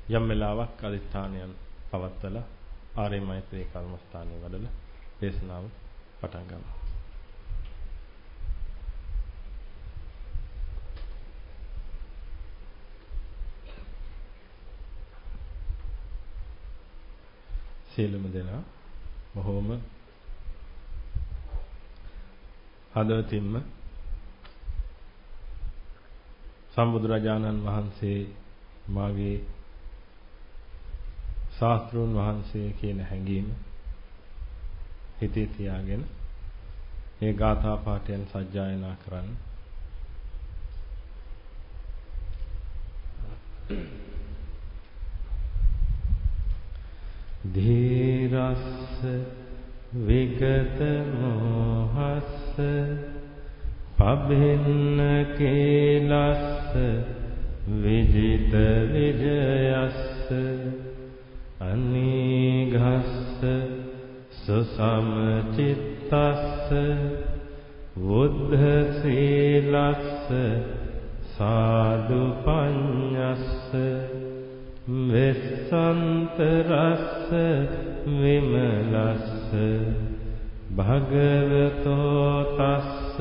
යම් වෙලාවක් අදිස්ථානයන් පවත්වලා ආර්ය මෛත්‍රී කර්මස්ථානයේ වඩලා දේශනාව පටන් ගමු. සියලුම දෙනා බොහෝම හදවතින්ම සම්බුදුරජාණන් වහන්සේ මාගේ ශාස්ත්‍රූන් වහන්සේ කියන හැඟීම හිතේ තියාගෙන මේ ගාථා පාඨයන් සජ්ජායනා කරන්න. ධීරස්ස විගත මොහස්ස පබින්න කේලස්ස විජිත විජයස්ස අනීඝස්ස සුසමචිත්තස්ස බුද්ධ සීලස්ස සාදු පඤ්ඤස්ස වෙස්සන්තරස්ස විමලස්ස භගවතෝ තස්ස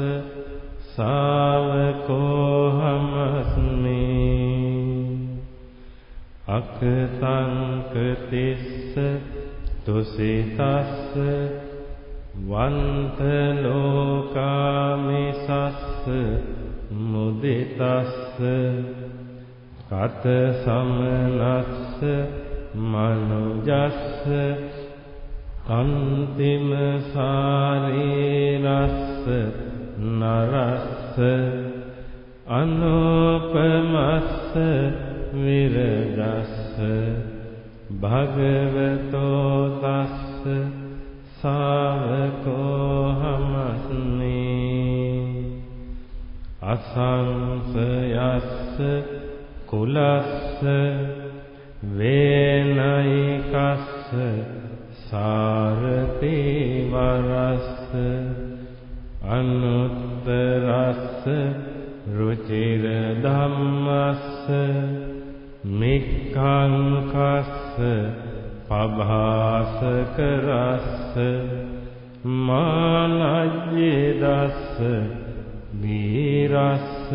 ශාවකෝ හමස්මි අකතං කතිස්ස තුසිතස්ස වන්ත ලෝකාමිසස්ස මුදිතස්ස කත සමනස්ස මනුජස්ස අන්තිම සාරීරස්ස නරස්ස අනුපමස්ස විරජස්ස භගවතෝ තස්ස ශාවකෝ හමස්මි අසංසයස්ස කුලස්ස වේනයිකස්ස සාරති වරස්ස අනුත්තරස්ස රුචිර ධම්මස්ස මික්ඛංකස්ස පභාසකරස්ස මානජ්ජේදස්ස වීරස්ස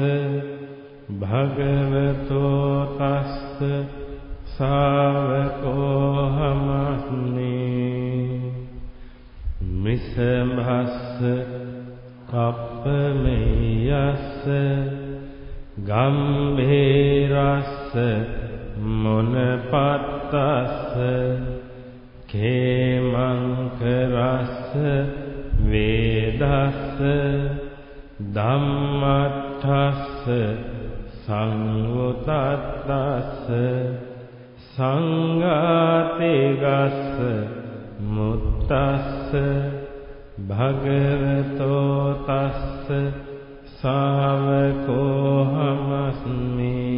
භගවතෝ තස්ස ශාවකෝ හමස්මි මිසභස්ස අප්පමේයස්ස ගම්භීරස්ස මොනපත්තස්ස කේමංකරස්ස වේදස්ස ධම්මට්ඨස්ස සංවතත්තස්ස සංඝාතිගස්ස මුත්තස්ස භගවතෝ තස්ස ශාවකෝ හමස්මි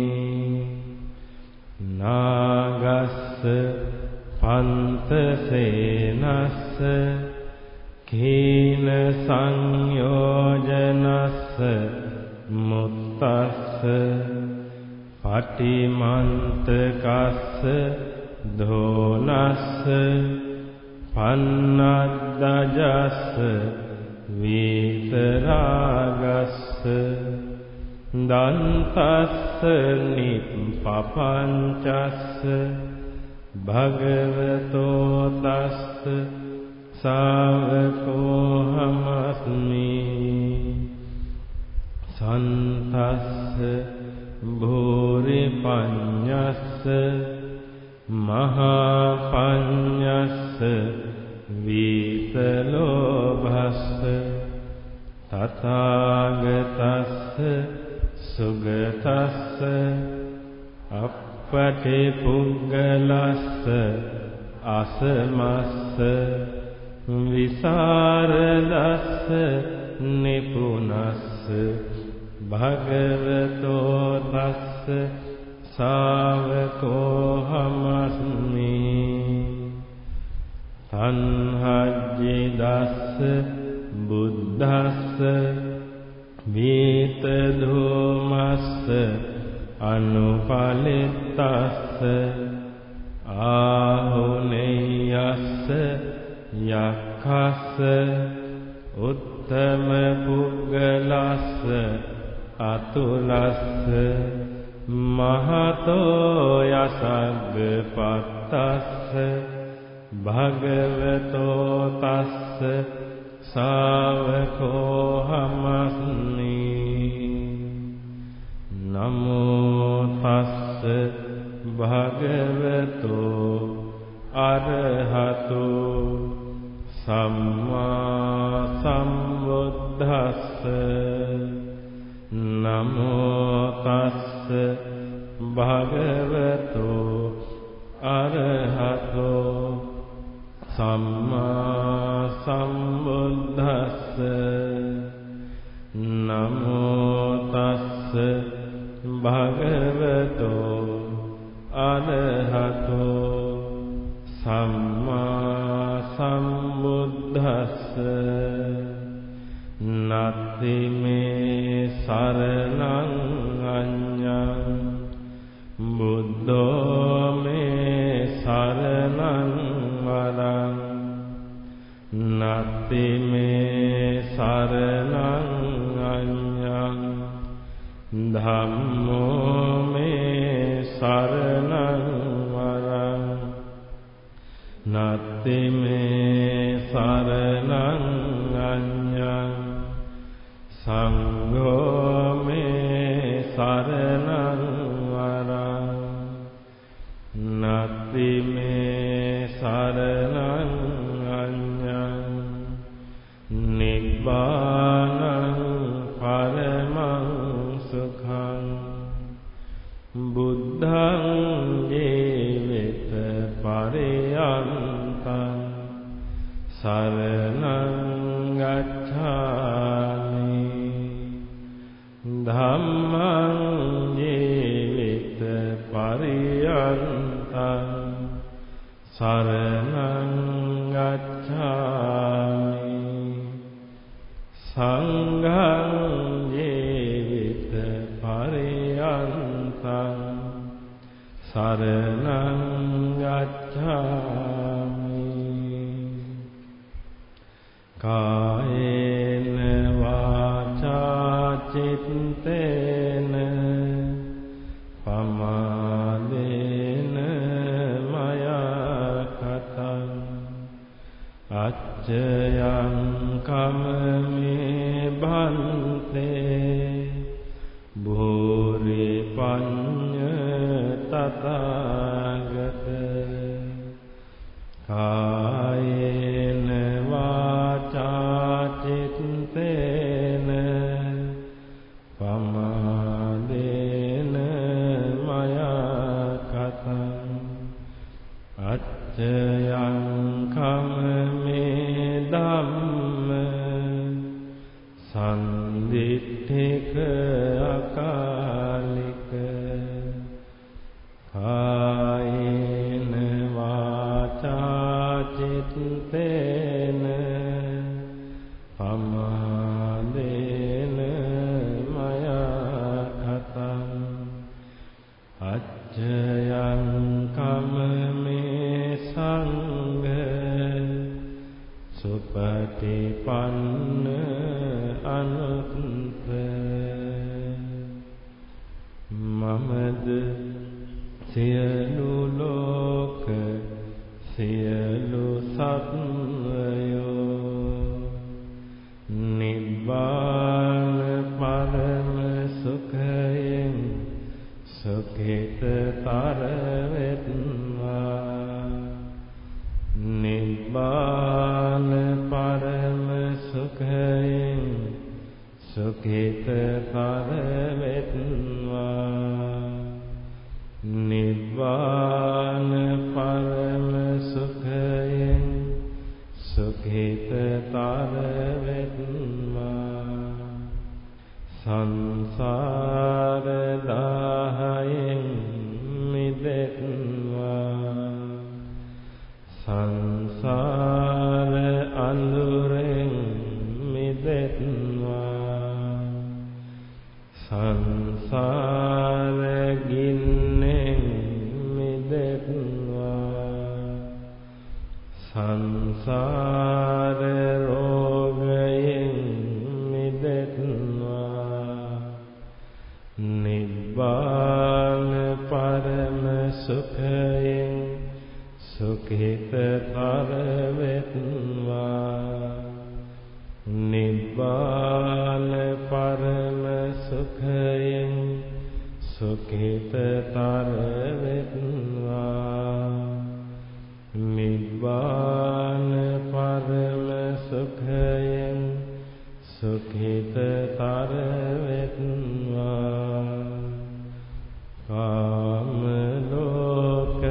නාගස්ස පන්තසේනස්ස කීන සංයෝජනස්ස මුත්තස්ස පටිමන්තකස්ස ධෝනස්ස පන්නද්දජස්ස විතරාගස්ස දන්තස්ස නිප්පපංචස්ස භගවතෝ තස්ස ශාවකෝ හමස්මි සන්තස්ස භූරි පඤ්ඤස්ස මහා පඤ්ඤස්ස විතලෝභස්ස තථාගතස්ස සුගතස්ස අපටිපුග්ගලස්ස අසමස්ස විසරදස්ස නිපුනස්ස භගවතෝ තස්ස ශාවකෝ හමස්මි තණ්හජ්ජිදස්ස බුද්ධස්ස වීත ධූමස්ස අනුපලිත්තස්ස ආහුනේයස්ස යක්ඛස්ස උත්තම පුග්ගලස්ස අතුලස්ස මහතෝ යසග්ග පත්තස්ස භගවතෝ තස්ස ශාවකෝ හමස්මි නමෝ තස්ස භගවතෝ අරහතෝ සම්මා සම්බුද්දස්ස නමෝ තස්ස භගවතෝ අරහතෝ සම්මා සම්බුද්දස්ස නමෝ තස්ස භගවතෝ අරහතෝ සම්මා සම්බුද්දස්ස නත්ති මේ සරණං අඤ්ඤං බුද්ධෝ මේ සරණං වරං නත්ති මේ සරණං අඤ්ඤං ධම්මෝ මේ සරණං වරං නත්ති මේ සරණං අඤ්ඤං සංඝෝ මේ සරණං වරං නත්ති මේ සරණං අඤ්ඤං නිබ්බානං පරමං සුඛං බුද්ධං ජීවිත පරයන්තං සරණං ගච්ඡාමි ධම්මං ජීවිත පරයන්තං සරණං ගච්ඡාමි සංඝං ජීවිත පරයන්තං සරණං ගච්ඡාමි කායේන වාචා චිත්තේන පමාදේන මයා කතං අච්චයං කමමේ භන්තේ භූරි පඤ්ඤ තථාගත කායේන වාචා චිත්තේන පමාදේන මයා කතං අච්චයං කමමේ ධම්ම සම්දිට්ඨික අකාලික කායේන වාචා චිත්තේන පමාදේන මයා කතං අච්චයං කමමේ සංඝ සුපටිපන්න අනුත්තර මමද සියලු ලෝක සියලු සත්වයෝ නිබ්බාන පරම සුඛයෙන් සුඛිතතර වෙත්වා නිබ්බාන පරම සුඛයෙන් සුඛිතතර වෙත්වා නිබ්බාන පරම සුඛයෙන් සුඛිතතර වෙත්වා සංසාර දාහයෙන් මිදෙත්වා සංසාර අඳුරෙන් මිදෙත්වා සංසාර ගින්නෙන් මිදෙත්වා සුඛයෙන් සුඛිතතර වෙත්වා කාම ලෝක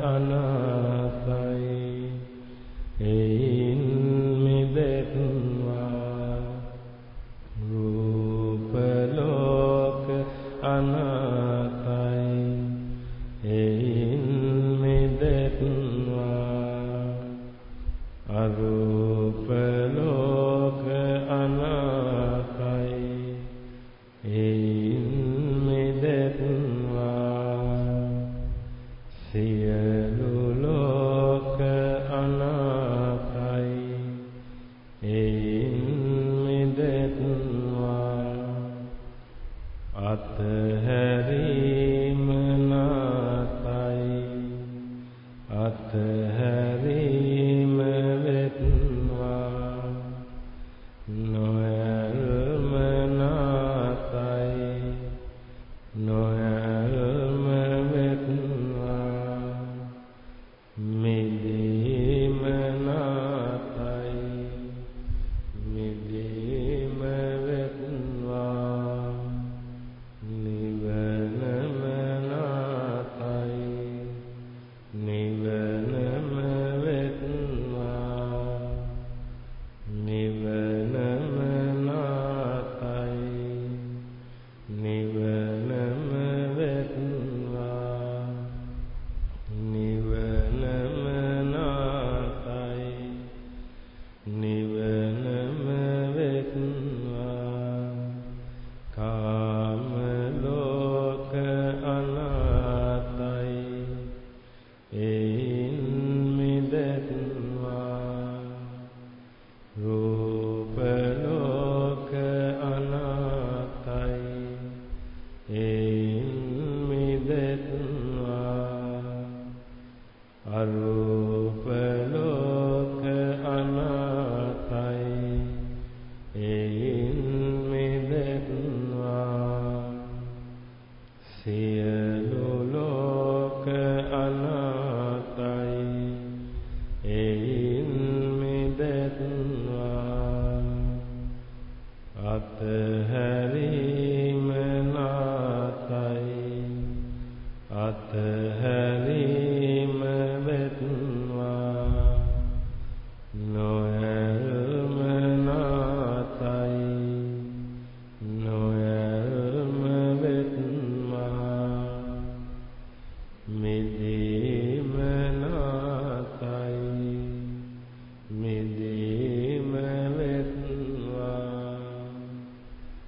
අනාතයි එයින් මිදෙත්වා රූප ලෝක අනාතයි එයින් මිදෙත්වා අරූප ලෝක අනාතයි එයින් මිදෙත්වා සියලු ලෝක අනාතයි එයින් මිදෙත්වා අත්හැරීම නාතයි අත්හැරීම වෙත්වා නොයල්ම නාතයි නොයල්ම වෙත්වා මිදීම නාතයි මිදීම වෙත්වා නිවනම නාතයි නිවනම වෙත්වා නිවනම නාතයි නිවනම වෙත්වා නිවනම නාතයි නිවනම වෙත්වා කාම ලෝක අනාතයි එයින් මිදෙත්වා රූප ලෝක අනාතයි එයින් මිදෙත්වා අරූප ලෝක අනාතයි එයින් මිදෙත්වා සියලු ලෝක අනාතයි එයින් මිදෙත්වා අත්හැරීම නාතයි අත්හැරීම වෙත්වා නොයල්ම නාතයි නොයල්ම වෙත්වා මිදීම නාතයි මිදීම වෙත්වා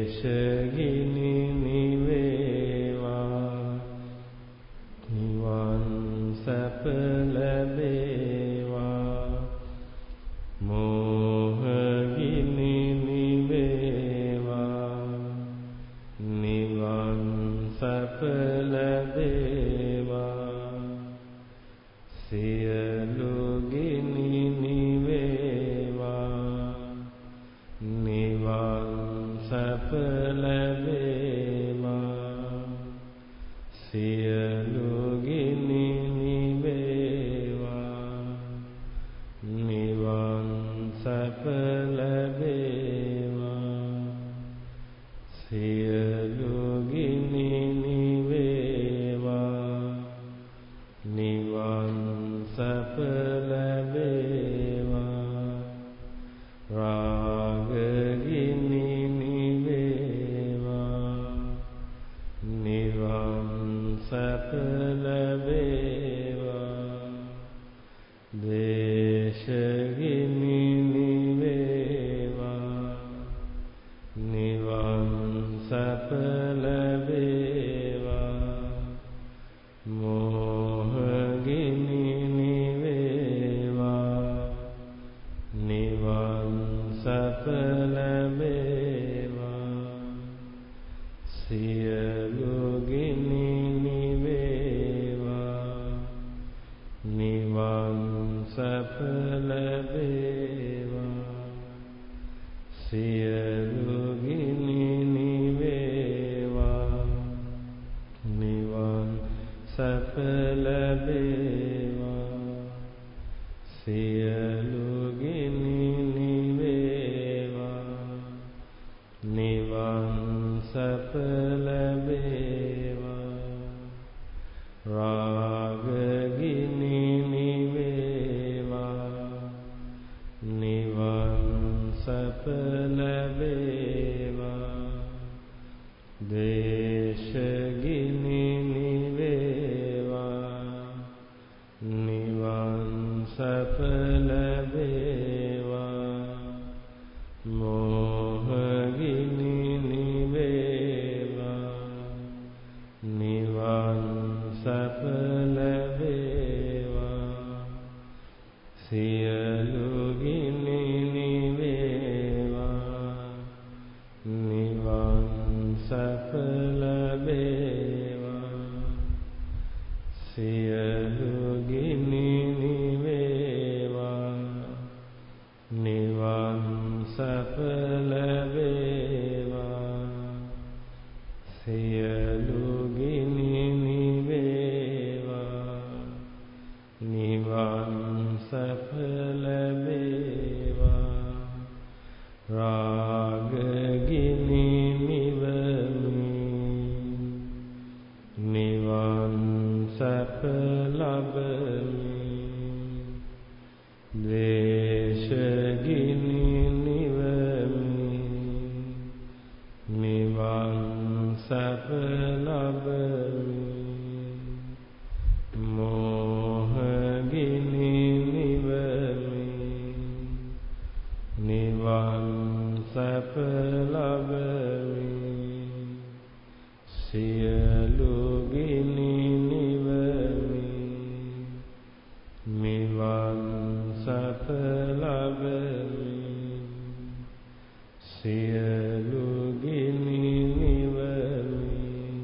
දේශගිනි නිවේවා නිවන් සැප ලැබේවා මෝහගිනි නිවේවා නිවන් සැප ලැබේවා සියලු ගිනි නිවේවා නිවන් සැප ලැබේවා සියලු ගිනි නිවේවා නිවන් සැප ලැබේවා සියලු ගිනි නිවේවා නිවන් සැප ලැබේවා රාග ගිනි නිවේවා නිවන් සැප ලැබේවා දේශ ගිනි නිවේවා නිවන් සැප ලැබේවා මෝහ ගිනි නිවේවා නිවන් සැප ලැබේවා සියලු ගිනි නිවේවා නිවන් සැප ලැබේවා සියලු ගිනි නිවේවා නිවන් සැප ලැබේවා සියලු ගිනි නිවේවා නිවන් සැප ලැබේවා රාග ගිනි නිවේවා නිවන් සැප ලැබේවා දේශ ගිනි නිවේවා නිවන් සැප ලැබේවා මෝහ ගිනි නිවේවා නිවන් සැප ලැබේවා සියලු ගිනි නිවේවා නිවන් සැප ලැබේවා සියලු ගිනි නිවේවා නිවන් සැප ලැබේවා සියලු ගිනි නිවේවා නිවන් සැප ලැබේවා රාග ගිනි නිවමි නිවන් සැප ලබමි දේශ ගිනි නිවමි නිවන් සැප ලබමි මෝහ ගිනි නිවමි නිවන් සැප ලබමි සියලු ගිනි නිවමි නිවන් සැප ලබමි සියලු ගිනි නිවමි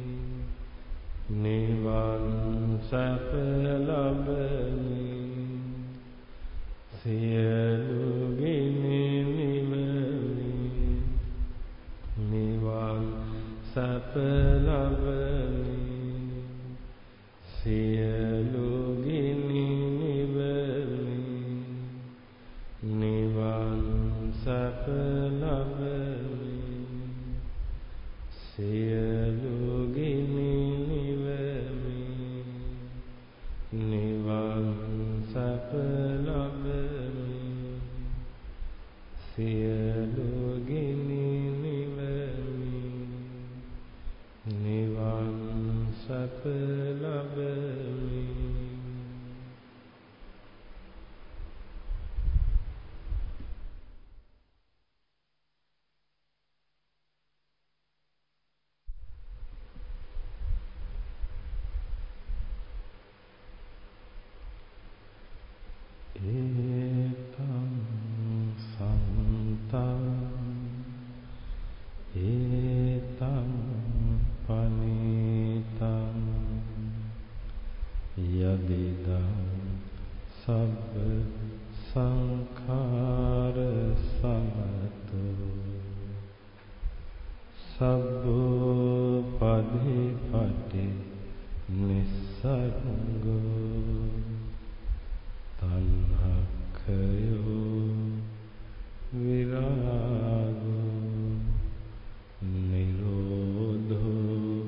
නිවන් සැප ලබමි සියලු ගිනි නිවමි නිවන් සැප ලබමි සියලු ගිනි නිවමි නිවන් සැප ලබමි සියලු ගිනි නිවමි නිවන් සැප ලබමි සියලු ගිනි නිවමි නිවන් සැප ලබමි සබ්බෝ පදීපටි නිස්සග්ගෝ තණ්හක්ඛයෝ විරාගෝ නිරෝධෝ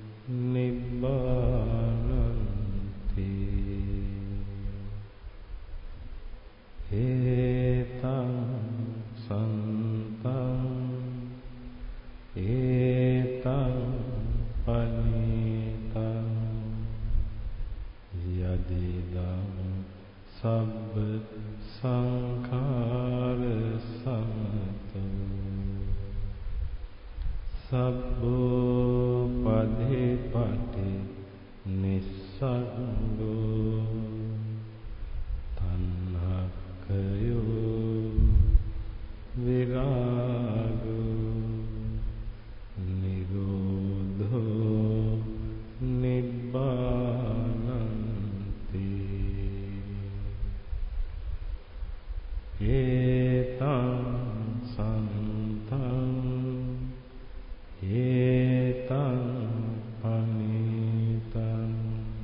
නිබ්බානන්ති ඒතං සන්තං ඒතං පනිතං යදිදං සබ්බ සංඛාර සමතෝ සබ්බෝ පදීපටි නිස්සග්ගෝ තණ්හක්ඛයෝ විරාගෝ නිරෝධෝ නිබ්බානන්ති ඒතං සන්තං ඒතං පනිතං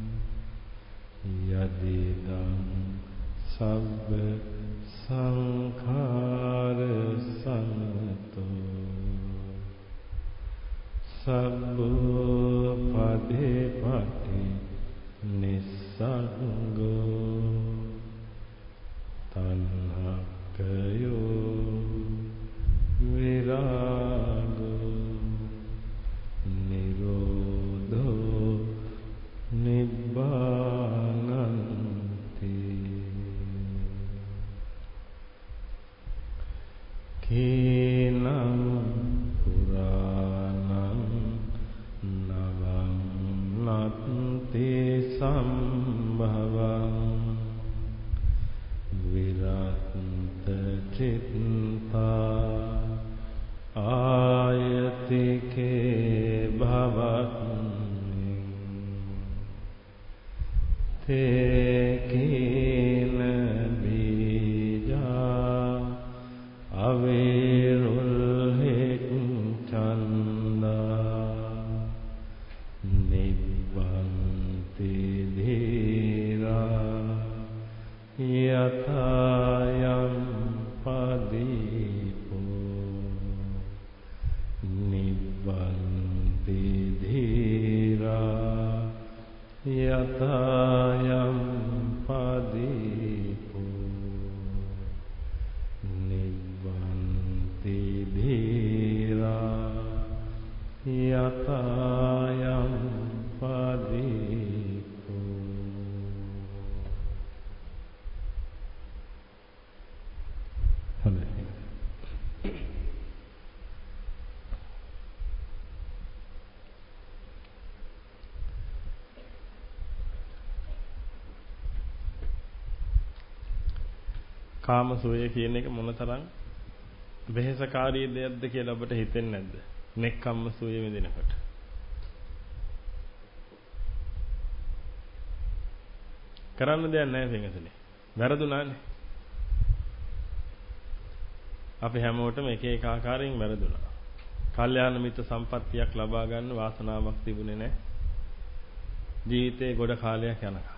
යදිදං සබ්බ සංඛාර සමතෝ සබ්බෝ පදීපටි නිස්සග්ගෝ තණ්හක්ඛයෝ විරාගෝ නිරෝධෝ නිබ්බානන්ති කේනං පුරාණං නවං නත්ති සම්භවං විරත්ත චිත්තා ආයතිකේ භවත්මි තේකේන බීජා අවේරුල් හේක් චන්දා නිබ්බන්ති ධීරා යතයං පදීපෝ නිබ්බන්ති ධීරා යතයං පදීපෝ නිබ්බන්ති ධීරා යතයං පදීපෝ. හොඳයි. කාම සෝය කියන එක මොනතරම් වෙහෙසකාරී දෙයක්ද කියලා ඔබට හිතෙන්නේ නැද්ද? නෙක්ඛම්ම සෝය විඳිනකොට. කරන්න දෙයක් නැහැ පින්වතුනි. වැරදුනානේ. අපි හැමෝටම එක එක ආකාරයෙන් වැරදුනා. කල්යාණ මිත්‍ර සම්පත්තියක් ලබා ගන්න වාසනාවක් තිබුණේ නැහැ. ජීවිතේ ගොඩ කාලයක් යනකම්.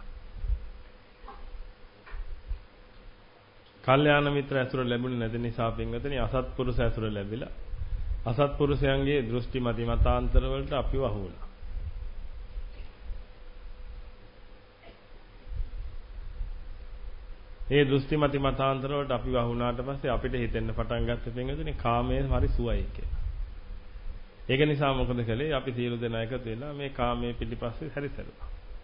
කල්යාණ මිත්‍ර ඇසුර ලැබුණේ නැති නිසා පින්වතුනි අසත්පුරුෂ ඇසුර ලැබිලා අසත්පුරුෂයන්ගේ දෘෂ්ටි මති මතාන්තර වලට අපිව අහු වුණා. ඒ දෘෂ්ටි මති මතාන්තර වලට අපිව අහු වුණාට පස්සේ අපිට හිතෙන්න පටන් ගත්ත පින්වතුනි කාමයේ හරි සුවයි කියලා. ඒක නිසා මොකද කළේ? අපි සියලු දෙනා එකතු වෙලා මේ කාමයේ පිටිපස්සේ හැරිසරුවා.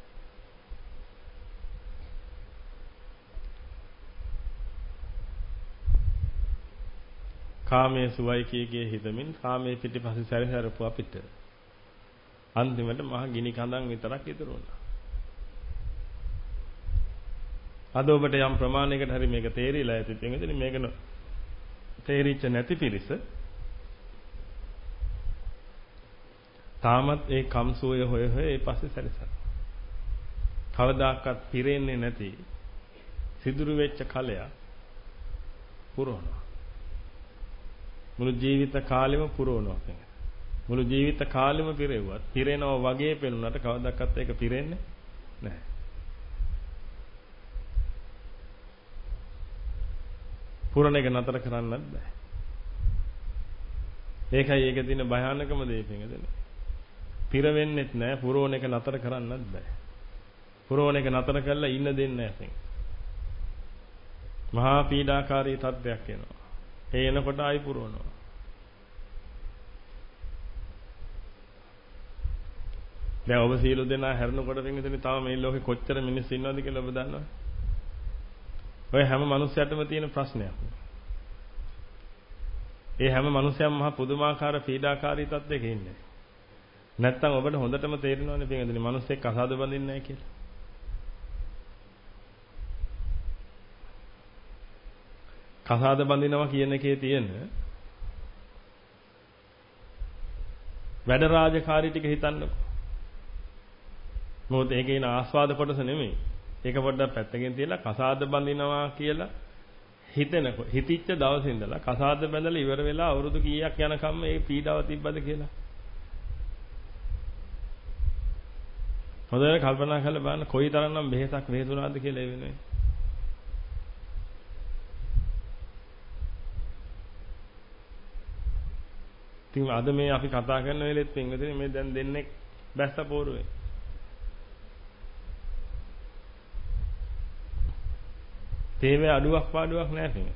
කාමයේ සුවයි කීකේ හිතමින් කාමයේ පිටිපස්සේ සැරිසරපු අපිට අන්තිමට මහ ගිනි කඳන් විතරක් ඉතුරු වුණා. අද ඔබට යම් ප්‍රමාණයකට හරි මේක තේරිලා ඇති. එතන මේක තේරිච්ච නැති පිරිස තාමත් ඒ කම්සෝය හොය හොය ඒ පස්සේ සැරිසරන. කවදාකවත් පිරෙන්නේ නැති සිදුරු වෙච්ච කලයක් පුරවනවා. මුළු ජීවිත කාලෙම පුරවනවා කියන්නේ. මුළු ජීවිත කාලෙම පිරෙව්වත් පිරෙනවා වගේ පෙනුනට කවදාවත් ඒක පිරෙන්නේ නැහැ. පුරණ එක නතර කරන්නත් බෑ. ඒකයි ඒකේ තියෙන භයානකම දේ පිටුදෙන. පිර වෙන්නෙත් නැහැ, පුරෝණ එක නතර කරන්නත් බෑ. පුරෝණ එක නතර කළා ඉන්න දෙන්නේ නැහැ. මහා පීඩාකාරී තත්ත්වයක් එනවා. ඒ එනකොට ආයි පුරවනවා. දැන් ඔබ සීල දෙනා හැරෙනකොට පින්විතනේ තව මේ ලෝකේ කොච්චර මිනිස්සු ඉන්නවද කියලා ඔබ දන්නවද? ඔය හැම මිනිස්සයටම තියෙන ප්‍රශ්නයක්. ඒ හැම මිනිසයම මහා පුදුමාකාර පීඩාකාරී තත්ත්වයක ඉන්නේ. නැත්තම් ඔබට හොඳටම තේරෙනවනේ පින්විතනේ මිනිස්සෙක් අසාද බඳින්නේ නැහැ කියලා. කසාද බඳිනවා කියන එකේ තියෙන වැඩ රාජකාරී ටික හිතන්නකෝ. මොකද ඒකේ ඉන ආස්වාද කොටස නෙමෙයි. ඒක පොඩ්ඩක් පැත්තකින් තියලා කසාද බඳිනවා කියලා හිතිච්ච දවසේ ඉඳලා කසාද බැඳලා ඉවර වෙලා අවුරුදු කීයක් යනකම් මේ පීඩාව තිබ්බද කියලා. හොඳට කල්පනා කරලා බලන්න කොයි තරම්නම් බෙහෙතක් වේදුනාද කියලා ඒ වෙනුවෙන්. ඉතින් අද මේ අපි කතා කරන වෙලෙත් පින්වතුනි මේ දැන් දෙන්නේ බැස්ස පෝරුවේ. තේවේ අඩුවක් පාඩුවක් නැහැ පින්.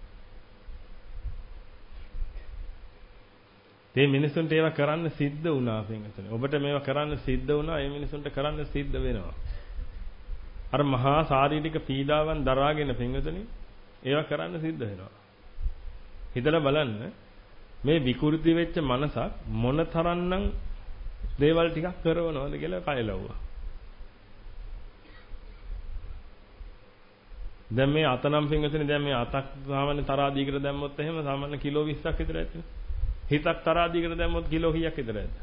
මේ මිනිසුන්ට ඒවා කරන්න සිද්ධ වුණා පින්වතුනි. ඔබට මේවා කරන්න සිද්ධ වුණා, ඒ මිනිසුන්ට කරන්න සිද්ධ වෙනවා. අර මහා ශාරීරික පීඩාවන් දරාගෙන පින්වතුනි ඒවා කරන්න සිද්ධ වෙනවා. හිතලා බලන්න මේ විකෘති වෙච්ච මනසක් මොන තරම්නම් දේවල් ටිකක් කරනවද කියලා කයලවුවා. දැන් මේ අතනම් පින්වතුනි දැන් මේ අතක් සාමාන්‍ය තරාදීකට දැම්මොත් එහෙම සාමාන්‍ය කිලෝ 20ක් විතර ඇති. හිතක් තරාදීකට දැම්මොත් කිලෝ කීයක් විතර ඇද්ද?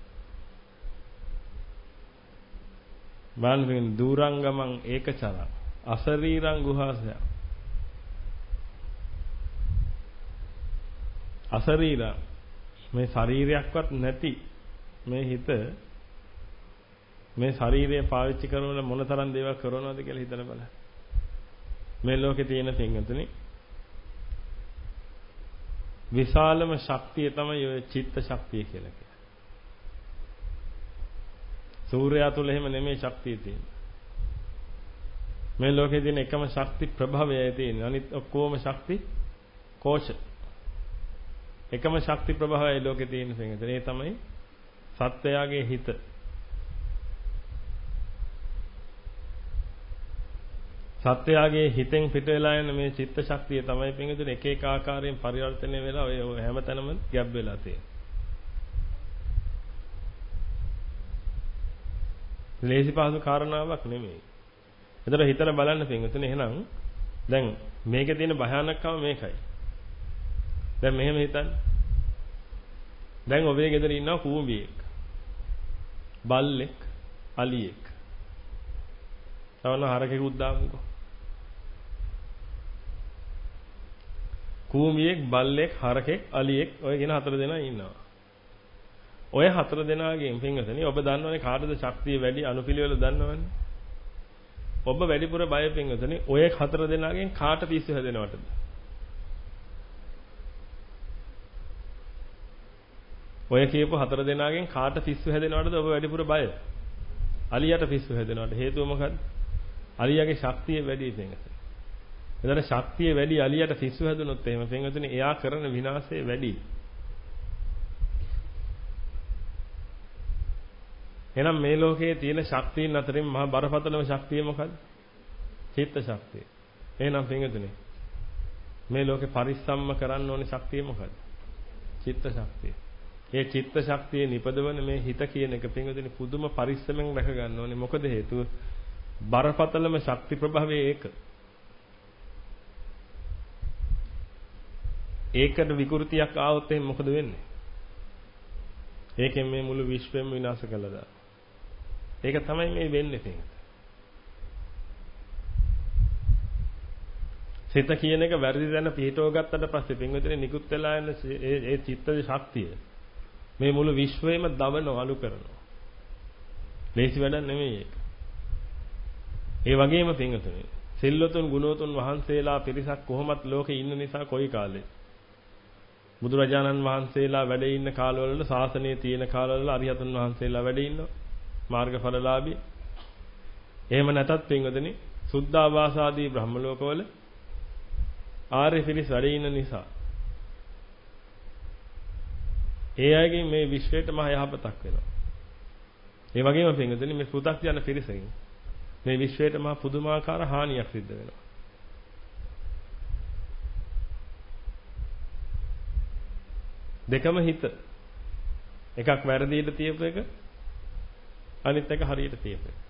බලන්න දුරංගමං ඒකචරං අසරීරං ගුහාසය. අසරීර මේ ශරීරයක්වත් නැති මේ හිත මේ ශරීරය පාවිච්චි කරන මොනතරම් දේවල් කරනවද කියලා හිතලා බලන්න. මේ ලෝකේ තියෙන පින්වතුනි විශාලම ශක්තිය තමයි ඔය චිත්ත ශක්තිය කියලා කියන්නේ. සූර්යයා තුල එහෙම නෙමෙයි ශක්තිය තියෙන්නේ. මේ ලෝකේ තියෙන එකම ශක්ති ප්‍රභවයයි තියෙන්නේ. අනිත් ඔක්කොම ශක්ති කෝෂ. එකම ශක්ති ප්‍රභවයයි ලෝකේ තියෙන පින්වතුනි. ඒ තමයි සත්වයාගේ හිත. සත්‍යයගේ හිතෙන් පිට වෙලා යන මේ චිත්ත ශක්තිය තමයි පින්වතුනි එක එක ආකාරයෙන් පරිවර්තනය වෙලා ඔය හැමතැනම ගැබ් වෙලා තියෙන්නේ. ලේසි පහසු කාරණාවක් නෙමෙයි. ඒතර හිතලා බලන්න පින්වතුනි එහෙනම් දැන් මේකේ තියෙන භයානකම මේකයි. දැන් මෙහෙම හිතන්න. දැන් ඔබේ ගෙදර ඉන්නවා කූඹියෙක්. බල්ලෙක්, අලියෙක්. තවන හරකෙකුත් දාමුකෝ. කූඹියෙක්, බල්ලෙක්, හරකෙක්, අලියෙක් ඔය කියන 4 දෙනා ඉන්නවා. ඔය 4 දෙනාගෙන් පින්වතුනි ඔබ දන්නවනේ කාටද ශක්තිය වැඩි අනුපිළිවෙල දන්නවනේ. ඔබ වැඩිපුර බය පින්වතුනි ඔය 4 දෙනාගෙන් කාට පිස්සු හැදෙනවටද? ඔය කියපු 4 දෙනාගෙන් කාට පිස්සු හැදෙනවටද ඔබ වැඩිපුර බය? අලියට පිස්සු හැදෙනවට හේතුව මොකද්ද? අලියාගේ ශක්තිය වැඩි පින්වතුනි. එතන ශක්තිය වැඩි අලියට පිස්සු හැදුනොත් එහෙම පින්වතුනි එයා කරන විනාශය වැඩි. එහෙනම් මේ ලෝකයේ තියෙන ශක්තියින් අතරින් මහා බරපතලම ශක්තිය මොකද්ද? චිත්ත ශක්තිය. එහෙනම් පින්වතුනි මේ ලෝකේ පරිස්සම්ම කරන්න ඕනේ ශක්තිය මොකද්ද? චිත්ත ශක්තිය. ඒ චිත්ත ශක්තිය නිපදවන මේ හිත කියන එක පින්වතුනි පුදුම පරිස්සමෙන් රැක ගන්න ඕනේ. මොකද හේතුව බරපතලම ශක්ති ප්‍රභවයේ ඒක. ඒකට විකෘතියක් ආවොත් එහෙනම් මොකද වෙන්නේ? ඒකෙන් මේ මුළු විශ්වයම විනාශ කළා දාන. ඒක තමයි මේ වෙන්නේ පින්වතුනි. සිත කියන එක වැරදි දැන පිටව ගත්තට පස්සේ පින්වතුනි නිකුත් වෙලා යන ඒ චිත්තජ ශක්තිය මේ මුළු විශ්වයම දවන අලු කරනවා. ලේසි වැඩක් නෙමෙයි ඒක. ඒ වගේම පින්වතුනි සිල්වතුන් ගුණවතුන් වහන්සේලා පිරිසක් කොහොමත් ලෝකේ ඉන්න නිසා කොයි කාලේ බුදුරජාණන් වහන්සේලා වැඩ ඉන්න කාලවල ශාසනයේ තියෙන කාලවල අරිහතුන් වහන්සේලා වැඩ ඉන්නවා මාර්ගඵලලාභී. එහෙම නැතත් පින්වතුනි සුද්ධාවාසාදී බ්‍රහ්ම ලෝකවල ආර්ය පිරිස වැඩ ඉන්න නිසා ඒ අයගෙන් මේ විශ්වයට මහ යහපතක් වෙනවා. ඒ වගේම පින්වතුනි මේ පෘථග්ජන පිරිසකින් මේ විශ්වයට මහ පුදුමාකාර හානියක් සිද්ධ වෙනවා. දෙකම හිත. එකක් වැරදියට තියපු එක අනිත් එක හරියට තියපු එක.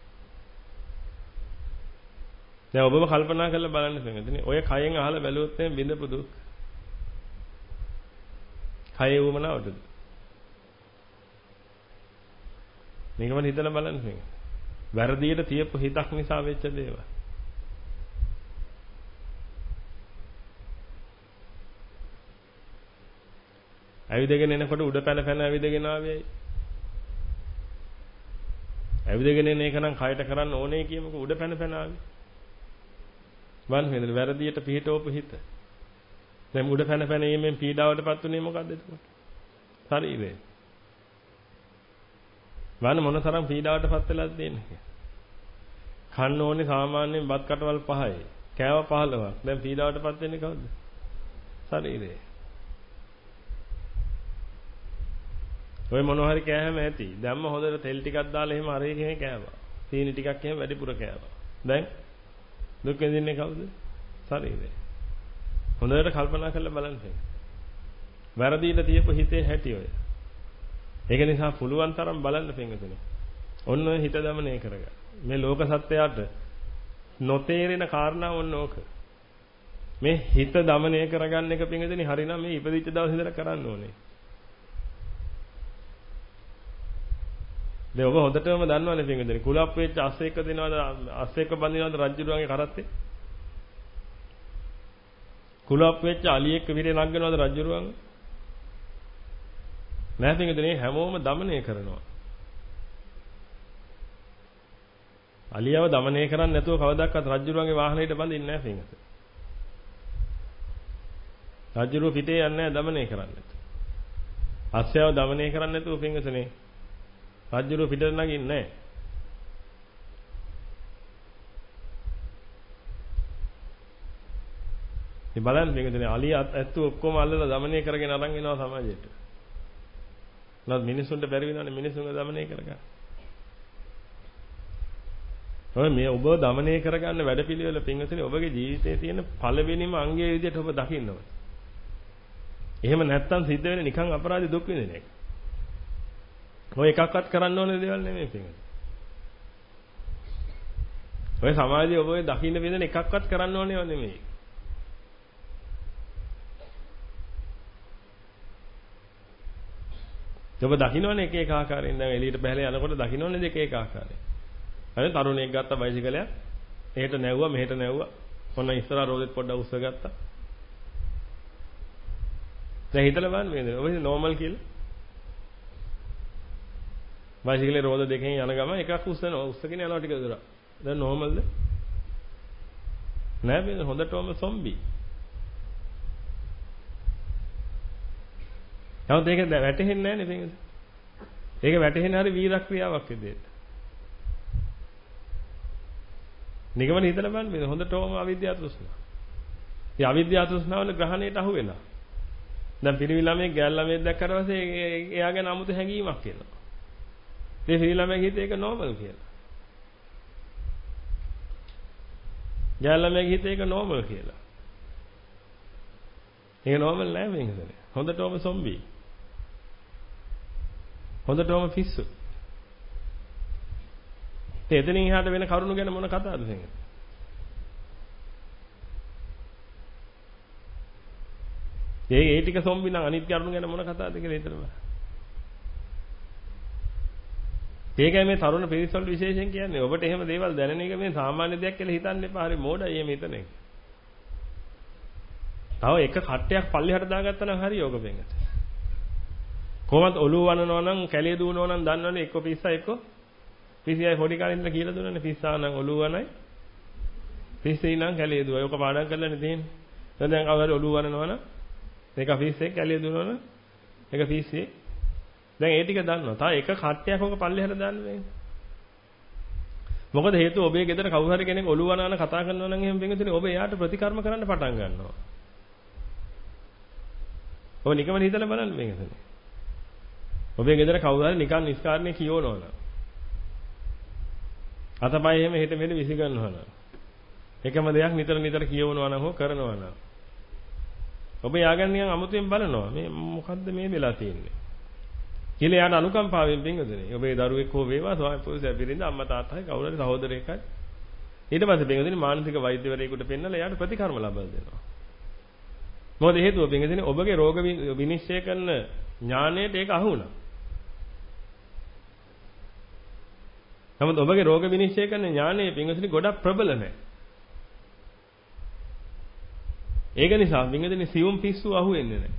දැන් ඔබම කල්පනා කරලා බලන්න පින්වතුනි ඔය කයෙන් අහලා බැලුවොත් එම් බින්දපු දුක්. කයේ වුමනවටද? මේකම හිතලා බලන්න පින්වතුනි. වැරදියට තියපු හිතක් නිසා වෙච්ච දේවල්. ඇවිදගෙන එනකොට උඩ පැන පැන ඇවිදගෙන ආවේයි. ඇවිදගෙන එන එක නම් කයට කරන්න ඕනේ කියමුකෝ උඩ පැන පැන ආවේ. වන් වෙනද වැරදියට පිහිටවපු හිත. දැන් උඩ පැන පැන යීමෙන් පීඩාවටපත් උනේ මොකද්ද එතකොට? ශරීරය. වන්න මොනතරම් පීඩාවටපත් වෙලාද දෙන්නේ? කන්න ඕනේ සාමාන්‍යයෙන් බත් කටවල් 5යි. කෑව 15ක්. දැන් පීඩාවටපත් වෙන්නේ කවුද? ශරීරය. ඔය මොනවා හරි කෑම ඇති. දැම්ම හොඳට තෙල් ටිකක් දාලා එහෙම අර එකේ කෑවා. සීනි ටිකක් එහෙම වැඩිපුර කෑවා. දැන් දුක් විඳින්නේ කවුද? ශරීරය. හොඳට කල්පනා කරලා බලන්න. වැරදියට තියපු හිතේ හැටි ඔය. ඒක නිසා පුළුවන් තරම් බලන්න පින්වතුනි. ඔන්න ඔය හිත දමනය කරගන්න. මේ ලෝක සත්‍යයට නොතේරෙන කාරණා ඔන්න ඕක. මේ හිත දමනය කරගන්න එක පින්වතුනි හරිනම් මේ ඉපදිච්ච දවස් ඉඳලා කරන්න ඕනේ. දැන් ඔබ හොඳටම දන්නවනේ පින්වතුනි කුලප් වෙච්ච අස්සෙක්ක දෙනවද අස්සෙක්ක බඳිනවද රජුරුවන්ගේ කරත්තේ? කුලප් වෙච්ච අලියෙක් විරේ නගනවද රජුරුවන්? නෑ පින්වතුනි හැමෝම দমনය කරනවා. අලියව দমনය කරන්නේ නැතුව කවදාවත් රජුරුවන්ගේ වාහනයට බඳින්නේ නෑ පින්වතුනි. රජුරුව පිටේ යන්නේ නෑ দমনය කරන්නේ. අස්සයව দমনය කරන්නේ නැතුව පින්වතුනි රජුරුව පිටට නගින්නේ නෑ. මේ බලන්න පින්වතුනි අලිය ඇත්තු ඔක්කොම අල්ලලා দমনය කරගෙන අරන් එනවා සමාජයට. නැත් මිනිසුන්ට බැරි වෙනවනේ මිනිසුන්ව দমনය කරගන්න. ඔය මේ ඔබ দমনය කරගන්න වැඩපිළිවෙල පින්වතුනි ඔබගේ ජීවිතයේ තියෙන පළවෙනිම අංගය විදිහට ඔබ දකින්න ඕනේ. එහෙම නැත්තම් සිද්ධ වෙන්නේ නිකන් අපරාධ දුක් විඳින එක. ඔය එකක්වත් කරන්න ඕනේ දේවල් නෙමෙයි පින්වතුනි. ඔය සමාජයේ ඔබ ඔය දකින්න විදින එකක්වත් කරන්න ඕනේ නෙමෙයි. ඔබ දකින්නවනේ එක එක ආකාරයෙන් දැන් එළියට බහලා යනකොට දකින්නවනේ දෙක එක ආකාරයෙන්. හරි තරුණයෙක් ගත්ත බයිසිකලයක්. එහෙට නැවුවා මෙහෙට නැවුවා. ඔන්න ඉස්සරහා රෝදෙත් පොඩ්ඩක් උස්ස ගත්තා. දැන් හිතලා බලන්න මේ ඔබ නෝමල් කියලා. බයිසිකලේ රෝද දෙකෙන් යන ගම එකක් උස්සනවා. උස්සගෙන යනවා ටික දුර. දැන් නෝමල්ද? නෑ මේ හොඳටම සොම්බි. නමුත් ඒක වැටහෙන්නේ නැහැ නේ. ඒක වැටහෙන්නේ හරි වීරක්‍රියාවක් විදියට. නිගමන හිතලා බලන්න මේ හොඳටම අවිද්‍යාව තෘෂ්ණාව. ඒ අවිද්‍යාව තෘෂ්ණාවල ග්‍රහණයට අහු වෙනවා. දැන් පිරිමි ළමයෙක් ගෑල් ළමයෙක් දැක්කට පස්සේ එයා ගැන 아무ත හැඟීමක් එනවා. ඒ පිරිමි ළමයාගේ හිතේ ඒක නෝමල් කියලා. ගෑල් ළමයාගේ හිතේ ඒක නෝමල් කියලා. ඒක නෝමල් නෑ මේකද? හොඳටම සොම්බි. හොඳටම පිස්සු. එතනින් එහාට වෙන කරුණු ගැන මොන කතාවද මේ? ඒ ටික සොම්බි නම් අනිත් කරුණු ගැන මොන කතාවද කියලා හිතනවා. ඒකයි මේ තරුණ පිරිස වල විශේෂයෙන් කියන්නේ. ඔබට එහෙම දේවල් දැනෙන එක මේ සාමාන්‍ය දෙයක් කියලා හිතන්න එපා. හරි මෝඩයි එහෙම හිතන එක. තව එක කට්ටයක් පල්ලෙහාට දාගත්තා නම් හරි යෝග වෙන්නේ. කොහොමද ඔළුව වනනවා නම් කැලේ දුවනවා නම් දන්නවනේ එක්ක පිස්සා එක්ක පිසියයි පොඩි කාලේ ඉඳලා කියලා දුන්නනේ පිස්සා නම් ඔළුව වනයි පිස්සෙයි නම් කැලේ දුවයි. ඔක පාඩම් කරලානේ තියෙන්නේ. දැන් කවුරු ඔළුව වනනවා නම් ඒක පිස්සේ කැලේ දුවනවා නම් ඒක පිස්සේ. දැන් ඒ ටික දන්නවා. තා එක කට්ටයක් ඔක පල්ලෙහාට දාන්න බෑනේ. මොකද හේතුව ඔබේ ගෙදර කවුරු හරි කෙනෙක් ඔළුව වනාන කතා කරනවා නම් එහෙම වෙන්නේ ඔබ එයාට ප්‍රතිකර්ම කරන්න පටන් ගන්නවා. ඔබ නිකම්ම හිතලා බලන්න මේකනේ. ඔබේ ගෙදර කවුරු හරි නිකන් නිස්කාරණේ කියවනවා නම් අතපය එහෙම හිත මෙහෙම විසි ගන්නවා නම් එකම දෙයක් නිතර නිතර කියවනවා නම් හෝ කරනවා නම් ඔබ යාගන් නිකන් අමුතුවෙන් බලනවා මේ මොකද්ද මේ වෙලා තියෙන්නේ කියලා යාට අනුකම්පාවෙන් පින්වදනේ ඔබේ දරුවෙක් හෝ වේවා ස්වාමි පුරුෂයා පිරිඳ අම්මා තාත්තා කවුරු හරි සහෝදරයෙක්යි ඊට පස්සේ පින්වදනේ මානසික වෛද්‍යවරයෙකුට පෙන්නලා යාට ප්‍රතිකර්ම ලබා දෙනවා මොකද හේතුව පින්වදනේ ඔබගේ රෝග විනිශ්චය කරන ඥාණයට ඒක අහු වුණා නමුත් ඔබගේ රෝග විනිශ්චය කරන ඥාණය පින්වදනේ ගොඩක් ප්‍රබල නැහැ ඒක නිසා පින්වදනේ සියුම් පිස්සු අහුවෙන්නේ නැහැ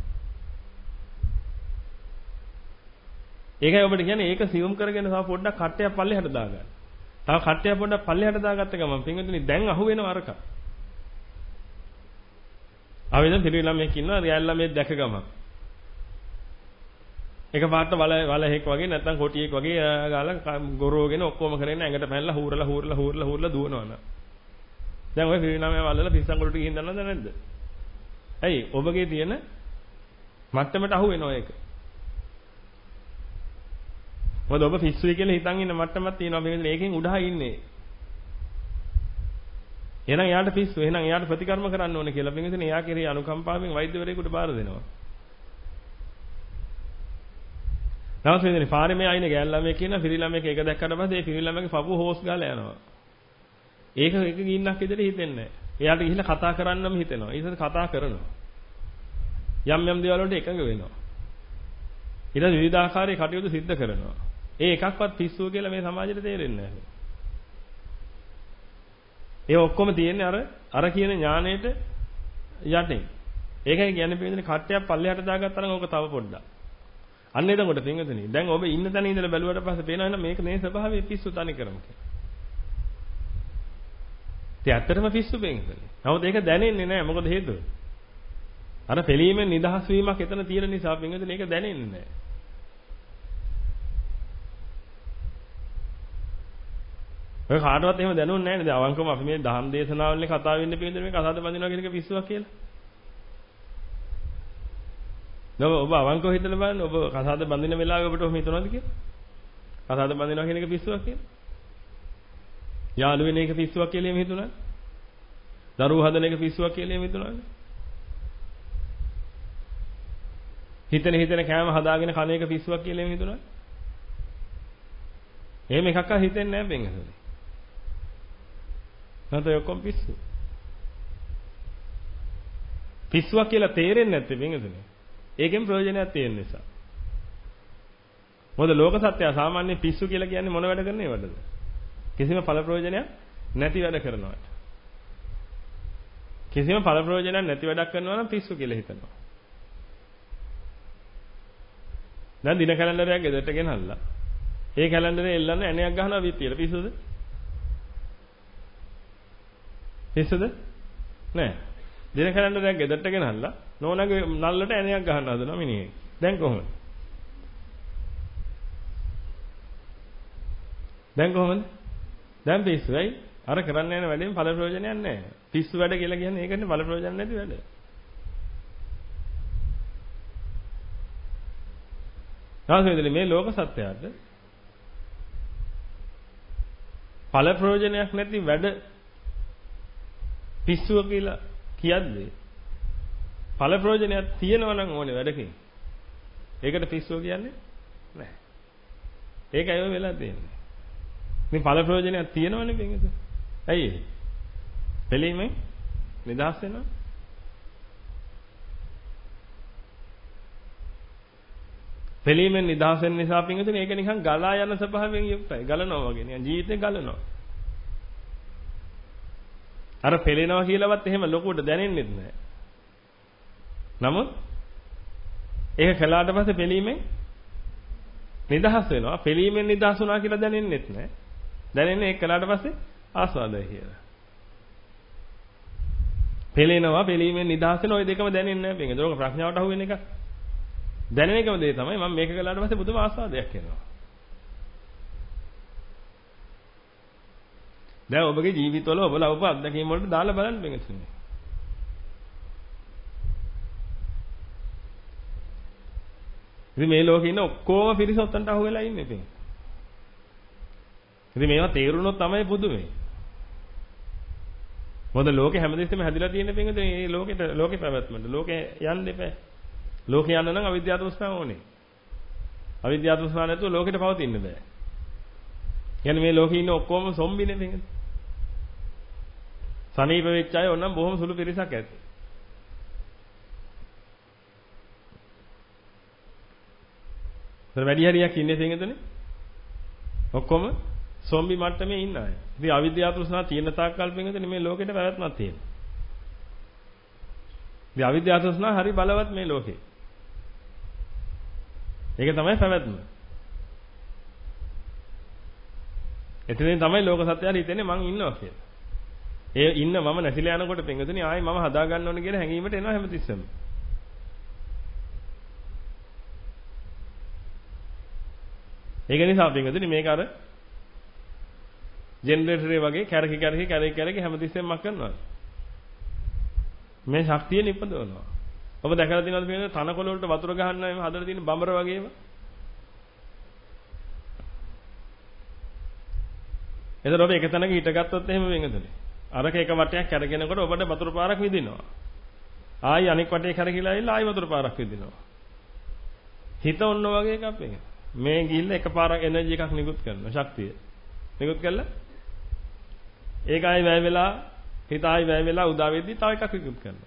ඒකයි ඔබට කියන්නේ ඒක සියුම් කරගෙන තව පොඩ්ඩක් කට්ටයක් පල්ලෙහාට දාගන්න. තව කට්ටයක් පොඩ්ඩක් පල්ලෙහාට දාගත්ත ගමන් පින්වතුනි දැන් අහු වෙනව අරක. ආවෙද පිළි ළමයෙක් ඉන්නවා රියල් ළමයෙක් දැක ගමන්. එක පාට වලහෙක් වගේ නැත්නම් කොටියෙක් වගේ ගාලා ගොරෝගෙන ඔක්කොම කරගෙන ඇඟට පැනලා හූරලා දුවනවා. දැන් ඔය පිළි ළමයා වලලා පිස්සන් වලට ගිහින් දන්නවද නැද්ද? ඇයි ඔබගේ තියෙන මට්ටමට අහු වෙනවා ඒක. මොකද ඔබ පිස්සුයි කියලා හිතන් ඉන්න මට්ටමක් තියෙනවා මේකෙන් ඒකෙන් උඩහා ඉන්නේ. එහෙනම් යාට පිස්සු. එහෙනම් යාට ප්‍රතිකර්ම කරන්න ඕනේ කියලා පින්විතනේ යා කෙරේ අනුකම්පාවෙන් වෛද්‍යවරයෙකුට බාර දෙනවා. නැවත වෙන්නේ පාරේ මේ ආයිනේ ගෑල් ළමයෙක් කියන පිරි ළමයෙක් ඒක දැක්කට පස්සේ ඒ පිරි ළමයාගේ පපුව හොස් ගාලා යනවා. ඒක එක ගින්නක් විදිහට හිතෙන්නේ නැහැ. එයාට ගිහිල්ලා කතා කරන්නම හිතෙනවා. ඊට කතා කරනවා. යම් දේවල් වලට එකඟ වෙනවා. ඊට විවිධාකාරයේ කටයුතු සිද්ධ කරනවා. ඒ එකක්වත් පිස්සුව කියලා මේ සමාජෙට තේරෙන්නේ නැහැ. ඒ ඔක්කොම තියෙන්නේ අර කියන ඥාණයට යටින්. ඒකයි කියන්නේ පින්වතුනි කට්ටයක් පල්ලෙහාට දාගත්තා නම් ඕක තව පොඩ්ඩක්. අන්න එතකොට පින්වතුනි දැන් ඔබ ඉන්න තැන ඉඳලා බැලුවට පස්සේ පේනවා නේද මේක මේ ස්වභාවයේ පිස්සු තනි කරමු කියලා. ඒ ඇත්තටම පිස්සු පින්වතුනි. නමුත් ඒක දැනෙන්නේ නැහැ. මොකද හේතුව? අර පිළීමෙන් නිදහස් වීමක් එතන තියෙන නිසා පින්වතුනි ඒක දැනෙන්නේ නැහැ. ඔය කාටවත් එහෙම දැනුන්නේ නැහැ නේද? අවංකවම අපි මේ දහම් දේශනාවල්නේ කතා වෙන්නේ පිළිදෙන මේක අසාද බඳිනවා කියන එක පිස්සුවක් කියලා. නෝ ඔබ අවංකව හිතලා බලන්න ඔබ කසාද බඳින වෙලාවෙ ඔබට ඔහොම හිතනවද කියලා? කසාද බඳිනවා කියන එක පිස්සුවක් කියලා. යාළු වෙන එක පිස්සුවක් කියලා එහෙම හිතුණා. දරුවෝ හදන එක පිස්සුවක් කියලා එහෙම හිතුණා. හිතන කෑම හදාගෙන කන එක පිස්සුවක් කියලා එහෙම හිතුණා. එහෙම එකක්වත් හිතෙන්නේ නැහැ බෙන්ගසනේ. නැත්නම් ඔක්කොම පිස්සු. පිස්සුවක් කියලා තේරෙන්නේ නැත්තේ බෙන්ගසනේ. ඒකෙන් ප්‍රයෝජනයක් තියෙන නිසා. මොකද ලෝක සත්‍යය සාමාන්‍ය පිස්සු කියලා කියන්නේ මොන වැඩ කරන්නේ වලද? කිසිම ඵල ප්‍රයෝජනයක් නැති වැඩ කරනවාට. කිසිම ඵල ප්‍රයෝජනයක් නැති වැඩක් කරනවා නම් පිස්සු කියලා හිතනවා. දැන් දින කැලෙන්ඩරයක් ගෙදරට ගෙනල්ලා. ඒ කැලෙන්ඩරේ එල්ලන්න ඇණයක් ගහනවා විත්තියට. පිස්සුද? පිස්සුද? නෑ. දින කැලෙන්ඩරයක් ගෙදරට ගෙනල්ලා නෝනාගේ නල්ලට ඇණයක් ගහන්න හදනවා මිනිහෙක්. දැන් කොහොමද? දැන් පිස්සුයි. අර කරන්න යන වැඩෙන් ඵල ප්‍රයෝජනයක් නැහැ. පිස්සු වැඩ කියලා කියන්නේ ඒකනේ ඵල ප්‍රයෝජන නැති වැඩ. තාමෙදලි මේ ලෝක සත්‍යයට ඵල ප්‍රයෝජනයක් නැති වැඩ පිස්සුව කියලා කියද්දී ඵල ප්‍රයෝජනයක් තියෙනවා නම් ඕනේ වැඩකින්. ඒකට පිස්සුව කියන්නේ නැහැ. ඒකයි ඔය වෙලා තියෙන්නේ. මේ ඵල ප්‍රයෝජනයක් තියෙනවනේ මේකද? ඇයි ඒ? දෙලීමෙන් නිදහස් වෙනවා. දෙලීමෙන් නිදහස් වෙන නිසා පින්විතනේ ඒක නිකන් ගලා යන ස්වභාවයෙන් යුක්තයි. ගලනවා වගේ නිකන් ජීවිතේ ගලනවා. අර පෙලෙනවා කියලාවත් එහෙම ලොකුවට දැනෙන්නේ නැහැ. නමුත් ඒක කළාට පස්සේ පෙලීමෙන් නිදහස් වෙනවා. පිළීමෙන් නිදහස් වුණා කියලා දැනෙන්නෙත් නැහැ. දැනෙන්නේ ඒක කළාට පස්සේ ආස්වාදයි කියලා. පෙළෙනවා, පිළීමෙන් නිදහස් වෙන ওই දෙකම දැනෙන්නේ නැහැ පිටින්. ඒක ප්‍රඥාවට අහු වෙන එක. දැනෙන එකම දේ තමයි මම මේක කළාට පස්සේ පුදුම ආස්වාදයක් එනවා. දැන් ඔබගේ ජීවිතවල ඔබ ලවපු අත්දැකීම් වලට දාලා බලන්න බෙන්ගතුනේ. ඉතින් මේ ලෝකේ ඉන්න ඔක්කොම පිරිස ඔතනට අහු වෙලා ඉන්නේ ඉතින්. ඉතින් මේවා තේරුණොත් තමයි පුදුමේ. මොකද ලෝකේ හැමදෙස්සෙම හැදිලා තියෙන පින්ගතුනේ මේ ලෝකේ පැවැත්මට. ලෝකේ යන්න එපා. ලෝකේ යන්න නම් අවිද්‍යාව තෘෂ්ණාව ඕනේ. අවිද්‍යාව තෘෂ්ණාව නැතුව ලෝකෙට පවතින්න බෑ. කියන්නේ මේ ලෝකේ ඉන්න ඔක්කොම සොම්බිනේ පින්ගතුනේ. සනීප වෙච්ච අය ඕනම් බොහොම සුළු පිරිසක් ඇති. වැඩි හරියක් ඉන්නේ පින්ගතුනේ. ඔක්කොම සොම්බි මට්ටමේ ඉන්න අය. ඉතින් අවිද්‍යාව තෘෂ්ණාව තියෙන තාක් කල් පින්ගතුනේ මේ ලෝකෙට පැවැත්මක් තියෙනවා. ඉතින් අවිද්‍යාව තෘෂ්ණාව හරි බලවත් මේ ලෝකේ. ඒක තමයි පැවැත්ම. එතනින් තමයි ලෝක සත්‍යය හිතන්නේ මං ඉන්නවා කියලා. ඒ ඉන්න මම නැතිලා යනකොට පින්ගතුනේ ආයි මම හදා ගන්න ඕනේ කියන හැඟීමට එනවා හැමතිස්සෙම. ඒක නිසා පින්ගතුනේ මේක අර ජෙනරේටරේ වගේ කැරකි හැමතිස්සෙම මක් කරනවා. මේ ශක්තිය නිපදවනවා. ඔබ දැකලා තියෙනවද මේ තනකොළ වලට වතුර ගහන්න එහෙම හදලා තියෙන බඹර වගේම? එතකොට ඔබ එක තැනක හිටගත්තොත් එහෙම වෙනදුනේ. අරක එක වටයක් කැරගෙනකොට ඔබට වතුර පාරක් විදිනවා. ආයි අනෙක් වටේ කැරකිලා ඇවිල්ලා ආයි වතුර පාරක් විදිනවා. හිත ඔන්න වගේ එකක් මේක. මේ ගිහිල්ලා එකපාරක් එනර්ජි එකක් නිකුත් කරනවා ශක්තිය. නිකුත් කළා ඒක ආයි වැය වෙලා හිත ආයි වැය වෙලා උදා වෙද්දි තව එකක් නිකුත් කරනවා.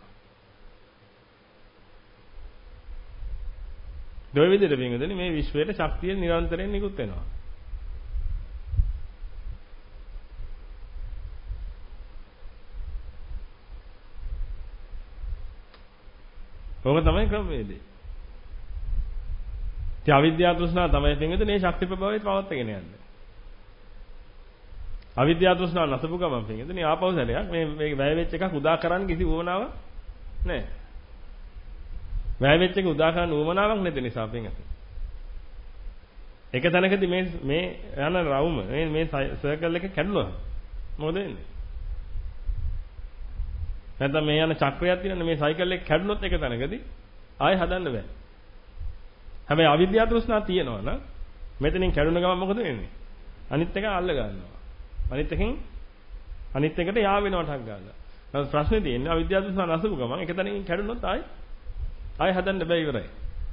දෙවෙනි විදිහට වෙනදනේ මේ විශ්වයේ ශක්තිය නිරන්තරයෙන් නිකුත් වෙනවා. ඕක තමයි ක්‍රමවේදය. ඉතින් අවිද්‍යාව තෘෂ්ණාව තමයි පින්විතනේ මේ ශක්ති ප්‍රභාවයට පවත්වාගෙන යන්නේ. අවිද්‍යාව තෘෂ්ණාව නැසපු ගමන් පින්විතනේ ආපහු සැරයක් මේ වැය වෙච්ච එකක් උදා කරන්න කිසි උවමනාවක් නැහැ. වැය වෙච්ච එක උදා කරන්න උවමනාවක් නැති නිසා පින්විතනේ. එක තැනකදී මේ යන රවුම මේ සර්කල් එක කැඩුණා. මොකද වෙන්නේ? නැත්නම් මේ යන චක්‍රයක් තියෙනනේ මේ සයිකල් එක කැඩුනොත් එක තැනකදී ආයෙ හදන්න බෑ. හැබැයි අවිද්‍යාව තෘෂ්ණාව තියෙනවා නම් මෙතනින් කැඩුන ගමන් මොකද වෙන්නේ? අනිත් එක අල්ල ගන්නවා. අනිත් එකට යා වෙනවා ටක් ගාලා. නමුත් ප්‍රශ්නේ තියෙන්නේ අවිද්‍යාව තෘෂ්ණාව නැසපු ගමන් එක තැනකින් කැඩුනොත් ආයෙ හදන්න බෑ ඉවරයි.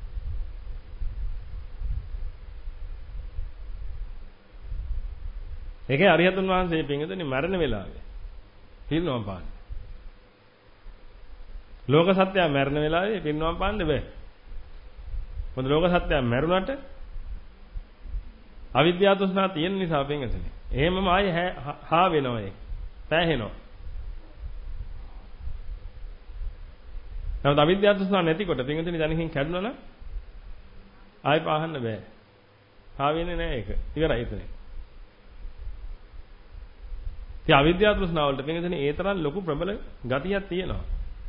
ඒකේ අරිහතුන් වහන්සේ පින්වතුනි මරණ වෙලාවේ පිරිනවම් පාන්නේ. ලෝක සත්‍යය මරණ වෙලාවේ පිරිනවම් පාන්න බෑ. මොකද ලෝක සත්‍යය මරුණට අවිද්‍යාව තෘෂ්ණාව තියෙන නිසා පින්වතුනි. එහෙමම ආයේ හා වෙනවා ඒක. පෑහෙනවා. නමුත් අවිද්‍යාව තෘෂ්ණාව නැතිකොට පින්වතුනි දැනකින් කැඩුණා නම් ආයෙ පාහන්න බෑ. හා වෙන්නේ නැහැ ඒක. ඉවරයි එතන. ඉතින් අවිද්‍යාව තෘෂ්ණාව වලට පින්වතුනි ඒ තරම් ලොකු ප්‍රබල ගතියක් තියෙනවා.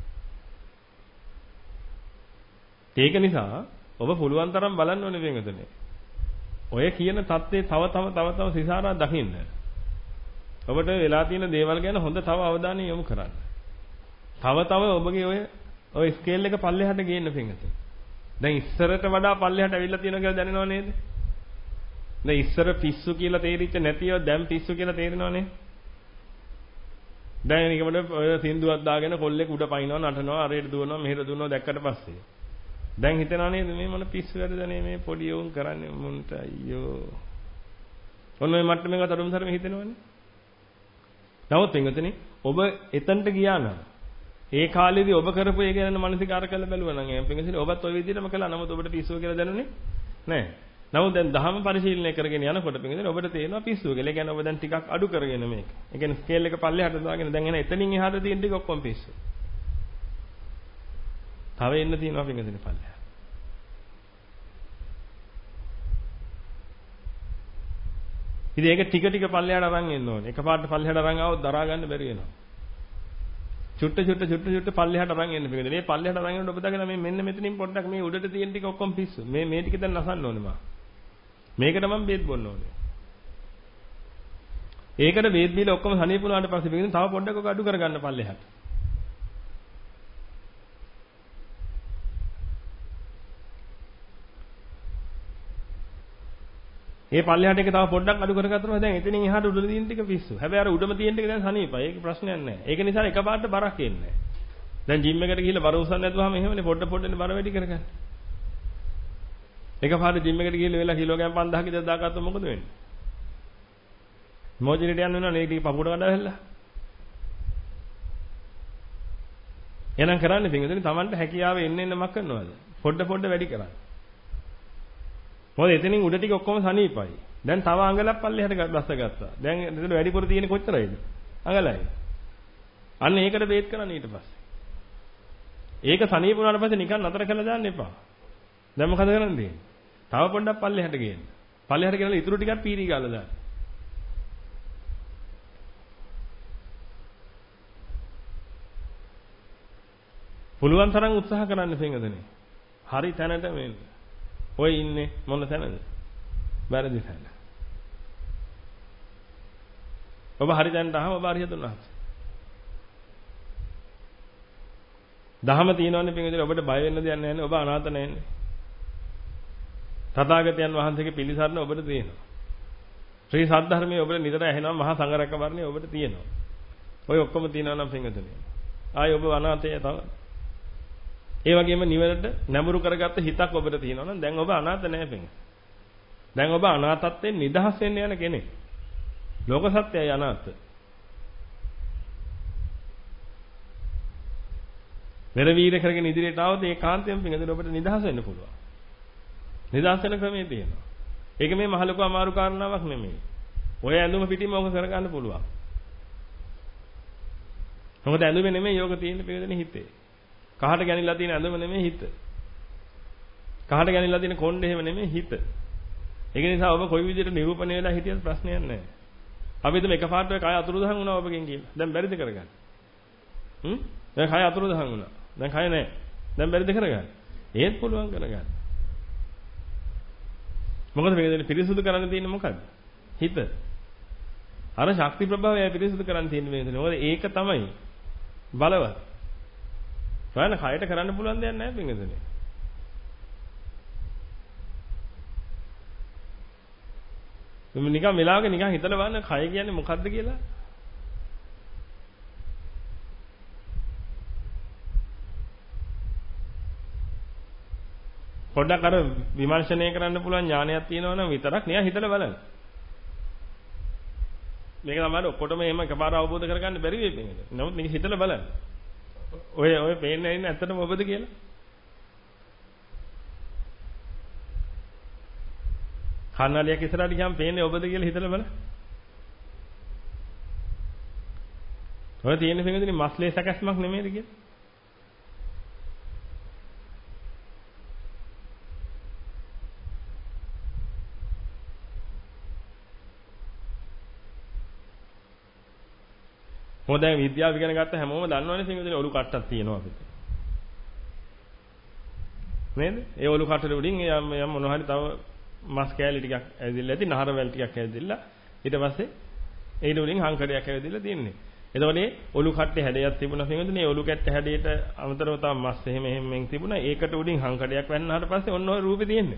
ඒක නිසා ඔබ පුළුවන් තරම් බලන්න ඕනේ වෙනදනේ. ඔය කියන தත්ත්වේ තව සිසාරා දකින්න. ඔබට වෙලා තියෙන දේවල් ගැන හොඳ තව අවධානය යොමු කරන්න. තව ඔබගේ ඔය ස්කේල් එක පල්ලෙහාට ගේන්න පින්වතුනි. දැන් ඉස්සරට වඩා පල්ලෙහාට ඇවිල්ලා තියෙනවා කියලා දැනෙනව නේද? දැන් ඉස්සර පිස්සු කියලා තේරිච්ච නැතිව දැන් පිස්සු කියලා තේරෙනව නේද? දැන් නිකමඩ ඔය සින්දුවක් දාගෙන කොල්ලෙක් උඩ පයින්නවා නටනවා අරේට දුවනවා මෙහෙට දුවනවා දැක්කට පස්සේ දැන් හිතනවා නේද මේ මොන පිස්සු වැඩද මේ පොඩි උන් කරන්නේ මුන්ට අයියෝ. ඔන්න ඔය මට්ටමේකට අරුම්තරම හිතෙනවනේ. නමුත් පින්වතුනි ඔබ එතනට ගියා නම් ඒ කාලේදී ඔබ කරපු ඒ ගැන මානසිකාර කරලා බැලුවා නම් එහෙනම් පින්වතුනි ඔබත් ওই විදිහටම කළා. නමුත් ඔබට පිස්සුව කියලා දැනුනේ නැහැ. නමුත් දැන් දහම පරිශීලනය කරගෙන යනකොට පින්වතුනි ඔබට තේරෙනවා පිස්සුව කියලා. ඒ කියන්නේ ඔබ දැන් ටිකක් අඩු කරගෙන මේක. ඒ කියන්නේ ස්කේල් එක පල්ලෙහාට දාගෙන දැන් එන එතනින් එහාට තියෙන ටික ඔක්කොම පිස්සු. තව එන්න තියෙනවා පින්වතුනි පල්ලෙහාට. ඉතින් ඒක ටික ටික පල්ලෙහාට අරන් එන්න ඕනේ. එකපාරට පල්ලෙහාට අරන් ආවොත් දරා ගන්න බැරි වෙනවා. චුට්ට පල්ලෙහාට අරන් එන්න පිළිගන්න. මේ පල්ලෙහාට අරන් එනකොට ඔබ දකිනවා මේ මෙන්න මෙතනින් පොඩ්ඩක් මේ උඩට තියෙන ටික ඔක්කොම පිස්සු. මේ ටික දැන් නසන්න ඕනේ මම. මේකට මම බේත් බොන්න ඕනේ. ඒකට බේත් බීලා ඔක්කොම සනීප වුණාට පස්සේ පිළිගන්න තව පොඩ්ඩක් ඔක අඩු කරගන්න පල්ලෙහාට. මේ පල්ලෙහාට එක තව පොඩ්ඩක් අඩු කරගත්තම දැන් එතනින් එහාට උඩ තියෙන ටික පිස්සු. හැබැයි අර උඩම තියෙන ටික දැන් සනීපයි. ඒක ප්‍රශ්නයක් නැහැ. ඒක නිසා එකපාරට බරක් එන්නේ නැහැ. දැන් ජිම් එකට ගිහිල්ලා බර උස්සන්න නැතුවම එහෙමනේ පොඩ්ඩනේ බර වැඩි කරගන්න. එකපාරට ජිම් එකට ගිහිල්ලා වෙලා කිලෝග්‍රෑම් 5000 ක දාගත්තොත් මොකද වෙන්නේ? මොජිනේට යන්න වෙනවා නේ ටික පපුවට කඩාවැල්ලා. එහෙනම් කරන්නේ පින්වතුනි Tamanට හැකියාව එන්න මක් කරනවද? පොඩ වැඩි කරන්න. මොකද එතනින් උඩ ටික ඔක්කොම සනීපයි. දැන් තව අඟලක් පල්ලෙහාට බස්ස ගත්තා. දැන් එතන වැඩිපුර තියෙන්නේ කොච්චරයිද? අඟලයි. අන්න ඒකට බේත් කරන්න ඊට පස්සේ. ඒක සනීප වුණාට පස්සේ නිකන් නතර කරලා දාන්න එපා. දැන් මොකද කරන්නේ? තව පොඩ්ඩක් පල්ලෙහාට ගේන්න. පල්ලෙහාට ගෙනලා ඉතුරු ටිකක් පීරි ගාලා දාන්න. පුළුවන් තරම් උත්සාහ කරන්න පින්වතුනි. හරි තැනට මෙන්න. ඔය ඉන්නේ මොන තැනද? වැරදි තැන. ඔබ හරි තැනට ආවම ඔබ හරියට උනහත්. දහම තියෙනවනේ පින්වතුනි ඔබට බය වෙන්න දෙයක් නැහැ නේ. ඔබ අනාථ නැන්නේ. තථාගතයන් වහන්සේගේ පිළිසරණ ඔබට තියෙනවා. ශ්‍රී සද්ධර්මයේ ඔබට නිතර ඇහෙනවා මහා සංඝරත්න වර්ණය ඔබට තියෙනවා. ඔය ඔක්කොම තියෙනවා නම් පින්වතුනි. ආයි ඔබ අනාථය තව. ඒ වගේම නිවනට නැඹුරු කරගත්ත හිතක් ඔබට තියෙනවා නම් දැන් ඔබ අනාථ නැහැ පින්. දැන් ඔබ අනාථත්වයෙන් නිදහස් වෙන්න යන කෙනෙක්. ලෝක සත්‍යය අනාථ. මෙර වීර කරගෙන ඉදිරියට ආවොත් ඒ කාන්තයෙන් පින්ගදින ඔබට නිදහස් වෙන්න පුළුවන්. නිදහස් වෙන ක්‍රමයේ තියෙනවා. ඒක මේ මහ ලොකු අමාරු කාරණාවක් නෙමෙයි. ඔය ඇඳුම පිටින්ම ඔක කරගන්න පුළුවන්. මොකද ඇඳුමේ නෙමෙයි යෝග තියෙන්නේ පින්ගදින හිතේ. කහට ගැනිලා තියෙන ඇඳුම නෙමෙයි හිත. කහට ගැනිලා තියෙන කොණ්ඩේ එහෙම නෙමෙයි හිත. ඒක නිසා ඔබ කොයි විදිහට නිරූපණය වෙලා හිටියත් ප්‍රශ්නයක් නැහැ. අපි හිතමු එකපාරට ඔය කය අතුරුදහන් වුණා ඔබගෙන් කියලා. දැන් බැරිද කරගන්න? දැන් කය අතුරුදහන් වුණා. දැන් කය නැහැ. දැන් බැරිද කරගන්න? ඒත් පුළුවන් කරගන්න. මොකද මේක පිරිසුදු කරන්න තියෙන්නේ මොකද්ද? හිත. අර ශක්ති ප්‍රභාවය පිරිසුදු කරන්න තියෙන්නේ මේකනේ. මොකද ඒක තමයි බලවත්. බලන්න කයට කරන්න පුළුවන් දෙයක් නැහැ පින්වතුනි. මම නිකන් වෙලාවක නිකන් හිතලා බලන්න කය කියන්නේ මොකද්ද කියලා. පොඩ්ඩක් අර විමර්ශනය කරන්න පුළුවන් ඥානයක් තියෙනවා නම් විතරක් නිකන් හිතලා බලන්න. මේක තමයි ඔක්කොටම එහෙම එකපාර අවබෝධ කරගන්න බැරි වෙයි මේක. නමුත් මේක හිතලා බලන්න. ඔය පේන්නේ ඉන්නේ ඇත්තටම ඔබද කියලා? කන්නලියක් ඉස්සරහට ගියාම පේන්නේ ඔබද කියලා හිතලා බලන්න. ඔය තියෙන පින්වදිනේ මස්ලේ සැකස්මක් නෙමෙයිද කියලා? මොකද දැන් විද්‍යාව ඉගෙන ගත්ත හැමෝම දන්නවනේ පින්වදිනේ ඔලු කට්ටක් තියෙනවා අපිට. නේද? ඒ ඔලු කට්ටේ උඩින් යම් මොන හරි තව මස් කෑලි ටිකක් ඇවිදilla ඇති, නහර වැල් ටිකක් ඇවිදilla. ඊට පස්සේ ඒ උඩින් හංකඩයක් ඇවිදilla තියෙන්නේ. එතකොට මේ ඔලු කට්ටේ හැඩයක් තිබුණා පින්වදිනේ. ඔලු කැට්ට හැඩයට අමතරව තව මස් එහෙම තිබුණා. ඒකට උඩින් හංකඩයක් වැන්නාට පස්සේ ඔන්න ඔය රූපේ තියෙන්නේ.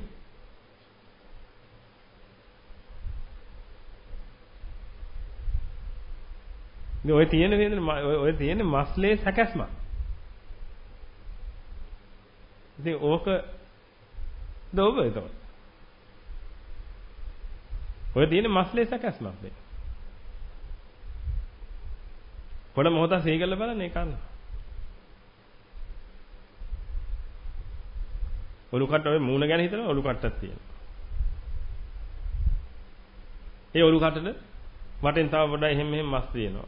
ඔය තියෙන්නේ මස්ලේ සැකස්ම. ඉතින් ඕක දොබ එතකොට. ඔය තියෙන්නේ මස්ලේ සැකස්මක් දෙක. පොඩ මොහොතක් සීගල බලන්න ඒ කන්න. ඔලු කට්ට ඔය මූණ ගැන හිතලා ඔලු කට්ටක් තියෙනවා. ඒ ඔලු කට්ටට වටෙන් තව පොඩ්ඩයි එහෙම මස් තියෙනවා.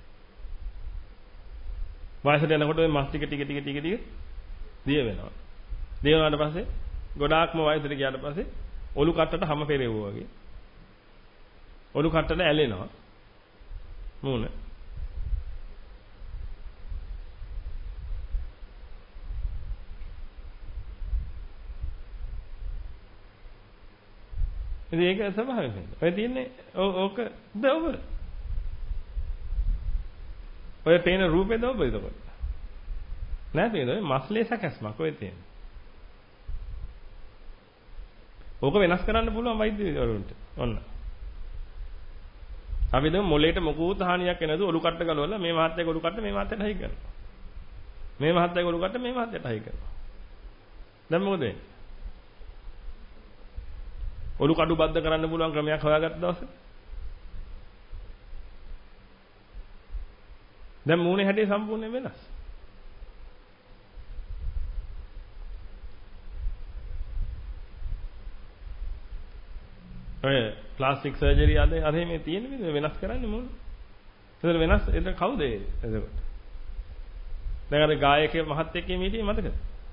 වයසට යනකොට ওই මස් ටික දිය වෙනවා. දිය වුණාට පස්සේ ගොඩාක්ම වයසට ගියාට පස්සේ ඔලු කට්ටට හැම පෙරෙව්වා වගේ. ඔලු කට්ටල ඇලෙනවා. මූණ. ඉතින් ඒක ස්වභාවයෙන්. ඔය තියන්නේ ඕක ඔබ. ඔය පේන රූපේද ඔබ එතකොට. නෑ නේද? මස්ලේ සැකස්මක් ඔය තියෙන්නේ. ඕක වෙනස් කරන්න පුළුවන් වෛද්‍යවරුන්ට. ඔන්න. අපි දැන් මොලේට මොකුත් හානියක් නැතුව ඔලු කට්ට ගලවලා මේ මහත්යක ඔලු කට්ට මේ මහත්යට හයි කරනවා. මේ මහත්යක ඔලු කට්ට මේ මහත්යට හයි කරනවා. දැන් මොකද වෙන්නේ? ඔලු කඩු බද්ධ කරන්න පුළුවන් ක්‍රමයක් හොයාගත්ත දවසේ දැන් මූණේ හැටේ සම්පූර්ණයෙන් වෙනස්. ඔය ප්ලාස්ටික් සර්ජරි අද මේ තියෙන විදිහ වෙනස් කරන්නේ මොන? ඒතර වෙනස් ඒක කවුද එතකොට? දැන් අර ගායකයේ මහත්යෙක් මේ මතකද?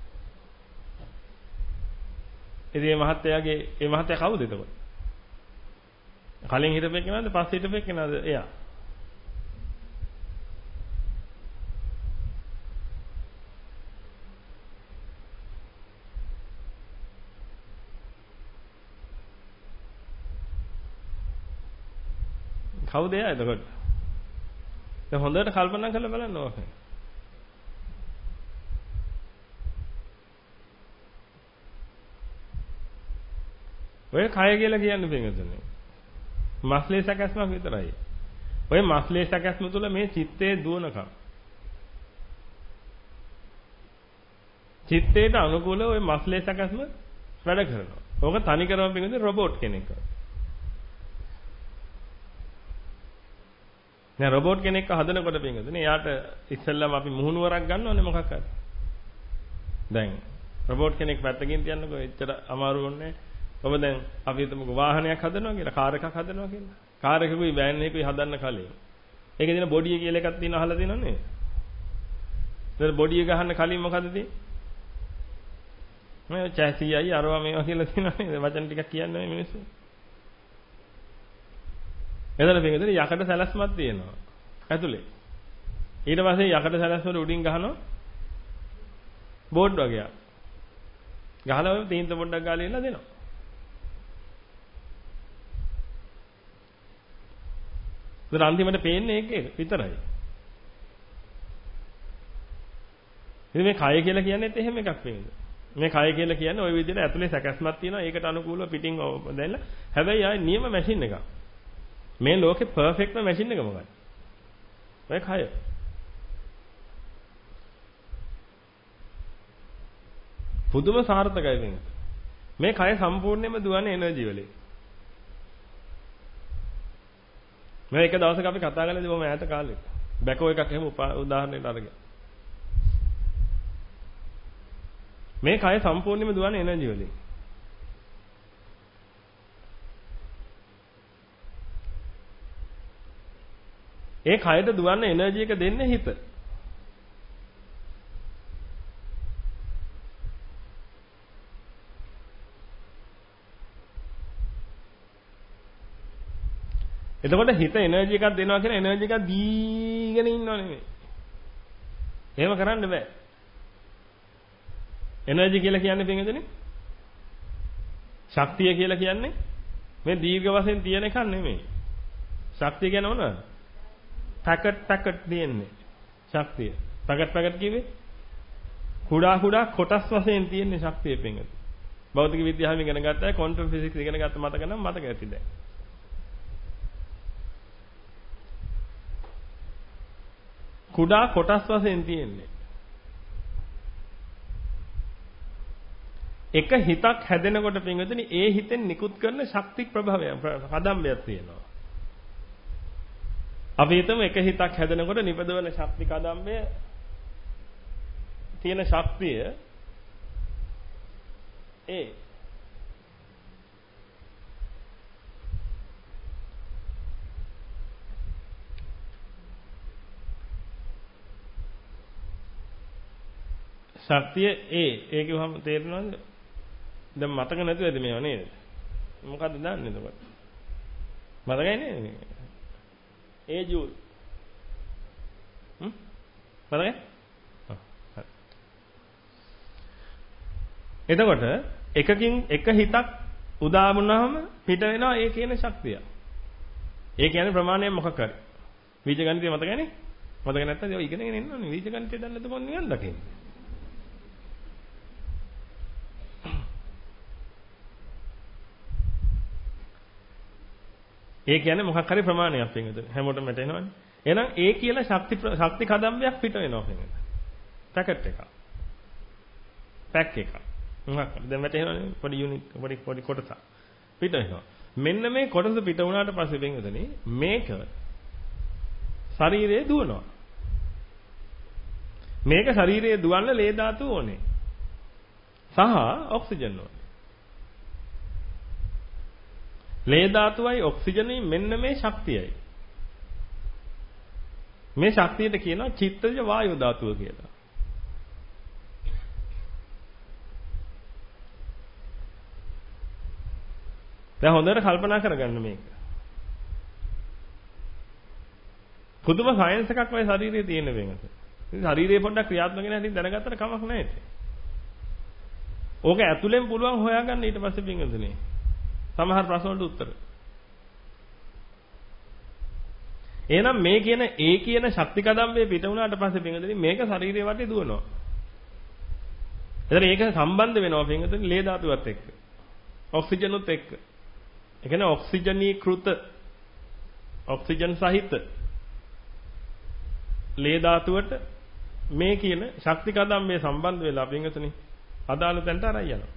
ඉතින් මේ මහත්තයා කවුද එතකොට? කලින් හිටපෙක් කෙනාද පස්සේ හිටපෙක් කෙනාද එයා? කවුද එයා එතකොට? දැන් හොඳට කල්පනා කරලා බලන්න ඕක. ඔය කය කියලා කියන්නේ පින්වතුනි. මස්ලේ සැකස්මක් විතරයි. ඔය මස්ලේ සැකස්ම තුළ මේ චිත්තේ දුවනකම්. චිත්තේට අනුකූලව ඔය මස්ලේ සැකස්ම වැඩ කරනවා. ඕක තනි කරම පින්වතුනි රොබෝට් කෙනෙක්. දැන් රොබෝට් කෙනෙක් හදනකොට පින්වතුනි එයාට ඉස්සෙල්ලාම අපි මුහුණුවරක් ගන්න ඕනේ මොකක් හරි. දැන් රොබෝට් කෙනෙක් පැත්තකින් තියන්නකෝ එච්චර අමාරු වුණේ. ඔබ දැන් අපි හිතමුකෝ වාහනයක් හදනවා කියලා, කාර් එකක් හදනවා කියලා. කාර් එකකුයි වෑන් එකකුයි හදන්න කලින්. ඒකේ තියෙන බොඩිය කියලා එකක් තියෙන අහලා තියෙනව නේද? ඒතර බොඩිය ගහන්න කලින් මොකද තියෙන්නේ? මේ චැසියයි අරවා මේවා කියලා තියෙනව නේද? වචන ටිකක් කියන්නේ මිනිස්සු. එතන පිටින් යකඩ සැලැස්මක් තියෙනවා. ඇතුලේ. ඊට පස්සේ යකඩ සැලැස්මට උඩින් ගහනවා බෝඩ් වගේක්. ගහලා ඔය තීන්ත පොඩ්ඩක් ගාලා ඉන්න දෙනවා. ඒත් අන්තිමට පේන්නේ ඒක විතරයි. ඉතින් මේ කය කියලා කියන්නේත් එහෙම එකක් වෙන්නේ. මේ කය කියලා කියන්නේ ওই විදිහට ඇතුලේ සැකස්මක් තියෙනවා. ඒකට අනුකූලව පිටින් දැල්ලා. හැබැයි ආයේ නියම මැෂින් එකක්. මේ ලෝකේ පර්ෆෙක්ට්ම මැෂින් එක මොකක්ද? ඔය කය. පුදුම සාර්ථකයි මේක. මේ කය සම්පූර්ණයෙන්ම දුවන්නේ එනර්ජි වලින්. මේ එක දවසක අපි කතා කරලා ඉතින් ඈත කාලේ. බැකෝ එකක් එහෙම උදාහරණයක් අරගෙන. මේ කය සම්පූර්ණයෙන්ම දුවන්නේ එනර්ජි වලින්. ඒ කයට දුවන්න එනර්ජි එක දෙන්නේ හිත. එතකොට හිත එනර්ජි එකක් දෙනවා කියන එනර්ජි එකක් දීගෙන ඉන්නව නෙමෙයි. එහෙම කරන්න බෑ. එනර්ජි කියලා කියන්නේ පින්වතුනි ශක්තිය කියලා කියන්නේ මේ දීර්ඝ වශයෙන් තියෙන එකක් නෙමෙයි. ශක්තිය කියන්නේ මොනවද? පැකට් දෙන්නේ. ශක්තිය. පැකට් කිව්වේ කුඩා කොටස් වශයෙන් තියෙන ශක්තිය පින්වතුනි. භෞතික විද්‍යාවෙන් ඉගෙන ගත්තා, ක්වොන්ටම් ෆිසික්ස් ඉගෙන ගත්ත මතක නම් මතක ඇති දැන්. කුඩා කොටස් වශයෙන් තියෙන්නේ. එක හිතක් හැදෙනකොට පින්වතුනි ඒ හිතෙන් නිකුත් කරන ශක්ති ප්‍රභවය කදම්බයක් තියෙනවා. අපි හිතමු එක හිතක් හැදෙනකොට නිපදවන ශක්ති කදම්බය තියෙන ශක්තිය ඒ ශක්තිය ඒ කිව්වම තේරෙනවද? දැන් මතක නැතුව ඇති මේවා නේද? මොකද්ද දන්නේ එතකොට? මතකයිනේ? ඒ ජූල්. මතකයි? එතකොට එකකින් එක හිතක් උදා වුණාම පිට වෙනවා ඒ කියන ශක්තිය. ඒ කියන්නේ ප්‍රමාණය මොකක් හරි. බීජ ගණිතය මතකයිනේ? මතක නැත්නම් ඒක ඉගෙනගෙන එන්න ඕනේ. බීජ ගණිතය දන්නේ නැත්නම් කොහොමද නිවන් දකින්නේ? ඒ කියන්නේ මොකක් හරි ප්‍රමාණයක් වෙනද? හැමෝටම වැටෙනවනේ. එහෙනම් ඒ කියලා ශක්ති කදම්බයක් පිට වෙනවා වෙනද? පැකට් එකක්. පැක් එකක්. මොකක් දැන් වැටෙනවනේ පොඩි යුනිට් පොඩි කොටසක්. පිට වෙනවා. මෙන්න මේ කොටස පිට වුණාට පස්සේ වෙනදනේ මේක ශරීරයේ දුවනවා. මේක ශරීරයේ දුවන්න ලේ ධාතු ඕනේ. සහ ඔක්සිජන් ඕනේ. ලේ ධාතුවයි ඔක්සිජනයි මෙන්න මේ ශක්තියයි. මේ ශක්තියට කියනවා චිත්තජ වායු ධාතුව කියලා. දැන් හොඳට කල්පනා කරගන්න මේක. පුදුම සයන්ස් එකක් වගේ ශරීරයේ තියෙන වෙනස. ඉතින් ශරීරයේ පොඩ්ඩක් ක්‍රියාත්මක වෙන හැටි දැනගත්තට කමක් නැහැ ඉතින්. ඕක ඇතුලෙන් පුළුවන් හොයාගන්න ඊට පස්සේ පින්වතුනි. සමහර ප්‍රශ්න වලට උත්තර. එහෙනම් මේ කියන ඒ කියන ශක්ති කදම්බේ පිට වුණාට පස්සේ පින්වතුනි මේක ශරීරයේ වටේ දුවනවා. එතන ඒක සම්බන්ධ වෙනවා පින්වතුනි ලේ ධාතුවත් එක්ක. ඔක්සිජනුත් එක්ක. ඒ කියන්නේ ඔක්සිජනීකృత ඔක්සිජන් සහිත ලේ ධාතුවට මේ කියන ශක්ති කදම්බේ සම්බන්ධ වෙලා පින්වතුනි අදාළ තැනට අරන් යනවා.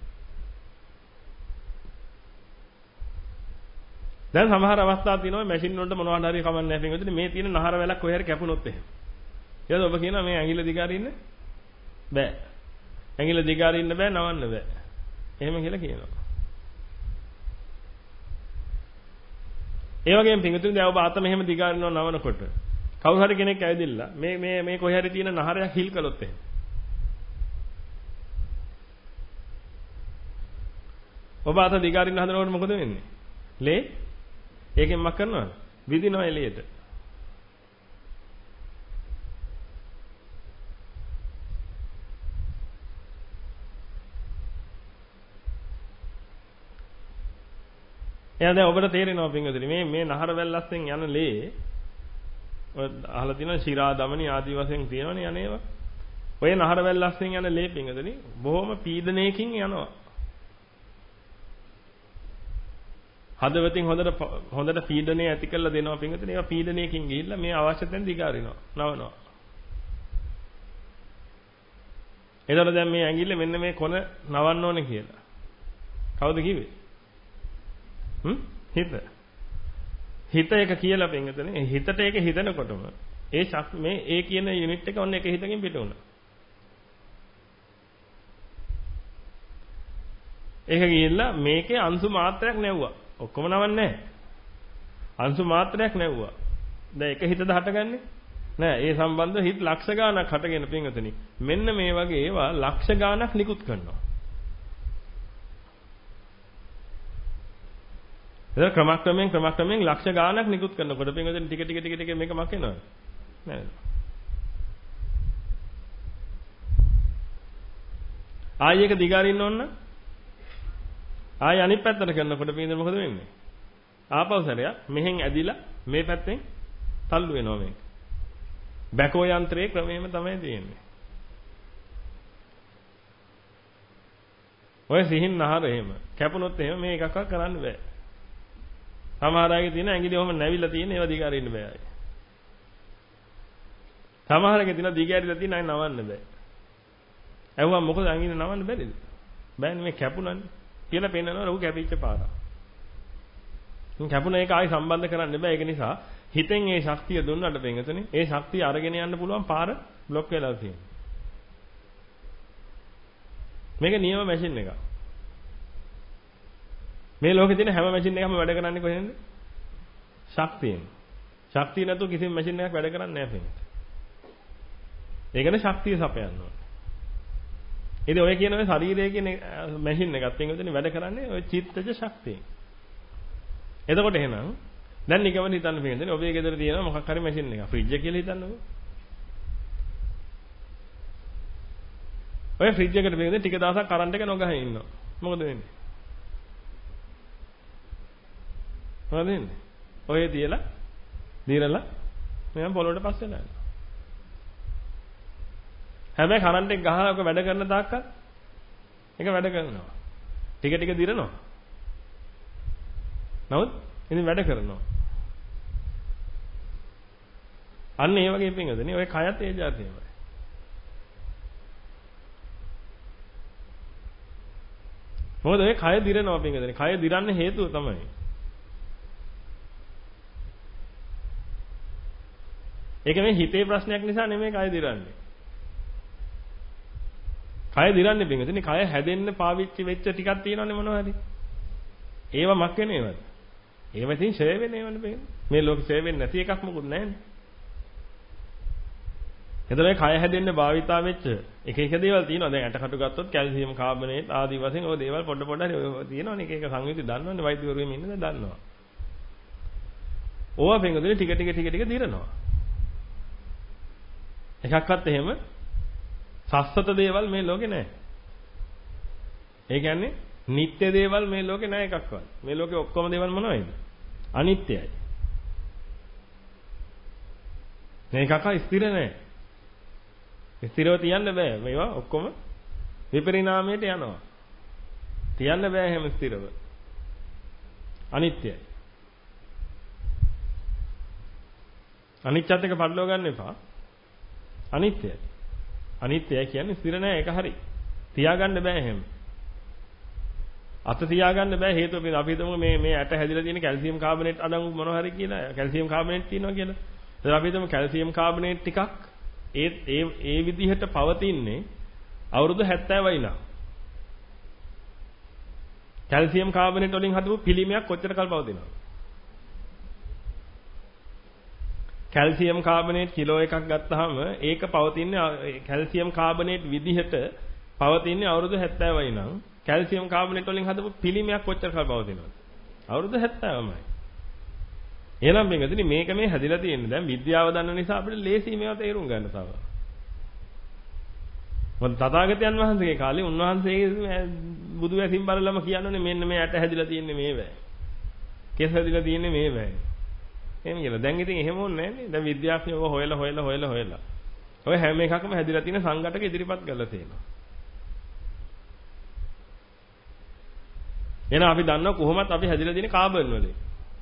දැන් සමහර අවස්ථා තියෙනවා මැෂින් වලට මොනවද හරි කමක් නැහැ පින්වතුනි මේ තියෙන නහර වැලක් කොහේ හරි කැපුණොත් එහෙම. ඊට ඔබ කියනවා මේ ඇඟිල්ල දිගාරින්න බෑ. ඇඟිල්ල දිගාරින්න බෑ නවන්න බෑ. එහෙම කියලා කියනවා. ඒ වගේම පින්වතුනි දැන් ඔබ අත මෙහෙම දිගාරිනව නවනකොට කවුරු හරි කෙනෙක් ඇවිදින්න මේ කොහේ හරි තියෙන නහරයක් හිල් කළොත් එහෙම. ඔබ අත දිගාරින්න හදනකොට මොකද වෙන්නේ? ලේ ඒකෙන් මක් කරනවද? විදිනවා එළියට. එහෙනම් දැන් ඔබට තේරෙනවා පින්වතුනි මේ නහර වැල්ලස්ෙන් යන ලේ ඔය අහලා තියෙනවා ශිරා දමනි ආදී වශයෙන් තියෙනවනේ යන්නේව. ඔය නහර වැල්ලස්ෙන් යන ලේ පින්වතුනි බොහොම පීඩනයකින් යනවා. හදවතින් හොඳට පීඩනය ඇති කරලා දෙනවා පින්වතුනි. ඒවා පීඩනයකින් ගිහිල්ලා මේ අවශ්‍ය තැන දිගාරිනවා, නවනවා. එතකොට දැන් මේ ඇඟිල්ල මෙන්න මේ කොන නවන්න ඕනේ කියලා. කවුද කිව්වේ? හිත එක කියලා පින්වතුනි. හිතට ඒක හිතනකොටම ඒ කියන යුනිට් එක ඔන්න එක හිතකින් පිට වුණා. ඒක ගිහිල්ලා මේකේ අංශු මාත්‍රයක් නැවුවා. ඔක්කොම නවන්නේ නැහැ. අංශු මාත්‍රයක් නැවුවා. දැන් එක හිතද හටගන්නේ? නෑ. ඒ සම්බන්ධ හිත ලක්ෂ ගාණක් හටගෙන පින්වතුනි. මෙන්න මේ වගේ ඒවා ලක්ෂ ගාණක් නිකුත් කරනවා. ඒක ක්‍රමක්‍රමයෙන් ලක්ෂ ගාණක් නිකුත් කරනකොට පින්වතුනි ටික මේක මක් වෙනවද? නෑ. ආයෙක දිගාරින්න ඕන නම් ආයෙ අනිත් පැත්තට කරනකොට පින්වතුනි මොකද වෙන්නේ? ආපහු සැරයක් මෙහෙන් ඇදිලා මේ පැත්තෙන් තල්ලු වෙනවා මේක. බැකෝ යන්ත්‍රයේ ක්‍රමයේම තමයි තියෙන්නේ. ඔය සිහින් නහර එහෙම කැපුණොත් එහෙම මේ එකක්වත් කරන්න බෑ. සමහර අයගේ තියෙන ඇඟිලි ඔහම නැවිලා තියෙන ඒවා දිගාරින්න බෑ ආයේ. සමහර අයගේ තියෙන දිගාරිලා තියෙන අය නවන්න බෑ. ඇහුවා මොකද ඇඟිලි නවන්න බැරිද? බෑනේ මේ කැපුණානේ කියලා පෙන්නනවා රහු කැපිච්ච පාරක්. කැපුණ එක ආයි සම්බන්ධ කරන්න බෑ. ඒක නිසා හිතෙන් ඒ ශක්තිය දුන්නට පෙන්නතනේ ඒ ශක්තිය අරගෙන යන්න පුළුවන් පාර બ્લોක් වෙලා තියෙනවා. මේක නියම මැෂින් එකක්. මේ ලෝකේ තියෙන හැම මැෂින් එකක්ම වැඩ කරන්නේ කොහෙන්ද? ශක්තියෙන්. ශක්තිය නැතුව කිසිම මැෂින් එකක් වැඩ කරන්නේ නැහැ පෙන්නත. ඒකනේ ශක්තිය සපයන්න ඕනේ. ඉතින් ඔය කියන ඔය ශරීරයේ කියන මැෂින් එකත් එක්කනේ වැඩ කරන්නේ ඔය චිත්තජ ශක්තිය. එතකොට එහෙනම් දැන් නිකම්ම හිතන්න පිටින් ඔබේ ගෙදර තියෙන මොකක් හරි මැෂින් එකක් ෆ්‍රිජ් එක කියලා හිතන්නකෝ. ඔය ෆ්‍රිජ් එකට පිටින් ටික දවසක් කරන්ට් එක නොගහගෙන ඉන්නවා. මොකද වෙන්නේ? මොකද වෙන්නේ? ඔය තියලා දිරලා මම පොළොවට පස්සේ දානවා. හැබැයි කරන්ට් එක ගහලා ඔක වැඩ කරන තාක්කල් ඒක වැඩ කරනවා. ටික ටික දිරනවා. නමුත් ඉතින් වැඩ කරනවා. අන්න ඒ වගේ පිංගදනේ ඔය කයත් ඒ જાතියමයි. මොකද ඔය කය දිරනවා පිංගදනේ. කය දිරන්න හේතුව තමයි. ඒක මේ හිතේ ප්‍රශ්නයක් නිසා නෙමෙයි කය දිරන්නේ. කය දිරන්නේ පිංගදනේ කය හැදෙන්න පාවිච්චි වෙච්ච ටිකක් තියෙනවනේ මොනවා හරි. ඒවා මක් වෙන ඒවාද? ඒව ඉතින් ෂේ වෙන්නේ නේවනේ පිංගදනේ. මේ ලෝකේ ෂේ වෙන්නේ නැති එකක් මොකුත් නැහැනේ. එතකොට මේ කය හැදෙන්න භාවිතා වෙච්ච එක එක දේවල් තියෙනවා. දැන් ඇටකටු ගත්තොත් කැල්සියම් කාබනේට් ආදී වශයෙන් ඔය දේවල් පොඩ පොඩ හරි තියෙනවනේ. එක එක සංයුති දන්නවනේ වෛද්‍යවරුන් ඉන්නේ දන්නවා. ඕවා පිංගදනේ ටික ටික දිරනවා. එකක්වත් එහෙම සස්සත දේවල් මේ ලෝකේ නැහැ. ඒ කියන්නේ නිත්‍ය දේවල් මේ ලෝකේ නැහැ එකක්වත්. මේ ලෝකේ ඔක්කොම දේවල් මොනවද? අනිත්‍යයි. මේකක ස්ථිර නැහැ. ස්ථිරව තියන්න බෑ. මේවා ඔක්කොම විපරිණාමයට යනවා. තියන්න බෑ හැම ස්ථිරව. අනිත්‍යයි. අනිත්‍යත් එක පටලවා ගන්න එපා. අනිත්‍යයි. අනිත්‍යයි කියන්නේ ස්ථිර නෑ ඒක හරි. තියාගන්න බෑ එහෙම. අත තියාගන්න බෑ හේතුව අපි හිතමු මේ ඇට හැදිලා තියෙන කැල්සියම් කාබනේට් අඩංගු මොනවා හරි කියලා. කැල්සියම් කාබනේට් තියෙනවා කියලා. ඒත් අපි හිතමු කැල්සියම් කාබනේට් ටිකක් ඒ විදිහට පවතින්නේ අවුරුදු 70යි නා. කැල්සියම් කාබනේට් වලින් හදපු පිළිමයක් කොච්චර කල් පවතිනවද? කැල්සියම් කාබනේට් කිලෝ එකක් ගත්තාම ඒක පවතින්නේ කැල්සියම් කාබනේට් විදිහට පවතින්නේ අවුරුදු 70යි නම් කැල්සියම් කාබනේට් වලින් හදපු පිළිමයක් කොච්චර කල් පවතිනවද? අවුරුදු 70මයි. එහෙනම් මේකදී මේක මේ හැදිලා තියෙන්නේ දැන් විද්‍යාව දන්න නිසා අපිට ලේසි මේවා තේරුම් ගන්න තව. මොකද තථාගතයන් වහන්සේගේ කාලේ උන්වහන්සේ බුදු වැසින් බලලම කියනෝනේ මෙන්න මේ ඇට හැදිලා තියෙන්නේ මේ වැය. කෙස් හැදිලා තියෙන්නේ මේ වැය. එහෙම කියලා. දැන් ඉතින් එහෙම ඕනේ නැහැ නේ. දැන් විද්‍යාඥයෝ හොයලා. ඔය හැම එකක්ම හැදිලා තියෙන සංඝටක ඉදිරිපත් කරලා තියෙනවා. එහෙනම් අපි දන්නවා කොහොමත් අපි හැදිලා තියෙන කාබන් වලින්.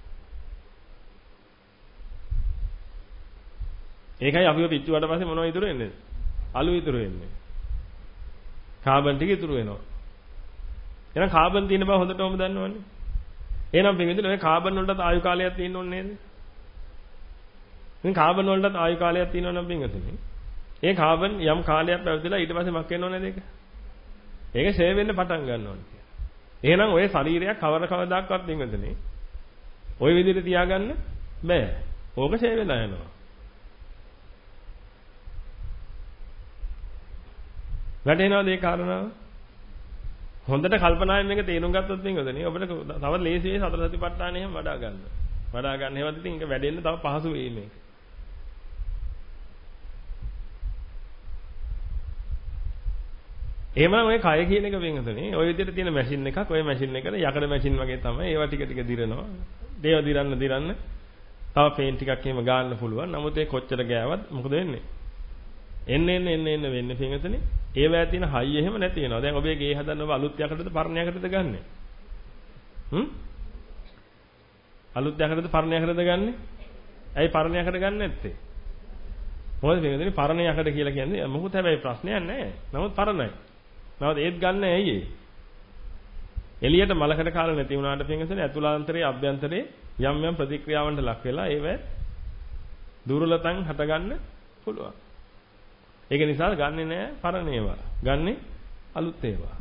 ඒකයි අපිව පිච්චුවාට පස්සේ මොනව ඉතුරු වෙන්නේ? අලු ඉතුරු වෙන්නේ. කාබන් ටික ඉතුරු වෙනවා. එහෙනම් කාබන් තියෙන බව හොඳටම දන්නවනේ. එහෙනම් පිටින් ඔය කාබන් වලටත් ආයු කාලයක් තියෙන්න ඕනේ නේද? මේ කාබන් වලටත් ආයු කාලයක් තියෙනවා නම් පිටින්. ඒ කාබන් යම් කාලයක් පැවතිලා ඊට පස්සේ මක් වෙන්න ඕනේ නේද ඒක? ඒක ෂේ වෙන්න පටන් ගන්න ඕනේ. එහෙනම් ඔය ශරීරයක් කවදාවත් පිටින් ඔය විදිහට තියාගන්න බෑ. ඕක ෂේ වෙලා යනවා. වැටෙනවද ඒ කාරණාව? හොඳට කල්පනායෙන් මේක තේරුම් ගත්තොත් මේකදනේ ඔබට තව ලේසියි සතර සතිපට්ඨානෙ එහෙම වඩා ගන්න. වඩා ගන්න හැමද ඉතින් ඒක වැඩෙන්න තව පහසු වෙයි මේක. එහෙමනම් ඔය කය කියන එක වෙනදනේ ඔය විදිහට තියෙන මැෂින් එකක් ඔය මැෂින් එකට යකඩ මැෂින් වගේ තමයි ඒවා ටික ටික දිරනවා. දේව දිරන්න තව පේන් ටිකක් එහෙම ගන්න පුළුවන්. නමුත් ඒ කොච්චර ගෑවත් මොකද වෙන්නේ? එන්න වෙන්නේ පින්වතුනි. ඒවැය තියෙන හයිය එහෙම නැති වෙනවා. දැන් ඔබේ ගේ හදන්න ඔබ අලුත් යකටද පරණ යකටද ගන්නෙ? අලුත් යකටද පරණ යකටද ගන්නෙ? ඇයි පරණ යකට ගන්න නැත්තේ? මොකද පින්වතුනි පරණ යකට කියලා කියන්නේ මොකුත් හැබැයි ප්‍රශ්නයක් නැහැ. නමුත් පරණයි. නමුත් ඒත් ගන්න ඇයි ඒ? එළියට මලකට කාලා නැති වුණාට පින්වතුනි ඇතුළාන්තරයේ අභ්‍යන්තරයේ යම් ප්‍රතික්‍රියාවන්ට ලක් වෙලා ඒවැ දුර්වලතන් හටගන්න පුළුවන්. ඒක නිසා ගන්නෙ නෑ පරණ ඒවා. ගන්නෙ අලුත් ඒවා.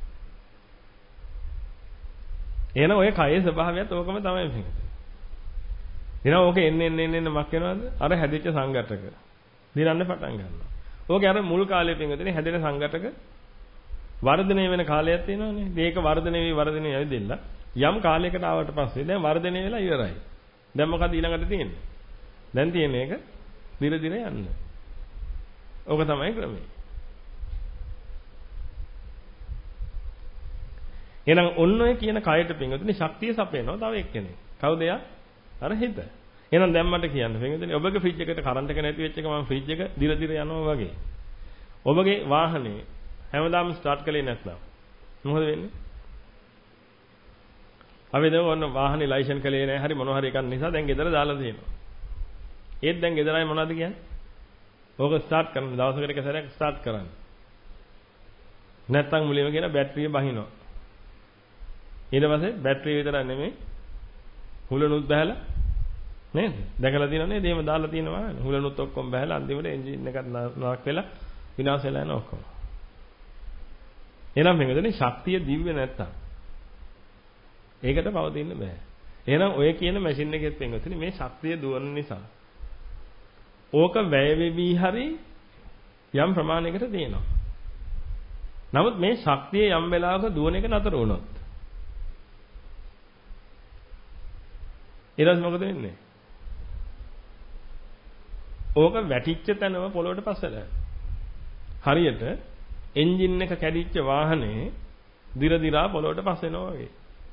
එහෙනම් ඔය කයේ ස්වභාවයත් ඕකම තමයි මේක. එහෙනම් ඕක එන්න මක් වෙනවද? අර හැදිච්ච සංඝටක. දිනන්න පටන් ගන්නවා. ඕකේ අර මුල් කාලේ පින්වතුනි හැදෙන සංඝටක වර්ධනය වෙන කාලයක් තියෙනවානේ. මේක වර්ධනය වෙවි ඇවිදෙන්න යම් කාලයකට ආවට පස්සේ දැන් වර්ධනය වෙලා ඉවරයි. දැන් මොකද ඊළඟට තියෙන්නේ? දැන් තියෙන එක දිර දිර යන්න. ඕක තමයි ක්‍රමය. එහෙනම් ඔන්න ඔය කියන කයට පින්වතුනි ශක්තිය සපයනවා තව එක්කෙනෙක්. කවුද එයා? අර හිත. එහෙනම් දැන් මට කියන්න පින්වතුනි ඔබගේ ෆ්‍රිජ් එකට කරන්ට් එක නැති වෙච්ච එක මම ෆ්‍රිජ් එක දිර දිර යනවා වගේ. ඔබගේ වාහනේ හැමදාම ස්ටාර්ට් කළේ නැත්නම් මොකද වෙන්නේ? අපි දැන් ඔන්න වාහනේ ලයිසන් කළේ නැහැ හරි මොනවා හරි එකක් නිසා දැන් ගෙදර දාලා තියෙනවා. ඒත් දැන් ගෙදරයි මොනවද කියන්නේ? ඕක ස්ටාර්ට් කරන්න දවසකට එක සැරයක් ස්ටාර්ට් කරන්න. නැත්තම් මුලින්ම කියන බැටරිය බහිනවා. ඊට පස්සේ බැටරිය විතරක් නෙමෙයි හුලනුත් බහැලා නේද? දැකලා තියෙනව නේද? එහෙම දාලා තියෙනවා හුලනුත් ඔක්කොම බහැලා අන්තිමට එන්ජින් එකත් නරක වෙලා විනාශ වෙලා යනවා ඔක්කොම. එහෙනම් මේකදනේ ශක්තිය දිව්‍ය නැත්තම් ඒකට පවතින්න බෑ. එහෙනම් ඔය කියන මැෂින් එකෙත් වෙන්නේ මේ ශක්තිය දුවන නිසා. ඕක වැය වෙවි හරි යම් ප්‍රමාණයකට තියෙනවා. නමුත් මේ ශක්තිය යම් වෙලාවක දුවන එක නතර වුණොත් ඊළඟ මොකද වෙන්නේ? ඕක වැටිච්ච තැනම පොළොවට පස්සලා. හරියට එන්ජින් එක කැඩිච්ච වාහනේ දිර දිරා පොළොවට පස් වෙනවා වගේ.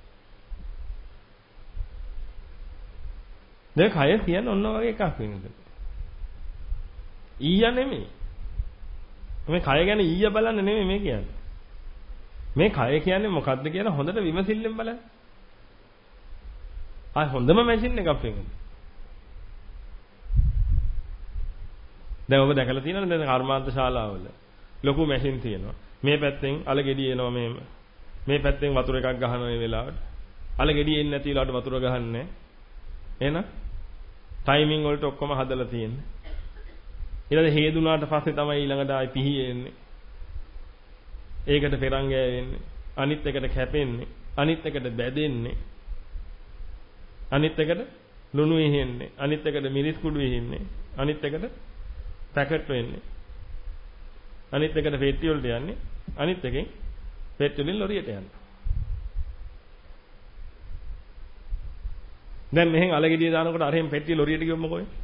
දැන් කය කියන්නේ ඔන්න වගේ එකක් වෙනද? ඊය නෙමෙයි. මේ කය ගැන ඊය බලන්න නෙමෙයි මේ කියන්නේ. මේ කය කියන්නේ මොකද්ද කියලා හොඳට විමසිල්ලෙන් බලන්න. ආ හොඳම මැෂින් එකක් වෙන්නේ. දැන් ඔබ දැකලා තියෙනවද දැන් කර්මාන්ත ශාලාවල ලොකු මැෂින් තියෙනවා. මේ පැත්තෙන් අල ගෙඩිය එනවා මෙහෙම. මේ පැත්තෙන් වතුර එකක් ගහන මේ වෙලාවට. අල ගෙඩිය එන්නේ නැති වෙලාවට වතුර ගහන්නේ. එහෙනම් ටයිමින් වලට ඔක්කොම හදලා තියෙන්නේ. ඊළඟ හේදුනාට පස්සේ තමයි ඊළඟට ආයි පිහිය එන්නේ. ඒකට පෙරංගය වෙන්නේ. අනිත් එකට කැපෙන්නේ. අනිත් එකට බැදෙන්නේ. අනිත් එකට ලුණු ඉහෙන්නේ. අනිත් එකට මිරිස් කුඩු ඉහෙන්නේ. අනිත් එකට පැකට් වෙන්නේ. අනිත් එකට පෙට්ටි වලට යන්නේ. අනිත් එකෙන් පෙට්ටි වලින් ලොරියට යන්නේ. දැන් මෙහෙන් අලගෙඩිය දානකොට අරහෙන් පෙට්ටි ලොරියට ගියොත් මොකෝ වෙන්නේ?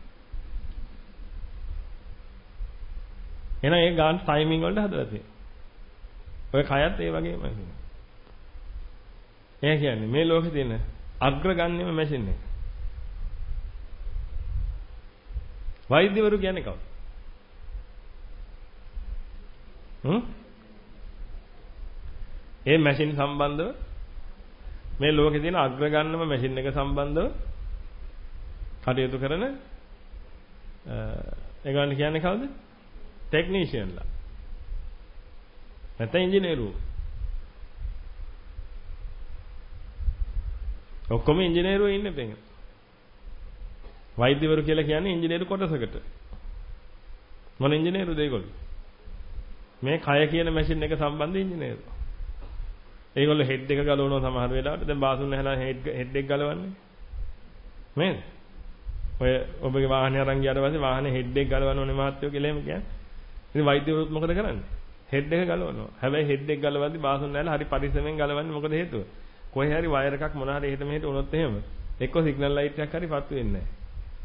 එහෙනම් ඒ ගාන ටයිමින් වලට හදලා තියෙනවා. ඔය කයත් ඒ වගේම. ඒ කියන්නේ මේ ලෝකේ තියෙන අග්‍රගණ්‍යම මැෂින් එක. වෛද්‍යවරු කියන්නේ කවුද? ඒ මැෂින් සම්බන්ධව මේ ලෝකේ තියෙන අග්‍රගණ්‍යම මැෂින් එක සම්බන්ධව කටයුතු කරන ඒගොල්ලන් කියන්නේ කවුද? ටෙක්නීෂියන්ලා. නැත්නම් ඉංජිනේරු. ඔක්කොම ඉංජිනේරු ඉන්නේ පෙඟ. වෛද්‍යවරු කියලා කියන්නේ ඉංජිනේරු කොටසකට. මොන ඉංජිනේරුද ඒගොල්ලෝ? මේ කය කියන මැෂින් එක සම්බන්ධ ඉංජිනේරු. ඒගොල්ලෝ හෙඩ් එක ගලවනවා සමහර වෙලාවට. දැන් බාසුන් ඇහලා හෙඩ් එක ගලවන්නේ. නේද? ඔය ඔබගේ වාහනේ අරන් ගියාට පස්සේ වාහනේ හෙඩ් එක ගලවන්න ඕනේ මහත්තයෝ කියලා එහෙම කියන්නේ. ඉතින් වෛද්‍යවරුත් මොකද කරන්නේ? හෙඩ් එක ගලවනවා. හැබැයි හෙඩ් එක ගලවද්දි බාසුන් ඇහලා හරි පරිස්සමෙන් ගලවන්නේ මොකද හේතුව? කොහේ හරි වයර් එකක් මොන හරි එහෙට මෙහෙට වුණොත් එහෙම එක්ක සිග්නල් ලයිට් එකක් හරි පත්තු වෙන්නේ නැහැ.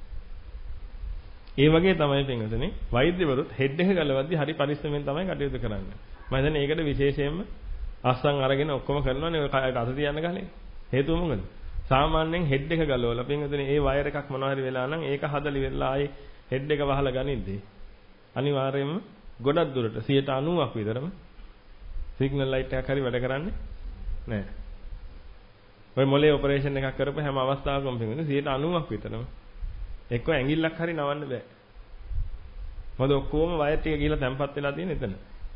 ඒ වගේ තමයි පින්වතුනි වෛද්‍යවරුත් හෙඩ් එක ගලවද්දි හරි පරිස්සමෙන් තමයි කටයුතු කරන්නේ. මම හිතන්නේ ඒකට විශේෂයෙන්ම අස්සන් අරගෙන ඔක්කොම කරනවානේ ඔය කයට අත තියන්න ගහන්නේ. හේතුව මොකද? සාමාන්‍යයෙන් හෙඩ් එක ගලවලා පින්වතුනි ඒ වයර් එකක් මොනවා හරි වෙලා නම් ඒක හදලි වෙලා ආයේ හෙඩ් එක වහලා ගනිද්දී අනිවාර්යයෙන්ම ගොඩක් දුරට 90%ක් විතරම සිග්නල් ලයිට් එකක් හරි වැඩ කරන්නේ නැහැ. ඔය මොලේ ඔපරේෂන් එකක් කරපු හැම අවස්ථාවකම පින්වතුනි 90%ක් විතරම එක්ක ඇඟිල්ලක් හරි නවන්න බෑ. මොකද ඔක්කොම වයර් ටික ගිහලා තැම්පත් වෙලා තියෙන එතන.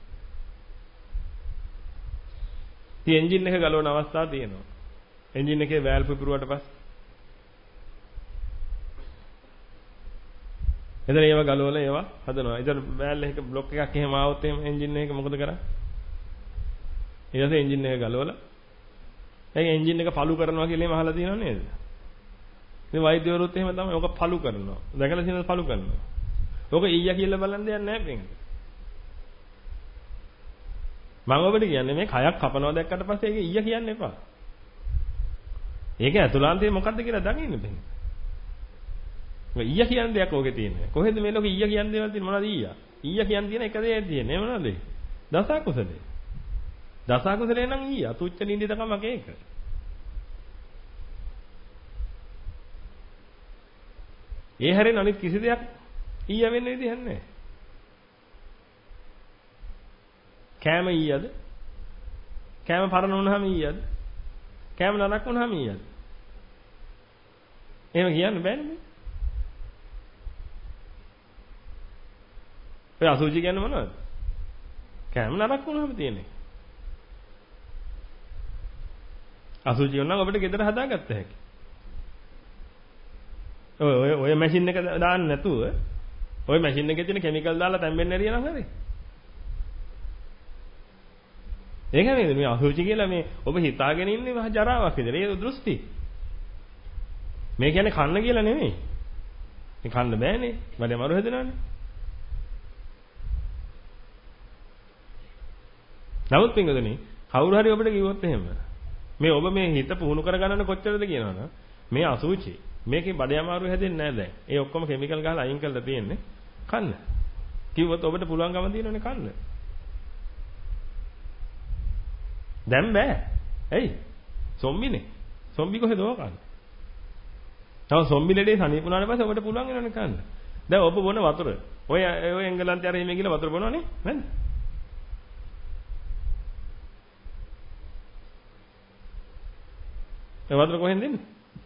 ඉතින් එන්ජින් එක ගලවන අවස්ථා තියෙනවා. එන්ජින් එකේ වෑල්ව් පිපුරුවට පස්සේ එතන ඒවා ගලවලා ඒවා හදනවා. ඉතින් වෑල්ව් එක බ්ලොක් එකක් එහෙම ආවොත් එහෙම එන්ජින් එක මොකද කරන්නේ? ඊට පස්සේ එන්ජින් එක ගලවලා ඒ එන්ජින් එක පළු කරනවා කියලා එහෙම අහලා තියෙනව නේද? ඉතින් වෛද්‍යවරුත් එහෙම තමයි. ඕක පළු කරනවා. දැකලා තියෙනවද පළු කරනවා? ඕක ඊය කියලා බලන් දෙයක් නැහැ පිටින්. මම ඔබට කියන්නේ මේ කයක් කපනවා දැක්කට පස්සේ ඒක ඊය කියන්න එපා. ඒක ඇතුළාන්තයේ මොකද්ද කියලා දකින්න බෑ. ඊය කියන දෙයක් ඕකේ තියෙන්නේ. කොහෙද මේ ලෝකේ ඊය කියන දේවල් තියෙන්නේ මොනවද ඊය? ඊය කියන තියෙන එක දෙයක් තියෙන්නේ මොනවද? දසකුසලේ. දසකුසලේ නම් ඊය තුච්ච නින්දිතකමක ඒක. ඒ හැරෙන අනිත් කිසි දෙයක් ඊය වෙන්න විදිහක් නැහැ. කෑම ඊයද? කෑම පරණ වුණාම ඊයද? කෑම නරක වුණාම ඊයද? එහෙම කියන්න බෑනේ. ඔය අසුචි කියන්නේ මොනවද? කෑම නරක වුණාම තියෙන්නේ. අසුචි වුණා නම් ඔබට ගෙදර හදාගත්ත හැකි. ඔය මැෂින් එක දාන්න නැතුව ඔය මැෂින් එකේ තියෙන කිමිකල් දාලා තැම්බෙන්න ඇරියා නම් හරි. ඒක නේද මේ අසුචි කියලා මේ ඔබ හිතාගෙන ඉන්නේ මහ ජරාවක් විතර. ඒ දෘෂ්ටි. මේ කියන්නේ කන්න කියලා නෙමෙයි. මේ කන්න බෑනේ. බඩේ මරු හැදෙනවානේ. නමුත් පින්වතුනි කවුරු හරි ඔබට කිව්වොත් එහෙම මේ ඔබ මේ හිත පුහුණු කරගන්නන කොච්චරද කියනවනම් මේ අසුචි මේකේ බඩේ අමාරු හැදෙන්නේ නැහැ දැන්. ඒ ඔක්කොම කිමිකල් ගහලා අයින් කරලා තියෙන්නේ. කන්න. කිව්වොත් ඔබට පුළුවන්කම තියෙනවනේ කන්න. දැන් බෑ. ඇයි? සොම්බිනේ. සොම්බි කොහෙද ඕකන්නේ? තව සොම්බි ලෙඩේ සනීප වුණාට පස්සේ ඔබට පුළුවන් වෙනවනේ කන්න. දැන් ඔබ බොන වතුර. ඔය එංගලන්තේ අර එහෙම ගිහලා වතුර බොනවනේ නේද? ඒ වතුර කොහෙන්ද එන්නේ?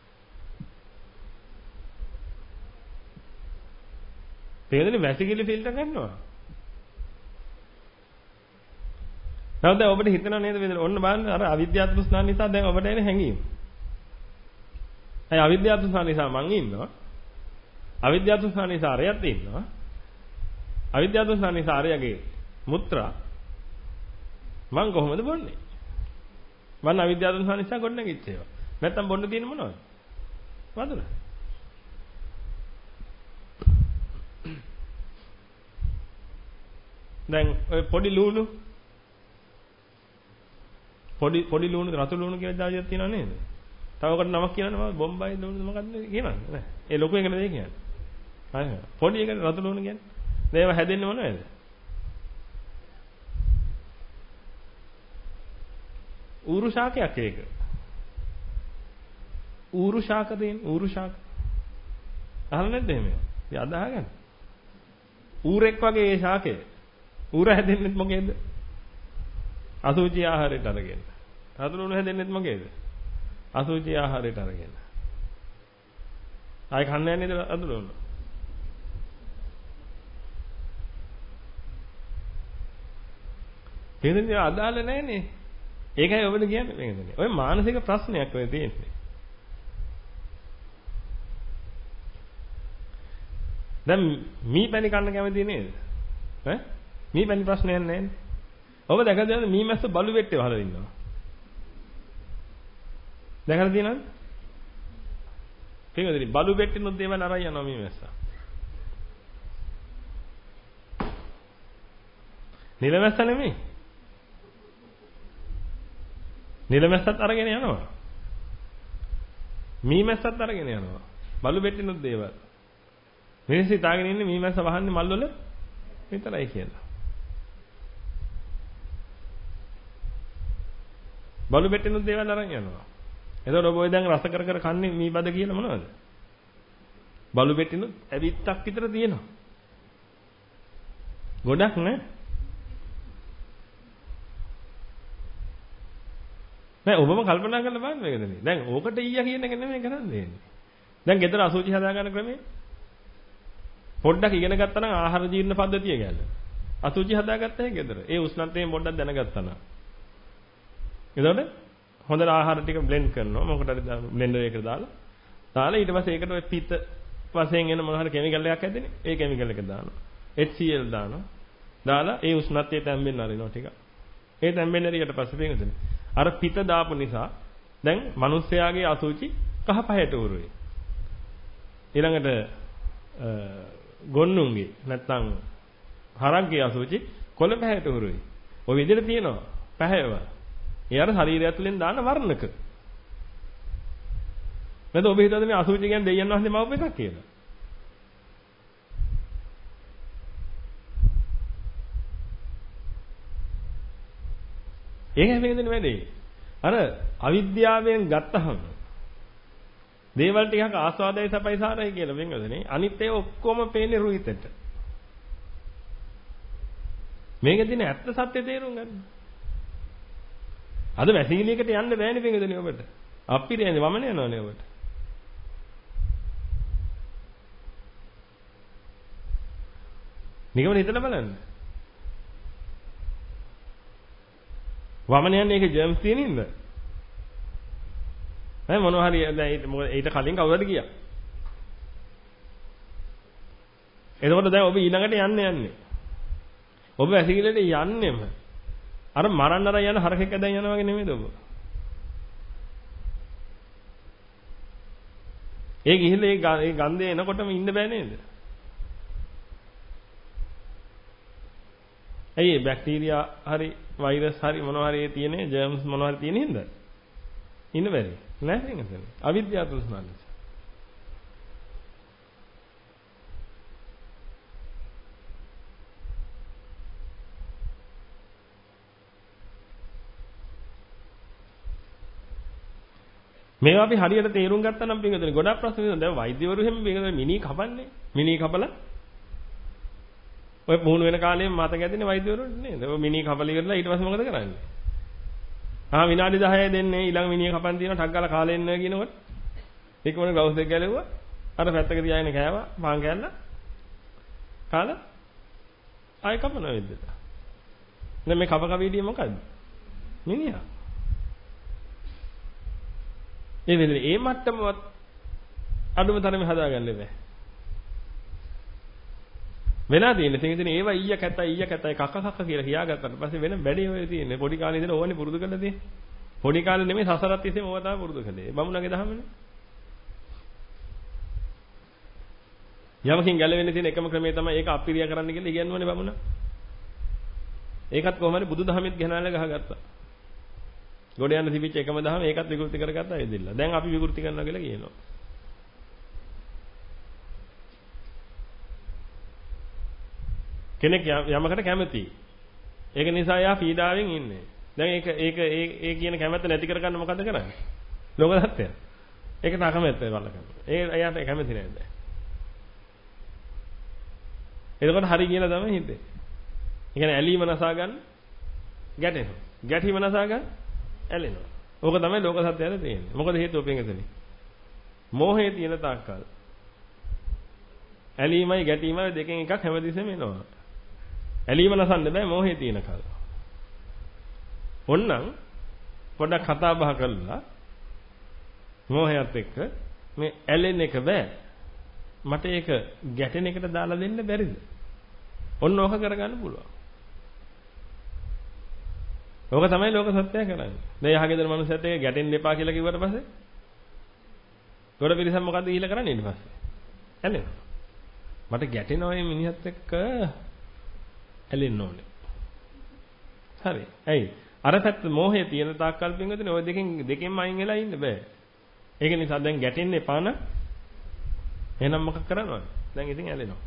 තේරෙන්නේ වැසිකිලි ෆිල්ටර් කරනවා. නැවත දැන් ඔබට හිතෙනව නේද මේ ඔන්න බලන්න අර අවිද්‍යාව තෘෂ්ණාව නිසා දැන් ඔබට එන හැඟීම. අය අවිද්‍යාව තෘෂ්ණාව නිසා මං ඉන්නවා. අවිද්‍යාව තෘෂ්ණාව නිසා අරයත් ඉන්නවා. අවිද්‍යාව තෘෂ්ණාව නිසා අරයගේ මුත්‍රා මං කොහොමද බොන්නේ? මං අවිද්‍යාව තෘෂ්ණාව නිසා ගොඩනැගිච්ච ඒවා. නැත්තම් බොන්න තියෙන්නේ මොනවද? වතුර. දැන් ඔය පොඩි ලුණු පොඩි ලුණු රතු ලුණු කියලා જાතියක් තියෙනව නේද? තව කට නමක් කියනවනේ මම බොම්බයි ලුණු මොකක්ද කියනවනේ නෑ. ඒ ලොකු එකනේ දෙය කියන්නේ. හරි. පොඩි එකනේ රතු ලුණු කියන්නේ. මේව හැදෙන්නේ මොනවද? ඌරු ශාකයක් ඒක. ඌරු ශාක දෙන්නේ ඌරු ශාක. අහලා නැද්ද එහෙම? ඉතින් අදහගන්න. ඌරෙක් වගේ ඒ ශාකය. ඌර හැදෙන්නෙත් මොකේද? අසුචි ආහාරයට අරගෙන. රතුළුණු හැදෙන්නෙත් මොකේද? අසුචි ආහාරයට අරගෙන. ආයි කන්න යන්නේ නේද රතුළුණු? තේරෙන්නේ අදාළ නැහැනේ. ඒකයි ඔබට කියන්නේ මේකනේ. ඔය මානසික ප්‍රශ්නයක් ඔය තියෙන්නේ. දැන් මී පැණි කන්න කැමති නේද? ඈ? මී පැණි ප්‍රශ්නයක් නැහැ. ඔබ දැකලා තියෙනවද මී මැස්ස බලු වෙට්ටේ වහලා ඉන්නවා? දැකලා තියෙනවද? පින්වදින බලු වෙට්ටිනුත් දේවල් අරන් යනවා මී මැස්ස. නිල මැස්ස නෙමෙයි. නිල මැස්සත් අරගෙන යනවා. මී මැස්සත් අරගෙන යනවා. බලු වෙට්ටිනුත් දේවල්. මිනිස්සු හිතාගෙන ඉන්නේ මී මැස්ස වහන්නේ මල් වල විතරයි කියලා. බලු බෙට්ටෙනුත් දේවල් අරන් යනවා. එතකොට ඔබ ඔය දැන් රස කර කර කන්නේ මී බද කියලා මොනවද? බලු බෙට්ටෙනුත් ඇවිත්තක් විතර තියෙනවා. ගොඩක් නෑ. නෑ ඔබම කල්පනා කරලා බලන්න මේකද? දැන් ඕකට ඊයා කියන එක නෙමෙයි කරන්නේ. දැන් ගෙදර අසුචි හදාගන්න ක්‍රමේ පොඩ්ඩක් ඉගෙන ගත්තා නම් ආහාර ජීර්ණ පද්ධතිය ගැන. අසුචි හදාගත්තා ඒ ගෙදර. ඒ උෂ්ණත්වයෙන් පොඩ්ඩක් දැනගත්තා නම්. එතකොට හොඳට ආහාර ටික බ්ලෙන්ඩ් කරනවා. මොකටද බ්ලෙන්ඩර් එකකට දාලා ඊට පස්සේ ඒකට ඔය පිත වශයෙන් එන මොන හරි කිමිකල් එකක් ඇදෙන්නේ. ඒ කිමිකල් එක දානවා. HCl දානවා. දාලා ඒ උෂ්ණත්වය තැම්බෙන්න අරිනවා ටික. ඒ තැම්බෙන්න ඇරියට පස්සේ වෙනසනේ. අර පිත දාපු නිසා දැන් මිනිස්යාගේ අසුචි කහ පහට උරුයි. ඊළඟට ගොන්නුන්ගේ නැත්තම් හරක්ගේ අසුචි කොළ පැහැයට උරුයි. ඔය විදිහට තියෙනවා පැහැයව. ඒ අර ශරීරය ඇතුලෙන් දාන වර්ණක. නැත්නම් ඔබ හිතන්නේ මේ අසුචි කියන්නේ දෙයයන් වහන්සේ මවපු එකක් කියලා. ඒකයි මේකෙන් වැඩේ. අර අවිද්‍යාවෙන් ගත්තහම දේවල් ටිකක් ආස්වාදයි සපයි සාරයි කියලා වෙනවදනේ. අනිත් ඒවා ඔක්කොම පේන්නේ රුහිතට. මේකෙදින ඇත්ත සත්‍ය තේරුම් ගන්න. අද වැසීලියකට යන්න බෑනේ වෙනවදනේ ඔබට. අපිරියන්නේ වමන යනවනේ ඔබට. නිකම්ම හිතලා බලන්න. වමන යන්නේ ඒකේ ජර්ම්ස් තියෙන ඉන්න. මොනවා හරි දැන් ඊට කලින් කවුරුද ගියා. එතකොට දැන් ඔබ ඊළඟට යන්නේ. ඔබ වැසිකිළියට යන්නෙම අර මරන්න අර යන හරකෙක් ඇදන් යනවා වගේ නෙමෙයිද ඔබ? ඒ ගිහිල්ලා ඒ ගන්ධය එනකොටම ඉන්න බෑ නේද? ඇයි බැක්ටීරියා හරි වෛරස් හරි මොනවා හරි තියෙන ජර්ම්ස් මොනවා හරි තියෙන හින්දා ඉන්න බැරි නෑ නේද? අවිද්‍යාව තෘෂ්ණාව. මේවා අපි හරියට තේරුම් ගත්තා නම් පිටුදෙන ගොඩක් ප්‍රශ්න තියෙනවා. දැන් වෛද්‍යවරු හැම මිනී කපන්නේ. මිනී කපලා ඔය පුහුණු වෙන කාලේ මතක ඇතිනේ වෛද්‍යවරුන්ට නේද? ඔය මිනී කපලා ඉවරලා ඊට පස්සේ මොකද කරන්නේ? විනාඩි 10 දෙන්නේ ඊළඟ මිනිහ කපන් තියෙනවා ටක් ගාලා කාලේ එන්න කියනකොට ඒකමනේ ග්ලව්ස් එක ගැලෙව්වා අර පැත්තක තියාගෙන කෑවා පාන් කෑල්ල කාලා ආයෙ කපනවා වෙද්දට. දැන් මේ කප කපීටිය මොකද්ද? මිනිහා. ඒ වෙලේ ඒ මට්ටමවත් අඩුම තරමේ හදාගන්න බෑ. වෙලා තියෙන තේින් ඒවා ඊය කැතයි කක කියලා කියාගත්තාට පස්සේ වෙන බැඩේ ඔය තියෙන්නේ පොඩි කාලේ ඉඳලා ඕවනේ පුරුදු කරලා තියෙන්නේ. පොඩි කාලේ නෙමෙයි සසරත් තිස්සේම ඕවා තමයි පුරුදු කළේ. බමුණගේ දහමනේ. යමකින් ගැලවෙන්න තියෙන එකම ක්‍රමය තමයි ඒක අපිරිය කරන්න කියලා ඉගෙනුවනේ බමුණ. ඒකත් කොහොමද බුදුදහමෙත් ගෙනාලා ගහගත්තා. ගොඩ යන තිබිච්ච එකම දහම ඒකත් විකෘති කරගත්තා ඒ දෙල්ල. දැන් අපි විකෘති කරනවා කියලා කියනවා. කෙනෙක් යමකට කැමතියි. ඒක නිසා එයා පීඩාවෙන් ඉන්නේ. දැන් ඒ කියන කැමැත්ත නැති කරගන්න මොකද කරන්නේ? ලෝක සත්‍යය. ඒකට අකමැත්ත වල කරනවා. එයාට කැමති නෑ දැන්. එතකොට හරි කියලා තමයි හිතේ. ඒ කියන්නේ ඇලීම නසා ගන්න ගැටෙනවා. ගැටීම නසා ගන්න ඇලෙනවා. ඕක තමයි ලෝක සත්‍යයට තියෙන්නේ. මොකද හේතුව පෙන්ගතනේ. මෝහයේ තියෙන තාක්කල් ඇලීමයි ගැටීමයි දෙකෙන් එකක් හැමදෙස්සෙම එනවා. ඇලීම නසන්න බෑ මෝහයේ තියෙන කල්. ඕන්නම් පොඩ්ඩක් කතා බහ කරලා මෝහයත් එක්ක මේ ඇලෙන එක බෑ. මට ඒක ගැටෙන එකට දාලා දෙන්න බැරිද? ඔන්න ඕක කරගන්න පුළුවන්. ඕක තමයි ලෝක සත්‍යය කරන්නේ. දැන් යහගෙදර මනුස්සයත් එක්ක ගැටෙන්න එපා කියලා කිව්වට පස්සේ ගොඩ පිරිසක් මොකද්ද ගිහිල්ලා කරන්නේ ඊට පස්සේ? ඇලෙනවා. මට ගැටෙනවා මේ මිනිහත් එක්ක ඇලෙන්න ඕනේ. හරි. ඇයි? අර පැත්ත මෝහයේ තියෙන තාක්කල් පින්වතුනි ඔය දෙකෙන්ම අයින් වෙලා ඉන්න බෑ. ඒක නිසා දැන් ගැටෙන්න එපා නම් එහෙනම් මොකක් කරනවද? දැන් ඉතින් ඇලෙනවා.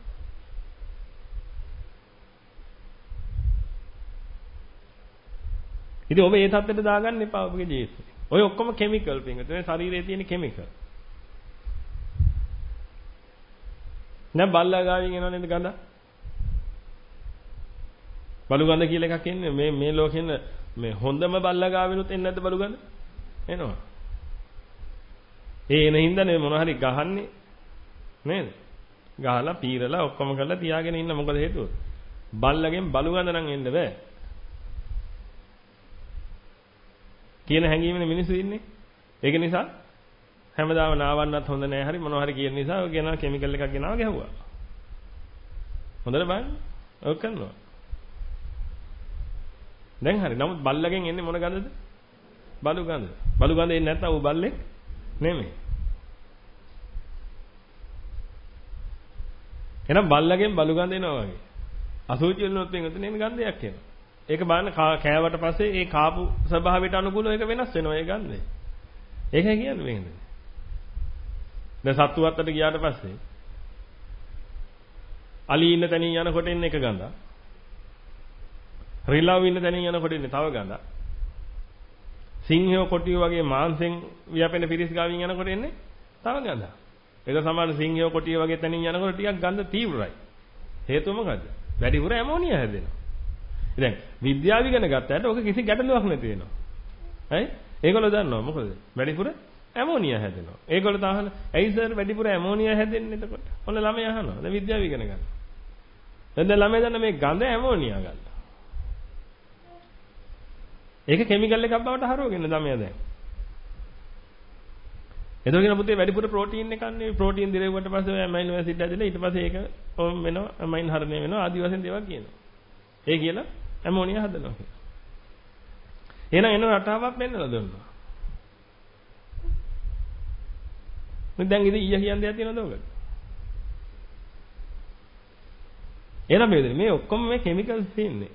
ඉතින් ඔබ මේ තත්ත්වෙට දාගන්න එපා ඔබගේ ජීවිතේ. ඔය ඔක්කොම කිමිකල් පින්වතුනි ශරීරයේ තියෙන කිමිකල්. දැන් බල්ලා ගාවින් එනව නේද ගඳ? බලු ගඳ කියලා එකක් එන්නේ මේ ලෝකෙන්න මේ හොඳම බල්ලා ගාවිනුත් එන්නේ නැද්ද බලු ගඳ? එනවා. ඒ එන හින්දානේ මොනවා හරි ගහන්නේ නේද? ගහලා පීරලා ඔක්කොම කරලා තියාගෙන ඉන්න මොකද හේතුව? බල්ලගෙන් බලු ගඳ නම් එන්න බෑ. කියන හැඟීමනේ මිනිස්සු ඉන්නේ. ඒක නිසා හැමදාම නාවන්නත් හොඳ නෑ හරි මොනවා හරි කියන නිසා ඔය ගෙනා කිමිකල් එකක් ගෙනාව ගැහුවා. හොඳට බලන්න. ඔය කරනවා. දැන් හරි. නමුත් බල්ලගෙන් එන්නේ මොන ගඳද? බලු ගඳ. බලු ගඳ එන්නේ නැත්නම් ඌ බල්ලෙක් නෙමෙයි. එහෙනම් බල්ලගෙන් බලු ගඳ එනවා වගේ. අසුචි වලනොත් එන්නේ ගන්ධයක් එනවා. ඒක බලන්න කෑවට පස්සේ ඒ කාපු ස්වභාවයට අනුකූලව ඒක වෙනස් වෙනවා ඒ ගන්ධය. ඒකයි කියන්නේ මේකනේ. දැන් සත්තු වත්තට ගියාට පස්සේ අලි ඉන්න තැනින් යනකොට එන්නේ එක ගඳක්. රිලව් ඉන්න තැනින් යනකොට එන්නේ තව ගඳක්. සිංහයෝ කොටියෝ වගේ මාංශෙන් ව්‍යාපෙන පිරිස් ගාවින් යනකොට එන්නේ තව ගඳක්. ඒක සමහර සිංහයෝ කොටියෝ වගේ තැනින් යනකොට ටිකක් ගඳ තීව්‍රයි. හේතුව මොකද්ද? වැඩිපුර ඇමෝනියා හැදෙනවා. දැන් විද්‍යාව ඉගෙන ගත්තාට ඔක කිසි ගැටලුවක් නැති වෙනවා. හරි? ඒගොල්ලෝ දන්නවා මොකද? වැඩිපුර ඇමෝනියා හැදෙනවා. ඒගොල්ලෝ තහන ඇයි සර් වැඩිපුර ඇමෝනියා හැදෙන්නේ එතකොට? ඔන්න ළමයා අහනවා. දැන් විද්‍යාව ඉගෙන ගන්න. දැන් ළමයා දන්න මේ ගඳ ඇමෝනියා ගන්න. ඒක කිමිකල් එකක් බවට හරවගෙන ළමයා දැන්. එතකොට පුතේ වැඩිපුර ප්‍රෝටීන් එක කන්නේ ප්‍රෝටීන් දිරෙව්වට පස්සේ ඇමයිනෝ ඇසිඩ් ඇදලා ඊට පස්සේ ඒක ඔම් වෙනවා ඇමයින් හරණය වෙනවා ආදි වශයෙන් දේවල් කියනවා. ඒ කියලා ඇමෝනියා හදනවා කියලා. එහෙනම් එන රටාවක් වෙන්නලා දුන්නා. දැන් ඉතින් ඊය කියන දෙයක් තියෙනවද ඔකට? එහෙනම් මේ ඔක්කොම මේ කිමිකල්ස් තියෙන්නේ.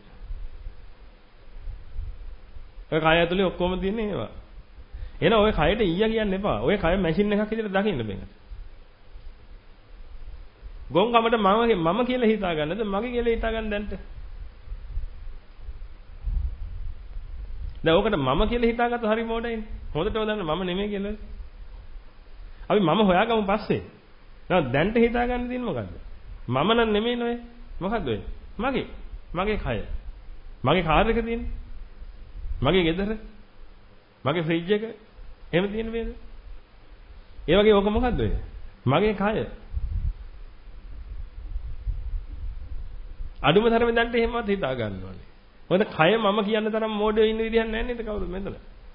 ඔය කය ඇතුලේ ඔක්කොම තියෙන්නේ ඒවා. එහෙනම් ඔය කයට ඊය කියන්න එපා. ඔය කය මැෂින් එකක් විදිහට දකින්න බෑ. ගොංගමට මම කියලා හිතා ගන්නද මගේ කියලා හිතා ගන්න දැන්ට. දැන් ඔකට මම කියලා හිතාගත්ත හරි මොඩයිනේ. හොඳටම දන්න මම නෙමෙයි කියලා. අපි මම හොයාගමු පස්සේ. දැන්ට හිතාගන්න තියෙන්නේ මොකද්ද? මම නම් නෙමෙයි නෝ. මොකද්ද ඔය? මගේ කය. මගේ කාර් එක තියෙන්නේ. මගේ ගෙදර. මගේ ෆ්‍රිජ් එක. එහෙම තියෙන වේද? ඒ වගේ ඕක මොකද්ද ඔය? මගේ කය. අඩුම තරමේ දැන්ට එහෙමවත් හිතා ගන්න ඕනේ. මොකද කය මම කියන තරම් මොඩේ ඉන්න විදිහක් නැහැ නේද කවුරුත් මෙතන.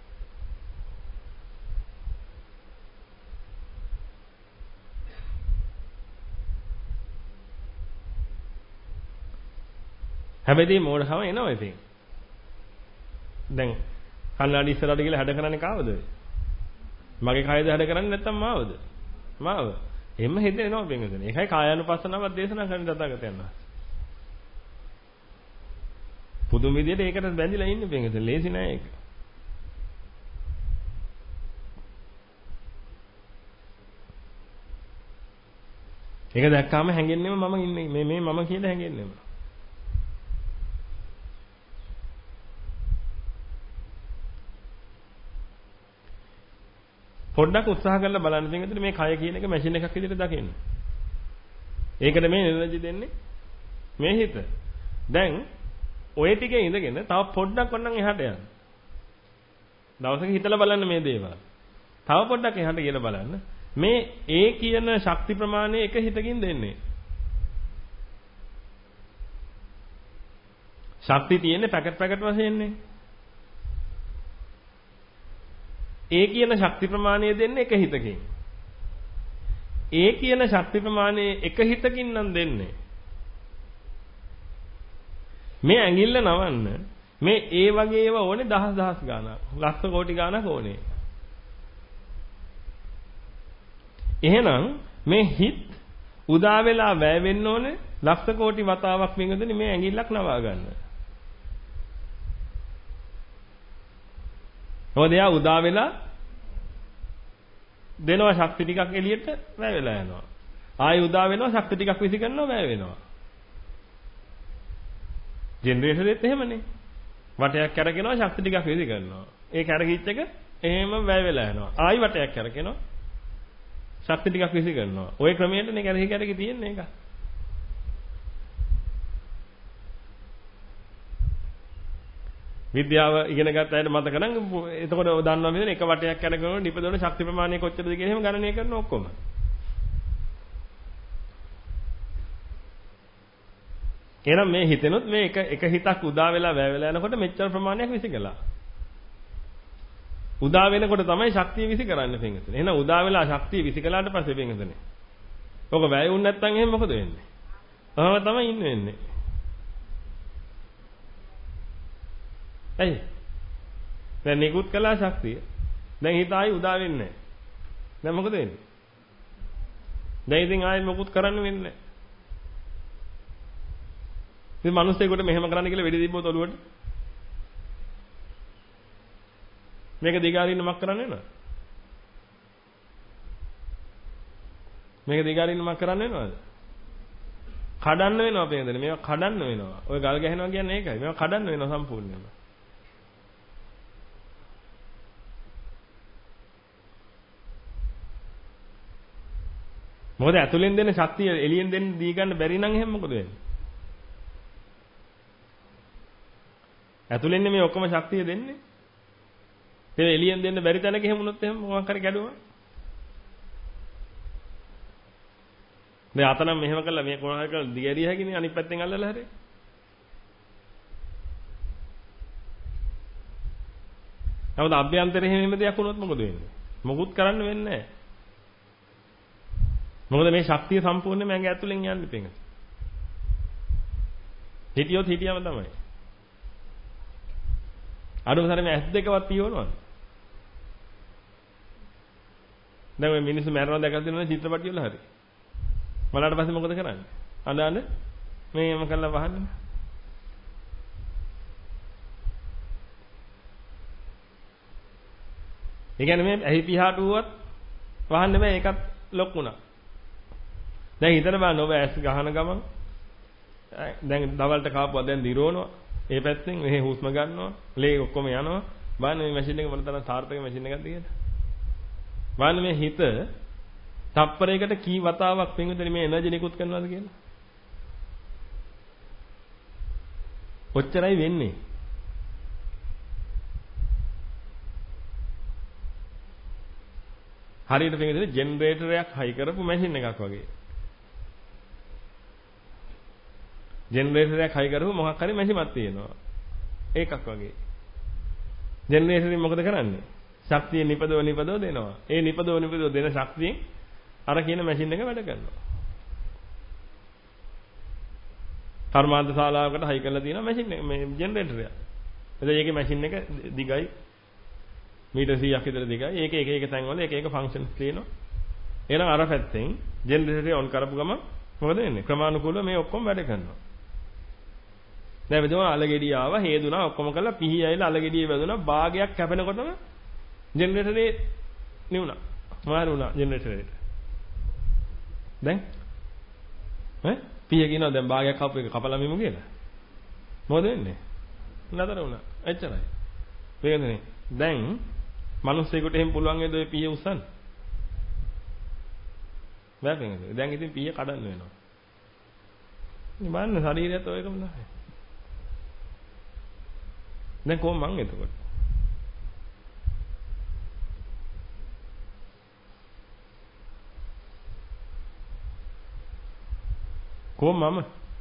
හැබැයි මොඩකම එනවා ඉතින්. දැන් කල්ලාඩි ඉස්සරහට ගිහලා හැඩ කරන්නේ කාවද? මගේ කයද හැඩ කරන්නේ නැත්නම් මාවද? මාව. එම්ම හිතෙනවා බෙන්ගදනේ. ඒකයි කායානුපස්සනාවක් දේශනා කරන්න තථාගතයන් වහන්සේ. පුදුම විදියට ඒකට බැඳිලා ඉන්නේ බෙන්ගදනේ. ලේසි නෑ ඒක. ඒක දැක්කාම හැංගෙන්නේම මම ඉන්නේ මේ මම කියලා හැංගෙන්නේම. පොඩ්ඩක් උත්සාහ කරලා බලන්න තියෙන මේ කය කියන එක මැෂින් එකක් විදිහට දකින්න. ඒකට මේ එනර්ජි දෙන්නේ මේ හිත. දැන් ඔය ටිකේ ඉඳගෙන තව පොඩ්ඩක් වන්නම් එහාට යන්න. දවසක හිතලා බලන්න මේ දේවල්. තව පොඩ්ඩක් එහාට ගිහලා බලන්න. මේ ඒ කියන ශක්ති ප්‍රමාණය එක හිතකින් දෙන්නේ. ශක්තිය තියෙන්නේ පැකට් වශයෙන්නේ. ඒ කියන ශක්ති ප්‍රමාණය දෙන්නේ එක හිතකින්. ඒ කියන ශක්ති ප්‍රමාණය එක හිතකින් නම් දෙන්නේ. මේ ඇඟිල්ල නවන්න මේ ඒ වගේ ඒවා ඕනේ දහස් ගාණක්. ලක්ෂ කෝටි ගාණක් ඕනේ. එහෙනම් මේ හිත උදා වෙලා වැය වෙන්න ඕනේ ලක්ෂ කෝටි වතාවක් වින්දුනේ මේ ඇඟිල්ලක් නවා ගන්න. මොකද එයා උදා වෙලා දෙනවා ශක්ති ටිකක් එළියට වැය වෙලා යනවා. ආයෙ උදා වෙනවා ශක්ති ටිකක් විසි කරනවා වැය වෙනවා. ජෙනරේටර් එකත් එහෙමනේ. වටයක් කැරගෙනවා ශක්ති ටිකක් විසි කරනවා. ඒ කැරගිච්ච එක එහෙම වැය වෙලා යනවා. ආයෙ වටයක් කැරගෙනවා ශක්ති ටිකක් විසි කරනවා. ওই ක්‍රමයටනේ කැරකි තියෙන්නේ ඒක. විද්‍යාව ඉගෙන ගත්ත අයට මතක නම් එතකොට දන්නවා නේද එක වටයක් කරනකොට නිපදවන ශක්ති ප්‍රමාණය කොච්චරද කියලා එහෙම ගණනය කරන ඔක්කොම. එහෙනම් මේ හිතෙනොත් මේ එක හිතක් උදා වෙලා වැය වෙලා යනකොට මෙච්චර ප්‍රමාණයක් විසිකලා. උදා වෙනකොට තමයි ශක්තිය විසි කරන්නේ පින්ගතනේ. එහෙනම් උදා වෙලා ශක්තිය විසිකලාට පස්සේ පින්ගතනේ. ඔක වැය වුණ නැත්නම් එහෙම මොකද වෙන්නේ? ඔහම තමයි ඉන්නේ. ඇයි? දැන් නිකුත් කළා ශක්තිය. දැන් හිත ආයි උදා වෙන්නේ නැහැ. දැන් මොකද වෙන්නේ? දැන් ඉතින් ආයි මොකුත් කරන්න වෙන්නේ නැහැ. ඉතින් මිනිස්සෙකුට මෙහෙම කරන්න කියලා වෙඩි දීපුවොත් ඔළුවට මේක දිගාරින්න මක් කරන්න වෙනවද? මේක දිගාරින්න මක් කරන්න වෙනවද? කඩන්න වෙනවා පේනදනේ. මේවා කඩන්න වෙනවා. ඔය ගල් ගැහෙනවා කියන්නේ ඒකයි. මේවා කඩන්න වෙනවා සම්පූර්ණයෙන්ම. මොකද ඇතුලෙන් දෙන ශක්තිය එළියෙන් දෙන්න දී ගන්න බැරි නම් එහෙනම් මොකද වෙන්නේ? ඇතුලෙන් මේ ඔක්කොම ශක්තිය දෙන්නේ. ඒක එළියෙන් දෙන්න බැරි තැනක එහෙම වුණොත් එහෙම මොකක් හරි ගැඩුවා. මේ අතනම් මෙහෙම කළා මේ කොහොම හරි කරලා දිගහැරිය හැකිනේ අනිත් පැත්තෙන් අල්ලලා හැරේ. නමුත් අභ්‍යන්තරේ එහෙම දෙයක් වුණොත් මොකද වෙන්නේ? මොකුත් කරන්න වෙන්නේ නැහැ. මොකද මේ ශක්තිය සම්පූර්ණයෙන්ම ඇඟ ඇතුලෙන් යන්නේ පෙඟ. හිටියොත් හිටියම තමයි. අඩුම තරමේ ඇස් දෙකවත් පියවනවද? දැන් මේ මිනිස්සු මැරෙනවා දැකලා තියෙනවනේ චිත්‍රපටි වල හරි. මලාට පස්සේ මොකද කරන්නේ? අඬන මේම කළා වහන්නේ. ඒ කියන්නේ මේ ඇහි පිහාටුවත් වහන්න බෑ ඒකත් ලොක් වුණා. දැන් හිතන්න බලන්න ඔබ ඇස් ගහන ගමන් දැන් දවල්ට කාපුවා දැන් දිරවනවා. ඒ පැත්තෙන් මෙහෙ හුස්ම ගන්නවා. ලේ ඔක්කොම යනවා. බලන්න මේ මැෂින් එක මොන තරම් සාර්ථක මැෂින් එකක්ද කියලා. බලන්න මේ හිත තප්පරයකට කී වතාවක් පින්විතනේ මේ එනර්ජි නිකුත් කරනවද කියලා. කොච්චරයි වෙන්නේ? හරියට පින්විතනේ ජෙනරේටරයක් හයි කරපු මැෂින් එකක් වගේ. ජෙනරේටරයක් හයි කරපු මොකක් හරි මැෂිමක් තියෙනවා. ඒකක් වගේ. ජෙනරේටරෙන් මොකද කරන්නේ? ශක්තිය නිපදව දෙනවා. ඒ නිපදව දෙන ශක්තියෙන් අර කියන මැෂින් එක වැඩ කරනවා. කර්මාන්ත ශාලාවකට හයි කරලා තියෙන මැෂින් එක මේ ජෙනරේටරයක්. එතකොට ඒකේ මැෂින් එක දිගයි මීටර් 100ක් විතර දිගයි. ඒක එක තැන්වල එක ෆන්ක්ෂන්ස් තියෙනවා. එහෙනම් අර පැත්තෙන් ජෙනරේටරේ ඔන් කරපු ගමන් මොකද වෙන්නේ? ක්‍රමානුකූලව මේ ඔක්කොම වැඩ කරනවා. දැන් මෙතන අලගෙඩිය ආවා හේදුනා ඔක්කොම කරලා පිහි ඇවිල්ලා අලගෙඩිය වැදුනා භාගයක් කැපෙනකොටම ජෙනරේටරේ නිවුණා. මාරුණා ජෙනරේටරේට. දැන් පිය කියනවා දැන් භාගයක් කපු එක කපලා මෙමු කියලා. මොකද වෙන්නේ? නතර වුණා. එච්චරයි. මේකනේ. දැන් මිනිස්සෙකුට එහෙම පුළුවන් වේද ඔය පිය උස්සන්න? බෑ කියන්නේ. දැන් ඉතින් පිය කඩන්න වෙනවා. ඉතින් බලන්න ශරීරයත් ඔයකම තමයි. දැන් කොහොම මං එතකොට? කොහොම මම?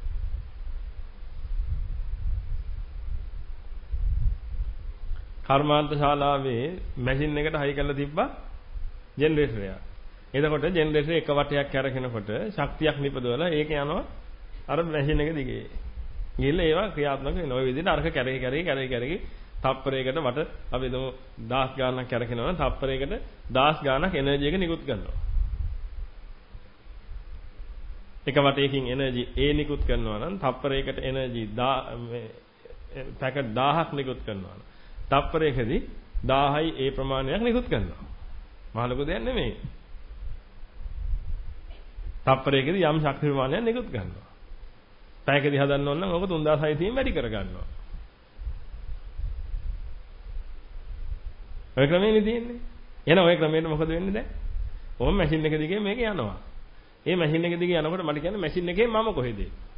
කර්මාන්ත ශාලාවේ මැෂින් එකට හයි කරලා තිබ්බා ජෙනරේටරයක්. එතකොට ජෙනරේටරේ එක වටයක් කැරකෙනකොට ශක්තියක් නිපදවලා ඒක යනවා අර මැෂින් එක දිගේ. ගිහලා ඒවා ක්‍රියාත්මක වෙනවා. ওই විදිහට අරක කැරකි තප්පරයකට වට අපි දමු 1000 ගානක් කැරකෙනවා නම් තප්පරයකට 1000 ගානක් එනර්ජි එක නිකුත් කරනවා. එක වටයකින් එනර්ජි A නිකුත් කරනවා නම් තප්පරයකට එනර්ජි පැකට් 1000ක් නිකුත් කරනවා. තප්පරයකදී 1000යි ඒ ප්‍රමාණයක් නිකුත් කරනවා. මහ ලොකු දෙයක් නෙමෙයි. තප්පරයකදී යම් ශක්ති ප්‍රමාණයක් නිකුත් කරනවා. පැයකදී හදන්න ඕන නම් ඕක 3600 වැඩි කර ගන්නවා. ඔය ක්‍රමෙනේ තියෙන්නේ. එහෙනම් ඔය ක්‍රමයට මොකද වෙන්නේ දැන්? ඕම මැෂින් එක දිගේ මේක යනවා. මේ මැෂින් එක දිගේ යනකොට මට කියන්නේ මැෂින් එකේ මම කොහෙද?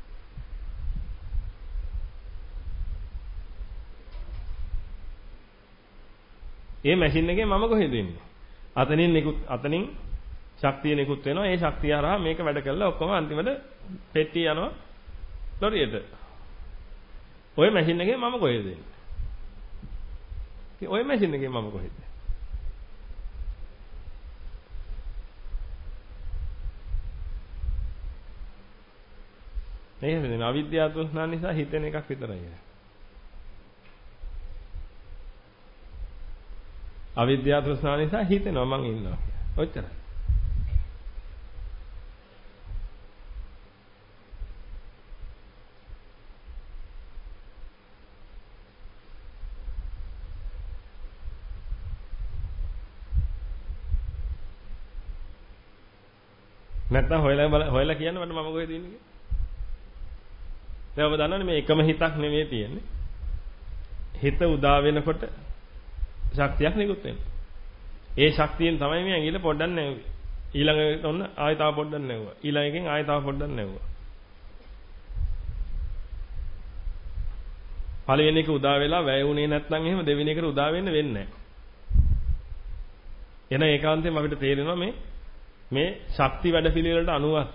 මේ මැෂින් එකේ මම කොහෙද ඉන්නේ? අතනින් ශක්තිය නිකුත් වෙනවා. ඒ ශක්තිය හරහා මේක වැඩ කරලා ඔක්කොම අන්තිමට පෙට්ටිය යනවා ලොරියට. ওই මැෂින් එකේ මම කොහෙද ඉන්නේ? ඔය මැෂින් එකේ මම කොහෙද? මේක වෙන අවිද්‍යාව තෘෂ්ණා නිසා හිතෙන එකක් විතරයි. අවිද්‍යාව තෘෂ්ණා නිසා හිතෙනවා මං ඉන්නවා කියලා. ඔච්චරයි. නැත්තම් හොයලා කියන්න මට මම කොහෙද ඉන්නේ කියලා. දැන් ඔබ දන්නවනේ මේ එකම හිතක් නෙමෙයි තියෙන්නේ. හිත උදා වෙනකොට ශක්තියක් නිකුත් වෙනවා. ඒ ශක්තියෙන් තමයි මේ ඇඟිල්ල පොඩ්ඩක් නැවුවේ. ඊළඟට ඔන්න ආයෙ තව පොඩ්ඩක් නැවුවා. ඊළඟ එකෙන් ආයෙ තව පොඩ්ඩක් නැවුවා. පළවෙනි එක උදා වෙලා වැය වුණේ නැත්නම් එහෙම දෙවෙනි එකට උදා වෙන්න වෙන්නේ නැහැ. එන ඒකාන්තයෙන් අපිට තේරෙනවා මේ ශක්ති වැඩපිළිවෙලට අනුවත්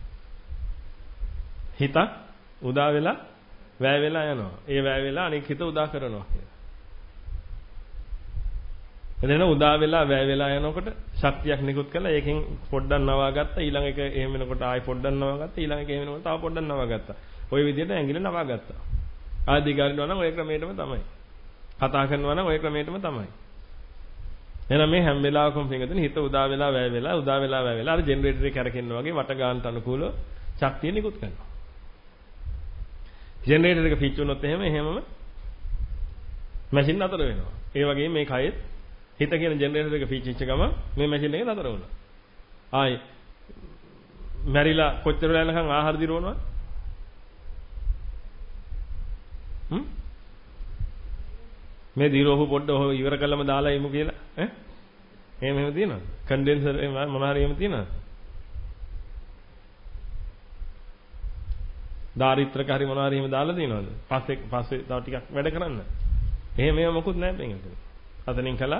හිතක් උදා වෙලා වැය වෙලා යනවා. ඒ වැය වෙලා අනෙක් හිත උදා කරනවා කියලා. එතන උදා වෙලා වැය වෙලා යනකොට ශක්තියක් නිකුත් කළා. ඒකෙන් පොඩ්ඩක් නවා ගත්තා. ඊළඟ එක එහෙම වෙනකොට ආයෙ පොඩ්ඩක් නවා ගත්තා. ඊළඟ එක එහෙම වෙනකොට තව පොඩ්ඩක් නවා ගත්තා. ওই විදිහට ඇඟිල්ල නවා ගත්තා. ආදි ගන්නවා නම් ওই ක්‍රමයටම තමයි. කතා කරනවා නම් ওই ක්‍රමයටම තමයි. එහෙනම් මේ හැම වෙලාවකම පිටුදින හිත උදා වෙලා වැය වෙලා උදා වෙලා වැය වෙලා අර ජෙනරේටරේ කැරකෙන්න වගේ වට ගන්නට අනුකූලව ශක්තිය නිකුත් කරනවා. ජෙනරේටර් එක පිච් වුණොත් එහෙමම මැෂින් නතර වෙනවා. ඒ වගේම මේ කයෙත් හිත කියන ජෙනරේටර් එක පිච් වෙච්ච ගමන් මේ මැෂින් එක නතර වුණා. ආයි මැරිලා කොච්චර වෙලා යනකම් ආහාර දිරවනවද? මේ දිරවපු පොඩ්ඩ ඔය ඉවර කළම දාලා ඉමු කියලා ඈ එහෙම තියෙනවද කන්ඩෙන්සර් මොන හරි එහෙම තියෙනවද දාරිත්‍රක හරි මොන හරි එහෙම දාලා තියෙනවද පස්සේ තව ටිකක් වැඩ කරන්න එහෙම මොකුත් නැහැ මේකට අතනින් කළා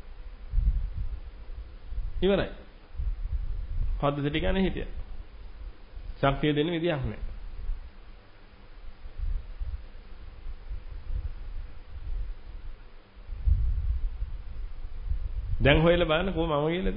ඉවරයි පද්ධති ටික ගන්න හිටියා ශක්තිය දෙන්න විදියක් නැහැ දැන් හොයලා බලන්න කොහොම මම කියලාද?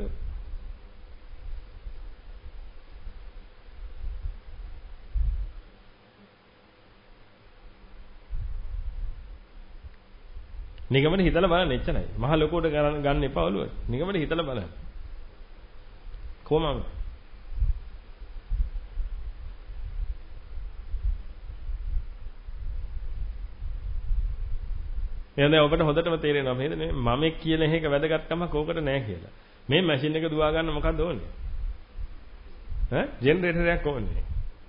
නිගමන හිතලා බලන්න එච්චරයි. මහ ලොකුවට ගන්න එපා ඔළුව. නිගමන හිතලා බලන්න. කොහොමද? එහෙනම් ඔබට හොඳටම තේරෙනවා නේද මේ මම කියන එක වැදගත්කමක් ඕකට නැහැ කියලා. මේ මැෂින් එක දුවා ගන්න මොකද්ද ඕනේ? ඈ ජෙනරේටරයක් ඕනේ.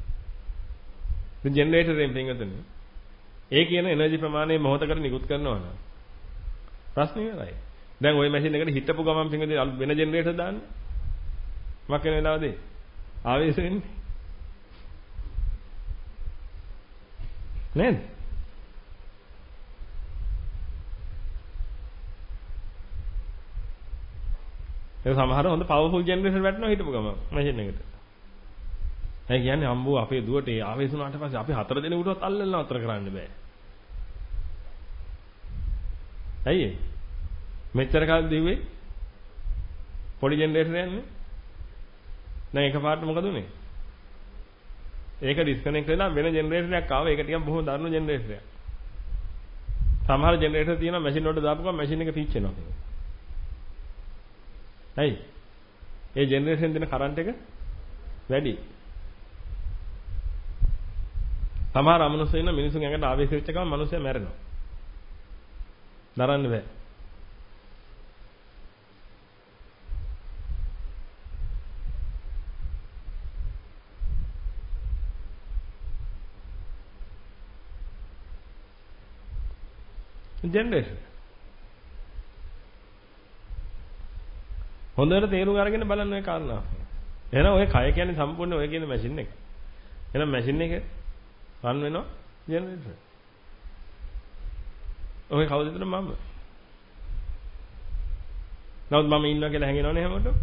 මේ ජෙනරේටරෙන් පින්ගතනේ. ඒ කියන එනර්ජි ප්‍රමාණය මොහොතකට නිකුත් කරනවා නම් ප්‍රශ්නේ ඉවරයි. දැන් ওই මැෂින් එකට හිටපු ගමන් පින්ගතේ වෙන ජෙනරේටර් දාන්න. මොකක් වෙන වෙලාවද? ආවේශ වෙන්නේ. නේද? ඒ සමහර හොඳ පවර්ෆුල් ජෙනරේටර් වැටෙනවා හිටපු ගමන් මැෂින් එකට. ඒ කියන්නේ අම්බෝ අපේ දුවට ඒ ආවේශ වුණාට පස්සේ අපි 4 දිනෙකටවත් අල්ලලා නතර කරන්න බෑ. ඇයි ඒ? මෙච්චර කාලෙ දිව්වේ පොඩි ජෙනරේටර් යන්නේ. දැන් එකපාරට මොකද උනේ? ඒක ඩිස්කනෙක්ට් වෙලා වෙන ජෙනරේටරයක් ආවා. ඒක ටිකක් බොහොම දරුණු ජෙනරේටරයක්. සමහර ජෙනරේටර් තියෙනවා මැෂින් වලට දාපු ගමන් මැෂින් එක පිච් වෙනවා. ඇයි? ඒ ජෙනරේෂන් දෙන කරන්ට් එක වැඩි. සමහර අමනුෂ්‍ය ඉන්න මිනිසුන් ඇඟට ආවේශ වෙච්ච ගමන් මිනිස්සයා මැරෙනවා. දරන්න බෑ. ජෙනරේෂන් හොඳට තේරුම් අරගෙන බලන්න ඔය කාරණා. එහෙනම් ඔය කය කියන්නේ සම්පූර්ණ ඔය කියන මැෂින් එක. එහෙනම් මැෂින් එක රන් වෙනවා ජෙනරේටර්. ඔය කවුද විතර මම. නමුත් මම ඉන්නවා කියලා හැංගෙනවනේ හැමෝටම.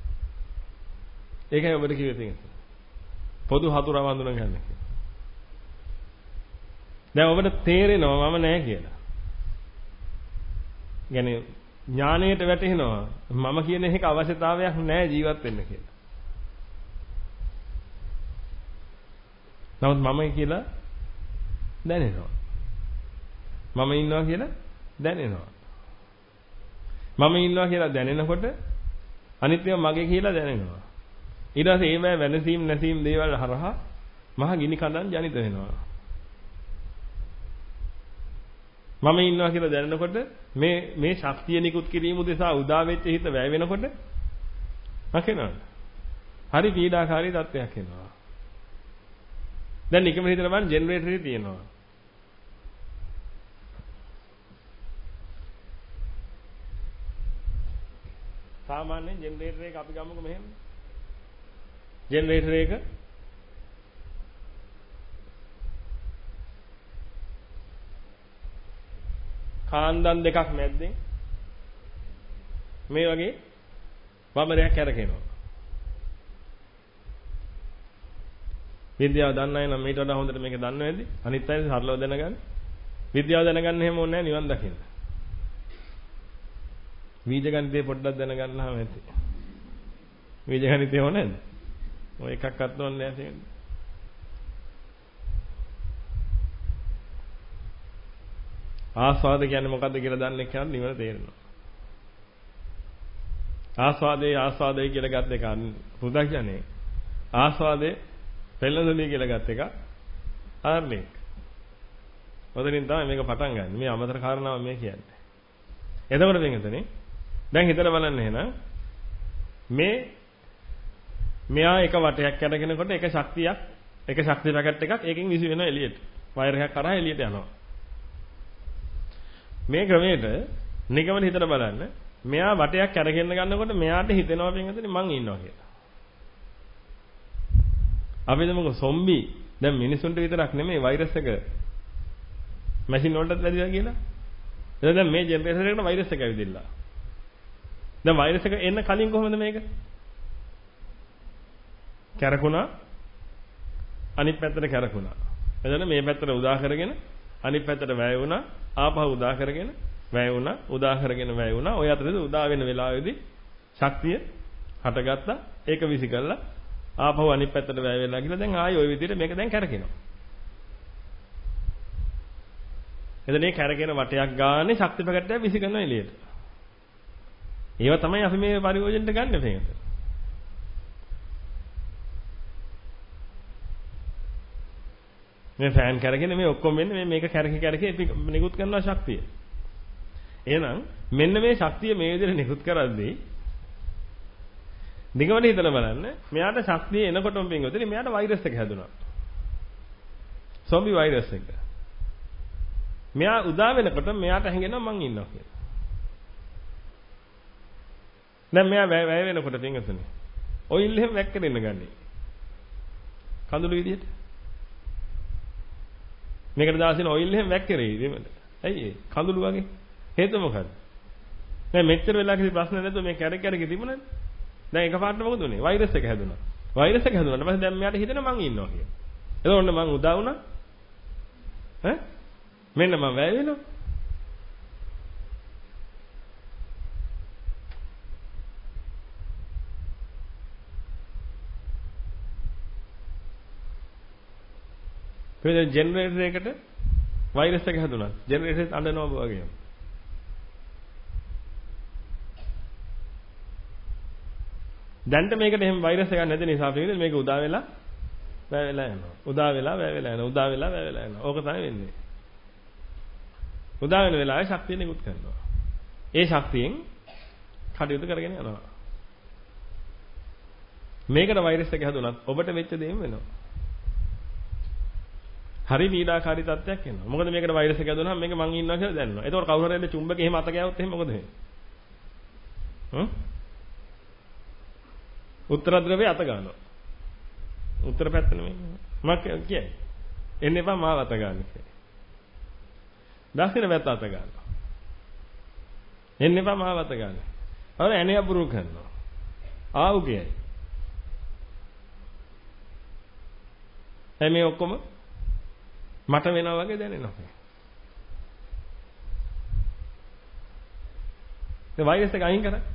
ඒකයි ඔබට කිව්වේ තියෙන්නේ. පොදු හතුරව වඳුන ගන්න කියලා. දැන් ඔබට තේරෙනවා මම නෑ කියලා. يعني ඥාණයට වැටෙනවා මම කියන එක අවශ්‍යතාවයක් නැහැ ජීවත් වෙන්න කියලා. නමුත් මමයි කියලා දැනෙනවා. මම ඉන්නවා කියලා දැනෙනවා. මම ඉන්නවා කියලා දැනෙනකොට අනිත් ඒවා මගේ කියලා දැනෙනවා. ඊට පස්සේ ඒවැ වෙනසීම් නැසීම් දේවල් හරහා මහ ගිනි කඳන් ජනිත වෙනවා. මම ඉන්නවා කියලා දැනනකොට මේ ශක්තිය නිකුත් කිරීම උදෙසා උදා වෙච්ච හිත වැය වෙනකොට මකේනවා. හරි පීඩාකාරී තත්ත්වයක් එනවා. දැන් නිකම හිතලා බලන්න ජෙනරේටරේ තියෙනවා. සාමාන්‍යයෙන් ජෙනරේටර් එක අපි ගමුකෝ මෙහෙම. ජෙනරේටර් එක කාන්දම් දෙකක් මැද්දෙන් මේ වගේ බඹරයක් කරකිනවා. විද්‍යාව දන්න අය නම් මේට වඩා හොඳට මේක දන්නව ඇති. අනිත් අය සරලව දැනගන්න. විද්‍යාව දැනගන්න එහෙම ඕනේ නැහැ නිවන් දකින්න. බීජගණිතේ පොඩ්ඩක් දැනගන්නාම ඇති. බීජගණිතේ ඕනේ නැද්ද? ඔය එකක්වත් ඕනේ නැහැ තියෙන්නේ. ආස්වාද කියන්නේ මොකද්ද කියලා දන්නේ කියලා නිවන තේරෙනවා. ආස්වාදේ කියලා ගත් එක පුදක්ෂණේ. ආස්වාදේ පෙළඳුනේ කියලා ගත් එක ආර්ණික. ඔතනින් තමයි මේක පටන් ගන්න. මේ අමතර කාරණාව මේ කියන්නේ. එතකොට වෙනතනේ දැන් හිතලා බලන්න එහෙනම් මෙයා එක වටයක් කැඩගෙනකොට එක ශක්තිය පැකට් එකක් ඒකෙන් විසි වෙනවා එළියට. වයර් එකක් කරා එළියට යනවා. මේ ක්‍රමයට නිගමන හිතලා බලන්න මෙයා වටයක් කැරගෙන ගන්නකොට මෙයාට හිතෙනවා වෙනතනේ මං ඉන්නවා කියලා. අපි දමුකෝ සොම්බි දැන් මිනිසුන්ට විතරක් නෙමෙයි වෛරස් එක මැෂින් වලටත් වැඩිලා කියලා. දැන් මේ ජෙනරේටර් එකට වෛරස් එක ඇවිදිලා. දැන් වෛරස් එක එන්න කලින් කොහොමද මේක? කැරකුණා අනිත් පැත්තට කැරකුණා. එතන මේ පැත්තට උදා කරගෙන අනිත් පැත්තට වැය වුණා ආපහු උදා කරගෙන වැය වුණා උදා කරගෙන වැය වුණා. ඔය අතරේ උදා වෙන වෙලාවේදී ශක්තිය හටගත්තා. ඒක විසි කළා. ආපහු අනිත් පැත්තට වැය වෙලා ගිහලා දැන් ආයෙ ওই විදිහට මේක දැන් කැරකෙනවා. එතන මේ කැරකෙන වටයක් ගානේ ශක්ති පැකට් එක විසි කරනවා එළියට. ඒව තමයි අපි මේ පරිවර්ජනට ගන්න මේකට. මේ ෆෑන් කැරගෙන මේ ඔක්කොම වෙන්නේ මේක කැරකි නිකුත් කරන ශක්තිය. එහෙනම් මෙන්න මේ ශක්තිය මේ විදිහට නිකුත් කරද්දී නිගමන හිතලා බලන්න මෙයාට ශක්තිය එනකොටම පින්වතුනි මෙයාට වෛරස් එක හැදුනා. සොම්බි වෛරස් එක. මෙයා උදා වෙනකොට මෙයාට හැඟෙනවා මං ඉන්නවා කියලා. දැන් මෙයා වැය වෙනකොට පින්වතුනි ඔයිල් එහෙම වැක්කෙන්න ගන්නේ. කඳුළු විදියට. මේකට දාසින ඔයිල් එහෙම වැක්කෙරේ දෙමළ. ඇයි ඒ? කඳුළු වගේ. හේතුව මොකද්ද? දැන් මෙච්චර වෙලා කිසි ප්‍රශ්න නැතුව මේ කැරක තිබුණානේ. දැන් එකපාරට මොකද උනේ? වෛරස් එක හැදුනා. වෛරස් එක හැදුනාට පස්සේ දැන් මෙයාට හිතෙනවා මං ඉන්නවා කියලා. එතකොට මං උදා වුණා. ඈ? මෙන්න මං වැය වෙනවා. මේ ජෙනරේටර් එකට වෛරස් එක හැදුනා. ජෙනරේටර් එක අඬනවා වගේ. දැන්ට මේකට එහෙම වෛරස් එකක් නැති නිසා අපිට මේක උදා වෙලා වැය වෙලා යනවා. උදා වෙලා වැය වෙලා යනවා. උදා වෙලා වැය වෙලා යනවා. ඕක තමයි වෙන්නේ. උදා වෙන වෙලාවේ ශක්තිය නිකුත් කරනවා. ඒ ශක්තියෙන් කටයුතු කරගෙන යනවා. මේකට වෛරස් එක හැදුනත් ඔබට වෙච්ච දේම වෙනවා. හරි පීඩාකාරී තත්ත්වයක් එනවා. මොකද මේකට වෛරස් එක හැදුනහම මේක මං ඉන්නවා කියලා දැනනවා. ඒතකොට කවුරු හරි එන්නේ චුම්බකේ එහෙම අත ගෑවොත් එහෙම මොකද වෙන්නේ? උත්තර ධ්‍රවයේ අත ගන්නවා. උත්තර පැත්ත නෙමෙයි. මම කියන්නේ. එන්න එපා මාව අත ගන්න කියලා. දකුණ පැත්ත අත ගන්නවා. එන්න එපා මාව අත ගන්න. හරි එනේ අබුරු කරනවා. ආවු කියයි. මේ ඔක්කොම මට වෙනවා වගේ දැනෙනවා. ඒ වෛරස් එක අයින් කරා.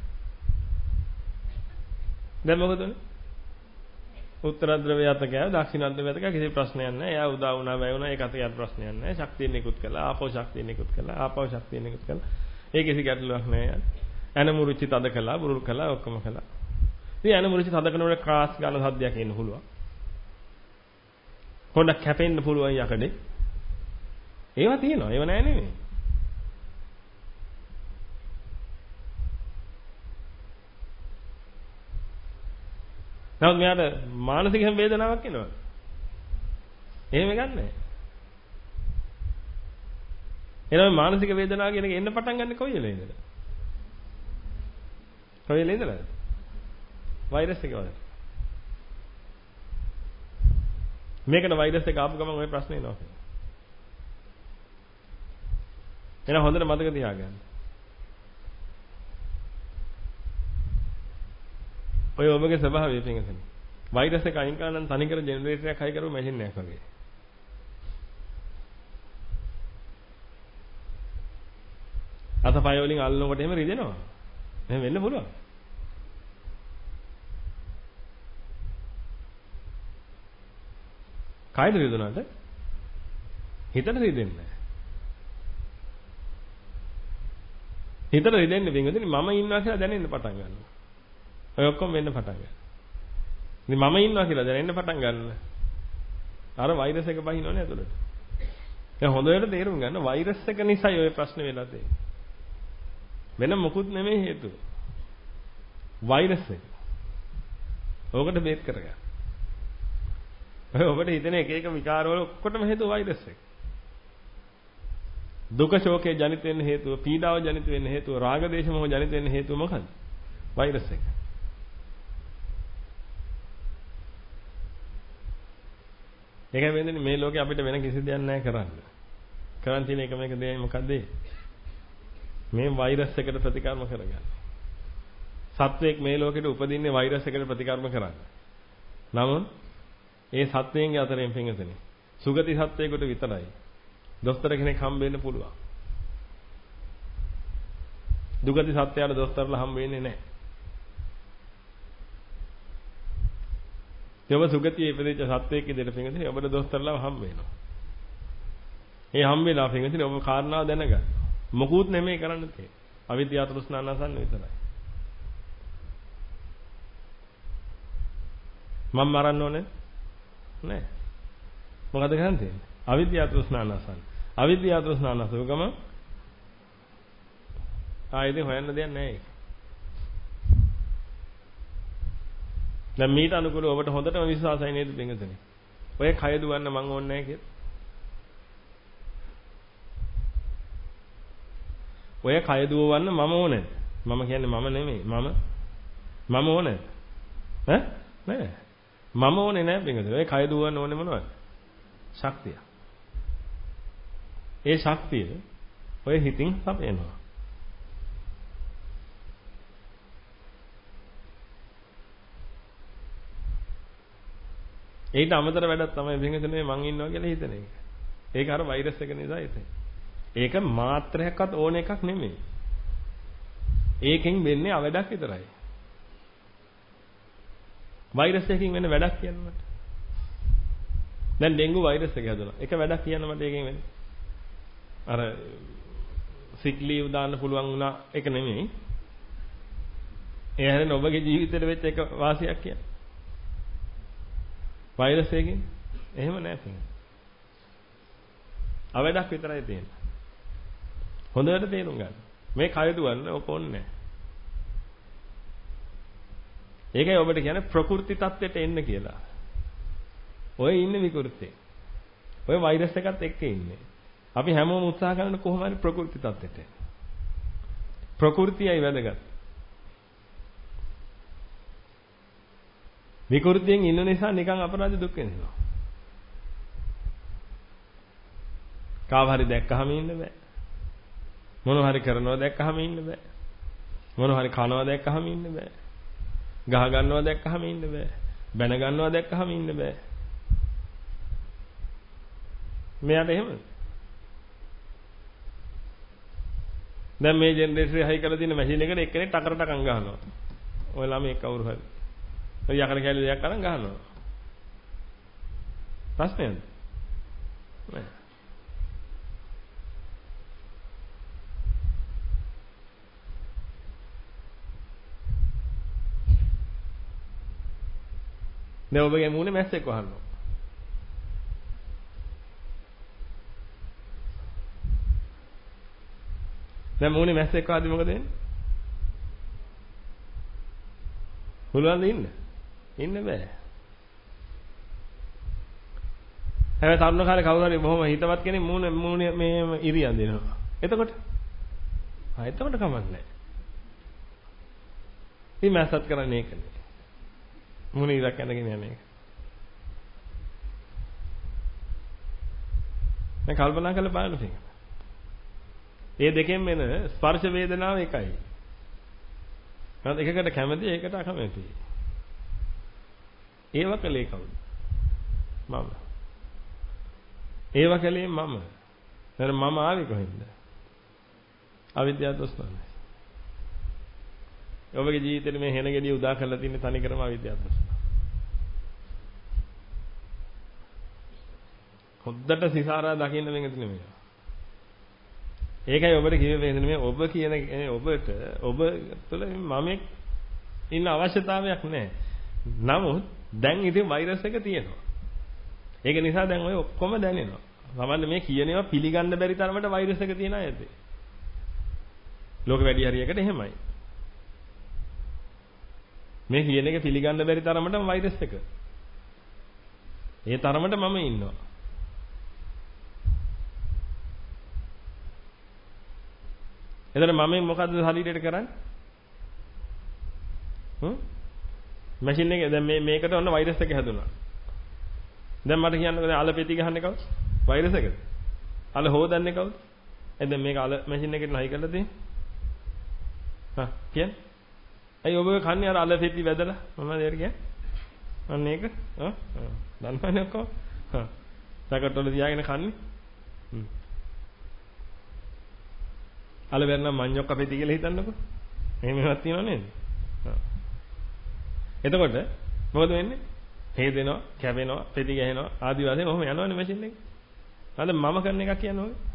දැන් මොකද උනේ? උත්තර ධ්‍රවය අත ගෑව දක්ෂිණ ධ්‍රවය අත ගෑව කිසි ප්‍රශ්නයක් නැහැ. එයා උදා වුණා වැය වුණා ඒක අත යට ප්‍රශ්නයක් නැහැ. ශක්තිය නිකුත් කළා. ආපෝ ශක්තිය නිකුත් කළා. ආපෝ ශක්තිය නිකුත් කළා. ඒක කිසි ගැටලුවක් නැහැ. ඇනමුරුචි තද කළා, බුරුල් කළා, ඔක්කොම කළා. ඉතින් ඇනමුරුචි තද කරනකොට ක්‍රාස් ගන්න සද්දයක් එන්න පුළුවන්. පොඩ්ඩක් කැපෙන්න පුළුවන් යකඩේ. ඒවා තියෙනවා. ඒව නෑ නෙමෙයි. නමුත් මෙයාට මානසික වේදනාවක් එනවා. එහෙම ගන්නෑ. එනවා මානසික වේදනාව කියන එක එන්න පටන් ගන්න කොයි වෙලේ ඉඳලා? කොයි වෙලේ ඉඳලාද? වෛරස් එක වල. මේකට වෛරස් එක ආපු ගමන් ওই ප්‍රශ්නේ එනවා. එහෙනම් හොඳට මතක තියාගන්න. ඔය ඔබගේ ස්වභාවය පිටින් වෛරස් එක අයින් කරන තනිකර ජෙනරේටර් එකක් හයි කරපු මැෂින් එකක් වගේ. අතපය වලින් අල්ලනකොට එහෙම රිදෙනවා. එහෙම වෙන්න පුළුවන්. කායද රිදුනාට? හිතට රිදෙන්නේ නැහැ. හිතට රිදෙන්නේ වෙන්නේ මම ඉන්නවා කියලා දැනෙන්න පටන් ගන්නවා. ඔය ඔක්කොම වෙන්න පටන් ගන්නවා. ඉතින් මම ඉන්නවා කියලා දැනෙන්න පටන් ගන්න. අර වෛරස් එක බහිනවනේ ඇතුළට. දැන් හොඳට තේරුම් ගන්න වෛරස් එක නිසායි ඔය ප්‍රශ්නේ වෙලා තියෙන්නේ. වෙන මොකුත් නෙමෙයි හේතුව. වෛරස් එක. ඕකට බේත් කරගන්න. ඔය ඔබට හිතෙන එක එක විකාර වල ඔක්කොටම හේතුව වෛරස් එක. දුක ශෝකේ ජනිත වෙන්න හේතුව, පීඩාව ජනිත වෙන්න හේතුව, රාග දේශ මොහ ජනිත වෙන්න හේතුව මොකද්ද? වෛරස් එක. ඒකයි වෙන්නේ මේ ලෝකේ අපිට වෙන කිසි දෙයක් නැහැ කරන්න. කරන් තියෙන එකම එක දෙයයි මොකද්ද? මේ වෛරස් එකට ප්‍රතිකර්ම කරගන්න. සත්වයක් මේ ලෝකෙට උපදින්නේ වෛරස් එකට ප්‍රතිකර්ම කරන්න. නමුත් ඒ සත්වයන්ගේ අතරින් පිංගතනේ සුගති සත්වයකට විතරයි දොස්තර කෙනෙක් හම්බ වෙන්න පුළුවන්. දුගති සත්වයාට දොස්තරලා හම්බ වෙන්නේ නැහැ. ඒ ඔබ සුගතියේ ඉපදෙච්ච සත්වයක ඉදිරියට පිංගතනේ ඔබට දොස්තරලා හම්බ වෙනවා. ඒ හම්බ වෙලා පිංගතනේ ඔබ කාරණාව දැනගන්න. මොකුත් නෙමෙයි කරන්න තියෙන්නේ. අවිද්‍යාව තෘෂ්ණා නැසන්න විතරයි. මම මරන්න ඕනේ නෑ. මොකද කරන්න තියෙන්නේ? අවිද්‍යාව තෘෂ්ණා නැසන්න. අවිද්‍යාව තෘෂ්ණා නැසවගම ආයෙත් හොයන්න දෙයක් නෑ ඒක. දැන් මීට අනුකූලව ඔබට හොඳටම විශ්වාසයි නේද පින්ගතනේ? ඔය කය දුවන්න මං ඕනේ නෑ කියලා. ඔය කය දුවවන්න මම ඕනේ. මම කියන්නේ මම නෙමෙයි. මම ඕනේ. ඈ? නෑ. මම ඕනේ නෑ පින්ගතනේ. ඔය කය දුවවන්න ඕනේ මොනවද? ශක්තිය. ඒ ශක්තිය ඔය හිතින් සපයනවා. ඒකට අමතර වැඩක් තමයි පින්ගතනේ මං ඉන්නවා කියලා හිතන එක. ඒක අර වෛරස් එක නිසා හිතේ. ඒක මාත්‍රයක්වත් ඕන එකක් නෙමෙයි. ඒකෙන් වෙන්නේ අවඩක් විතරයි. වෛරස් එකකින් වෙන වැඩක් කියන්න මට. දැන් ඩෙන්ගු වෛරස් එක හැදුණා. එක වැඩක් කියන්න මට ඒකෙන් වෙන්නේ. අර සික් ලීව් දාන්න පුළුවන් වුණා ඒක නෙමෙයි. ඒ හැරෙන ඔබගේ ජීවිතේට වෙච්ච එක වාසියක් කියන්නේ. වෛරස් එකකින් එහෙම නෑ පිටින්. අවඩක් විතරයි තියෙන්නේ. හොඳට තේරුම් ගන්න. මේ කය දුවන්න ඔක ඕනේ නැහැ. ඒකයි ඔබට කියන්නේ ප්‍රකෘති தත්වෙට එන්න කියලා. ඔය ඉන්නේ විකෘතියේ. ඔය වෛරස් එකත් එක්ක ඉන්නේ. අපි හැමෝම උත්සාහ කරන කොහොම හරි ප්‍රකෘති தත්වෙට එන්න. ප්‍රകൃතියයි වැදගත්. විකෘතියෙන් ඉන්න නිසා නිකන් අපරාධ දුක් වෙනවා. කාව හරි දැක්කහම ඉන්න බෑ. මොනවා හරි කරනවා දැක්කහම ඉන්න බෑ. මොනවා හරි කනවා දැක්කහම ඉන්න බෑ. ගහ ගන්නවා දැක්කහම ඉන්න බෑ. බැන ගන්නවා දැක්කහම ඉන්න බෑ. මෙයාට එහෙමද? දැන් මේ ජෙනරේටරේ හයි කරලා තියෙන මැෂින් එකට එක්කෙනෙක් ටකර ටකන් ගහනවා. ඔය ළමයි කවුරු හරි. ඔය යකඩ කැලේ දෙයක් අරන් ගහනවා. ප්‍රශ්නයක්ද? නෑ. දැන් ඔබගේ මූණේ මැස්සෙක් වහනවා. දැන් මූණේ මැස්සෙක් වහද්දි මොකද වෙන්නේ? පුළුවන්ද ඉන්න? ඉන්න බෑ. හැබැයි තරුණ කාලේ කවුරු හරි බොහොම හිතවත් කෙනෙක් මූණේ මේ ඉරියන් දෙනවා. එතකොට එතකොට කමක් නැහැ. ඉතින් මැස්සත් කරන්නේ ඒකනේ. මුණ ඉරක් ඇඳගෙන යන එක. දැන් කල්පනා කරලා බලන්න පිටින්. මේ දෙකෙන් එන ස්පර්ශ වේදනාව එකයි. නැත්නම් එකකට කැමති ඒකට අකමැති. ඒව කලේ කවුද? මම. ඒව කලේ මම. දැන් මම ආවේ කොහෙන්ද? අවිද්‍යාව දොස්තරයි. ඔබගේ ජීවිතේ මේ හෙන ගෙඩිය උදා කරලා තියෙන තනිකරම අවිද්‍යාව දොස්තර. හොද්දට සිසාරා දකින්න වෙන්නේ නෙමෙයි. ඒකයි ඔබට කිව්වේ මේ ඔබ කියන ඔබට ඔබ තුළ මම ඉන්න අවශ්‍යතාවයක් නැහැ. නමුත් දැන් ඉතින් වෛරස් එක තියෙනවා. ඒක නිසා දැන් ඔය ඔක්කොම දැනෙනවා. සමහරවිට මේ කියන ඒවා පිළිගන්න බැරි තරමට වෛරස් එක තියෙන අයද. ලෝක වැඩි හරියකට එහෙමයි. මේ කියන එක පිළිගන්න බැරි තරමට වෛරස් එක. ඒ තරමට මම ඉන්නවා. එතන මම මොකද්ද ශරීරයට කරන්නේ? මැෂින් එකේ දැන් මේකට ඔන්න වෛරස් එක හැදුනා. දැන් මට කියන්නකෝ දැන් අල පෙති ගහන්නේ කවුද? වෛරස් එකද? අල හොදන්නේ කවුද? දැන් මේක අල මැෂින් එකට නයි කරලා තියෙන්නේ. කියන්නේ? අයි ඔබ කන්නේ අර අල පෙති වැදලා මම දෙයට කියන්නේ. අන්න ඒක. දන්නවනේ ඔක්කොම. සකටවල තියාගෙන කන්නේ. අල වෙරනම් මඤ්ඤොක්ක පෙති කියලා හිතන්නකෝ. එහෙම එකක් තියෙනව නේද? එතකොට මොකද වෙන්නේ? හේදෙනවා, කැවෙනවා, පෙති ගැහෙනවා, ආදි වශයෙන් ඔහොම යනවනේ මැෂින් එකේ. අද මම කරන එකක් කියන්නේ ඔය.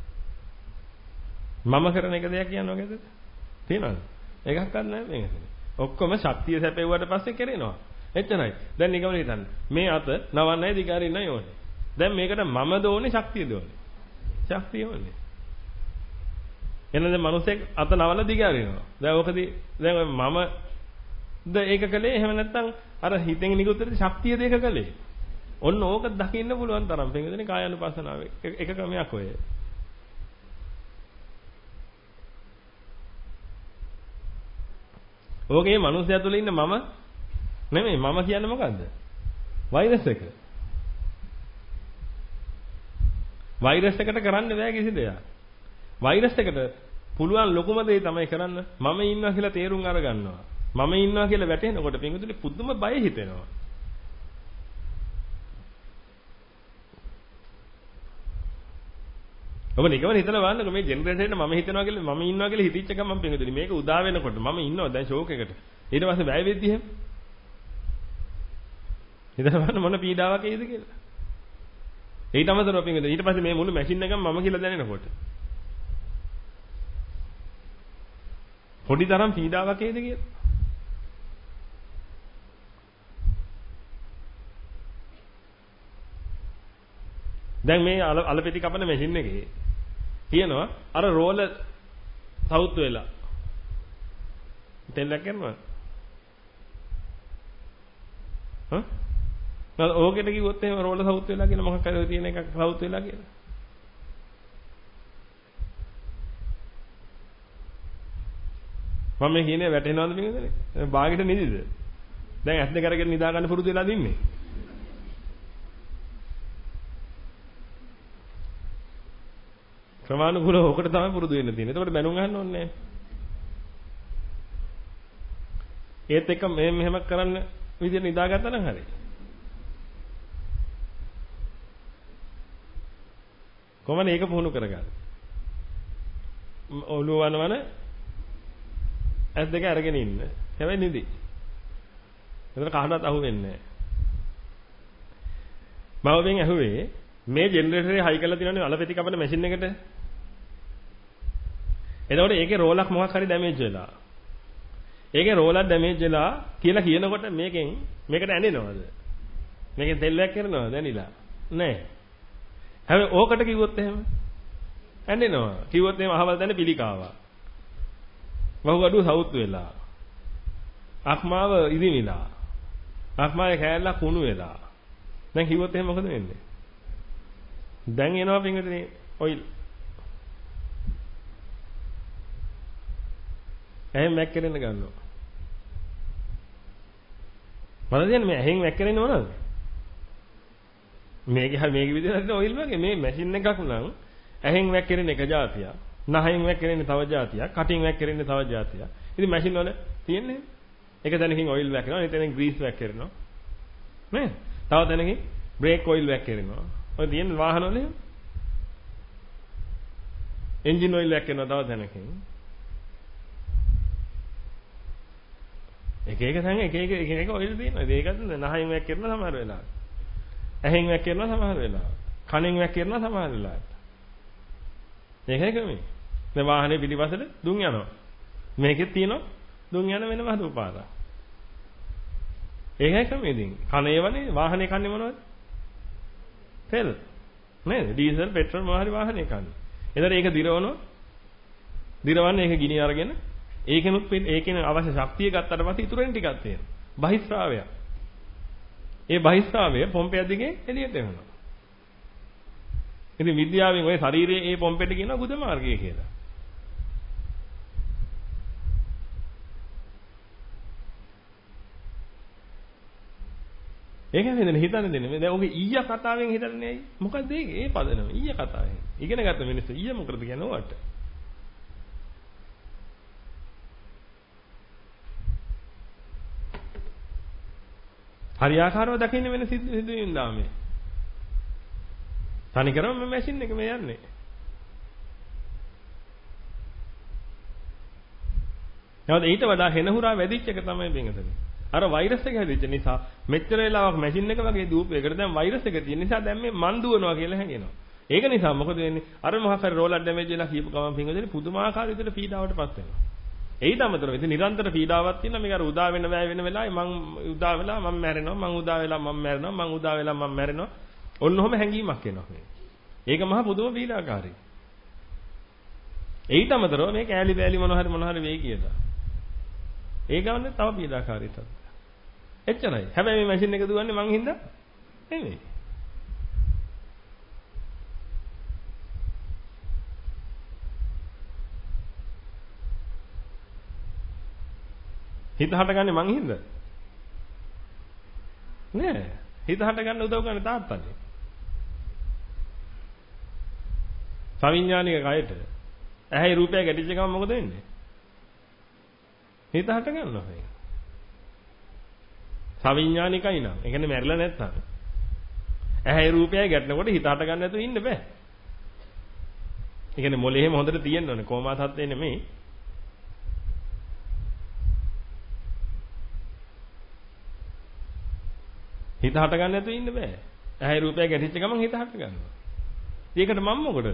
මම කරන එක දෙයක් කියන්නේ ඔයද? තියනවද? එකක්වත් නැහැ මේක. ඔක්කොම ශක්තිය සැපෙව්වට පස්සේ කරේනවා. එච්චරයි. දැන් නිකම්ම හිතන්න. මේ අත නවන්නයි දිගාරින්නයි ඕනේ. දැන් මේකට මම දෝනේ ශක්තිය දෝනේ. ශක්තිය ඕනේ. එනද මිනිස්සෙක් අත නවල දිගාරිනවා. දැන් ඕකදී දැන් මම ද ඒක කලේ එහෙම නැත්නම් අර හිතෙන් නිකුත් වෙන ශක්තිය දෙක කලේ. ඔන්න ඕක දකින්න පුළුවන් තරම් පෙඟදෙනේ කායानुපස්සනාවේ. එක ක්‍රමයක් ඔය. ඕකේ මිනිස්සයා තුළ ඉන්න මම නෙමෙයි මම කියන්නේ මොකද්ද? වෛරස් එක. වෛරස් එකට කරන්න බෑ කිසි දෙයක්. වෛරස් එකට පුළුවන් ලොකුම දේ තමයි කරන්න මම ඉන්නවා කියලා තේරුම් අරගන්නවා. මම ඉන්නවා කියලා වැටෙනකොට පින්විතුනි පුදුම බය හිතෙනවා. ඔබ නිකන් හිතලා බලන්නකෝ මේ ජෙනරේටර් එකට මම හිතනවා කියලා මම ඉන්නවා කියලා හිතච්ච ගමන් පින්විතුනි මේක උදා වෙනකොට මම ඉන්නවා දැන් ෂෝක් එකට. ඊට පස්සේ වැය වෙද්දි එහෙම. හිතලා බලන්න මොන පීඩාවක් එයිද කියලා. ඊට අමතරව පින්විතුනි ඊට පස්සේ මේ මුළු මැෂින් එකම මම කියලා දැනෙනකොට. පොඩි තරම් පීඩාවක් එයිද කියලා. දැන් මේ අලපෙති කපන මැෂින් එකේ කියනවා අර රෝල සවුත් වෙලා තෙල්ලක් කරනවා. ඕකෙට කිව්වොත් එහෙම රෝල සවුත් වෙලා කියලා මොකක් හරි තියෙන එකක් සවුත් වෙලා කියලා. මම මේ කියන්නේ වැටෙනවද පිටින්දනේ? බාගෙට නිදිද? දැන් ඇස් දෙක අරගෙන නිදා ගන්න පුරුදු වෙලා දින්නේ. ක්‍රමානුකූලව ඔකට තමයි පුරුදු වෙන්න තියෙන්නේ. එතකොට බැනුම් අහන්න ඕනේ නැහැ. ඒත් එක මෙහෙම කරන්න විදියට නිදාගත්තා නම් හරි. කොහොමද ඒක පුහුණු කරගන්නේ? ඔළුව වනවන ඇස් දෙක අරගෙන ඉන්න. හැබැයි නිදි. එතන කහටවත් අහුවෙන්නේ නැහැ. මම වෙන් ඇහුවේ මේ ජෙනරේටරේ හයි කරලා තියෙනවනේ අලපෙති කපන මැෂින් එකට. එතකොට ඒකේ රෝලක් මොකක් හරි ඩැමේජ් වෙලා. ඒකේ රෝලක් ඩැමේජ් වෙලා කියලා කියනකොට මේකට ඇනෙනවද? මේකෙන් තෙල්ලයක් කරනවද දැනිලා? නැහැ. හැබැයි ඕකට කිව්වොත් එහෙම ඇනෙනවා. කිව්වොත් එහෙම අහවල් දැන පිළිකාවා. වහුගඩුව සවුත් වෙලා. අක්මාව ඉදිමිලා. අක්මාවේ කෑල්ලක් කුණු වෙලා. දැන් කිව්වොත් එහෙම මොකද වෙන්නේ? දැන් එනවා පින්විතනේ ඔයිල්. එහෙන් මැක් කරෙන්න ගන්නවා. මම කියන්නේ මේ එහෙන් මැක් කරෙන්නේ මොනවද? මේක විදිහට ඔයිල් වගේ මේ මැෂින් එකක් නම් ඇහෙන් වැක්කිරෙන එක જાතියක්. නහයෙන් වැක්කිරෙන්නේ තව જાතියක්. කටින් වැක්කිරෙන්නේ තව જાතියක්. ඉතින් මැෂින් වල තියෙන්නේ එක තැනකින් ඔයිල් වැක්කිරෙනවා, අනිත් තැනකින් ග්‍රීස් වැක්කිරෙනවා. නේද? තව තැනකින් බ්‍රේක් ඔයිල් වැක්කිරෙනවා. ඔය තියෙන වාහන වල එන්ජින් ඔයිල් වැක්කිරෙනවා තව තැනකින්. එක තැන එක ඔයිල් තියෙනවා. ඒකත් නහයෙන් වැක්කිරෙනවා සමහර වෙලාවට. ඇහෙන් වැක්කිරෙනවා සමහර වෙලාවට. කනෙන් වැක්කිරෙනවා සමහර වෙලාවට. ඒකයි ක්‍රමය. දැන් වාහනේ පිටිපස්සට දුම් යනවා. මේකෙත් තියෙනවා දුම් යන වෙනම හදුපාරක්. ඒකයි ක්‍රමය ඉතින්. කනේවනේ වාහනේ කන්නේ මොනවද? තෙල්. නේද? ඩීසල්, පෙට්‍රල් මොනවා හරි වාහනේ කන්නේ. එතකොට ඒක දිරවනවා. දිරවන්නේ ඒක ගිනි අරගෙන ඒකෙන අවශ්‍ය ශක්තිය ගත්තට පස්සේ ඉතුරු වෙන ටිකක් තියෙනවා. බහිස්රාවය. ඒ බහිස්රාවය පොම්පයක් දිගේ එළියට එනවා. ඉතින් විද්‍යාවෙන් ඔය ශරීරයේ ඒ පොම්පෙට කියනවා ගුද මාර්ගය කියලා. ඒකෙන් හිතන්නේ දෙන්නේ. දැන් ඔගේ ඊය කතාවෙන් හිතන්නේ ඇයි? මොකද්ද ඒක? ඒ පදනම ඊය කතාවෙන්. ඉගෙන ගත්ත මිනිස්සු ඊය මොකටද කියන්නේ ඔයාට? හරියාකාරව දකින්න වෙන සිදුවීම් දාමේ. තනිකරම මේ මැෂින් එක මේ යන්නේ. නේද? ඊට වඩා හෙනහුරා වැඩිච්ච එක තමයි බින්ගතනේ. අර වෛරස් එක හැදිච්ච නිසා මෙච්චර වෙලාවක් මැෂින් එක වගේ දූපයකට දැන් වෛරස් එක තියෙන නිසා දැන් මේ මන් දුවනවා කියලා හැඟෙනවා. ඒක නිසා මොකද වෙන්නේ? අර මොකක් හරි රෝලර් ඩැමේජ් වෙලා කියපු ගමන් බින්ගතනේ පුදුමාකාර විදිහට පීඩාවටපත් වෙනවා. ඒඊට අමතරව ඉතින් නිරන්තර පීඩාවක් තියෙනවා. මේක අර උදා වෙන වැය වෙන වෙලාවේ මං උදා වෙලා මම මැරෙනවා. මං උදා වෙලා මම මැරෙනවා. මං උදා වෙලා මම මැරෙනවා. ඔන්න ඔහම හැංගීමක් එනවා මේ. ඒක මහා පුදුම පීඩාකාරී. ඒඊට අමතරව මේ කෑලි බෑලි මොන හරි වෙයි කියලා. ඒ ගමන්නේ තව පීඩාකාරී තත්ත්වයක්. එච්චරයි. හැබැයි මේ මැෂින් එක දුවන්නේ මං හින්දා නෙමෙයි. හිත හටගන්නේ මං හින්දා නෑ. හිත හටගන්න උදව් කරන්නේ තාත්තනේ. සවිඥානික කයට ඇහැයි රූපය ගැටිච්ච ගමන් මොකද වෙන්නේ? හිත හට ගන්නවා ඒක. සවිඥානිකයි නම්. ඒ කියන්නේ මැරිලා නැත්තම්. ඇහැයි රූපයයි ගැටෙනකොට හිත හට ගන්න නැතුව ඉන්න බෑ. ඒ කියන්නේ මොලේ එහෙම හොඳට තියෙන්න ඕනේ. කොමා තත්ත්වේ නෙමෙයි. හිත හට ගන්න නැතුව ඉන්න බෑ. ඇහැයි රූපයයි ගැටිච්ච ගමන් හිත හට ගන්නවා. ඒකට මම මොකටද?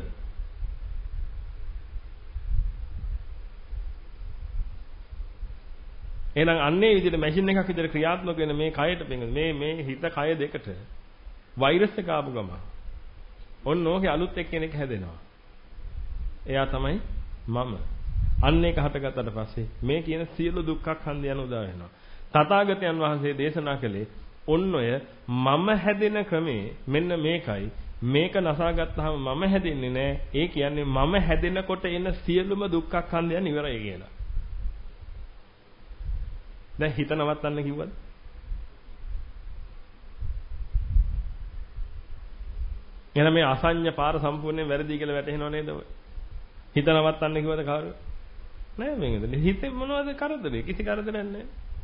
එහෙනම් අන්නේ විදිහට මැෂින් එකක් විදිහට ක්‍රියාත්මක වෙන මේ කයට මේ හිත කය දෙකට වෛරස් එක ආපු ගම. ඔන්න ඕකේ අලුත් එක්කෙනෙක් හැදෙනවා. එයා තමයි මම. අන්න ඒක හටගත්තට පස්සේ මේ කියන සියලු දුක්ඛ ඛන්දයන් උදා වෙනවා. තථාගතයන් වහන්සේ දේශනා කළේ ඔන්න ඔය මම හැදෙන ක්‍රමේ මෙන්න මේකයි. මේක නසාගත්තාම මම හැදෙන්නේ නැහැ. ඒ කියන්නේ මම හැදෙනකොට එන සියලුම දුක්ඛ ඛන්දයන් ඉවරයි කියලා. දැන් හිත නවත්තන්න කිව්වද? එහෙනම් මේ අසඤ්ඤ පාර සම්පූර්ණයෙන් වැරදි කියලා වැටහෙනව නේද? හිත නවත්තන්න කිව්වද කවුරු? නෑ මේකද. හිතේ මොනවද කරදරේ? කිසි කරදරයක් නෑ.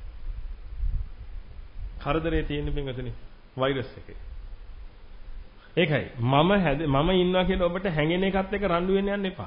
කරදරේ තියෙන්නේ මේකතනේ වෛරස් එකේ. ඒකයි මම ඉන්නවා කියලා ඔබට හැඟෙන එකත් එක්ක රණ්ඩු වෙන්න යන්න එපා.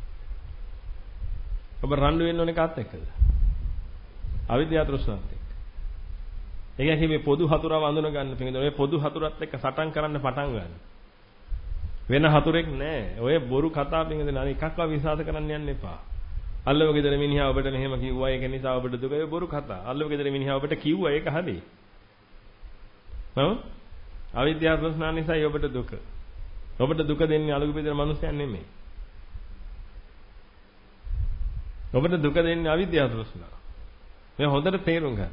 ඔබ රණ්ඩු වෙන්න ඕනේ කාත් එක්කද? අවිද්‍යාව තෘෂ්ණාවත් එක්ක. ඒ කියන්නේ මේ පොදු හතුරව අඳුන ගන්න පිළිඳ ඔය පොදු හතුරත් එක්ක සටන් කරන්න පටන් ගන්න. වෙන හතුරෙක් නෑ. ඔය බොරු කතා පිළිඳ නාන එකක්ව විශ්වාස කරන්න යන්න එපා. අල්ලව ගෙදර මිනිහා ඔබට මෙහෙම කිව්වා ඒක නිසා ඔබට දුක. ඒ බොරු කතා. අල්ලව ගෙදර මිනිහා ඔබට කිව්වා ඒක හරි. හ්ම්? අවිද්‍යාව තෘෂ්ණාව නිසායි ඔබට දුක. ඔබට දුක දෙන්නේ අලුගු බෙදෙන මිනිස්සුන් නෙමෙයි. ඔබට දුක දෙන්නේ අවිද්‍යාව තෘෂ්ණාව. මේ හොඳට තේරුම් ගන්න.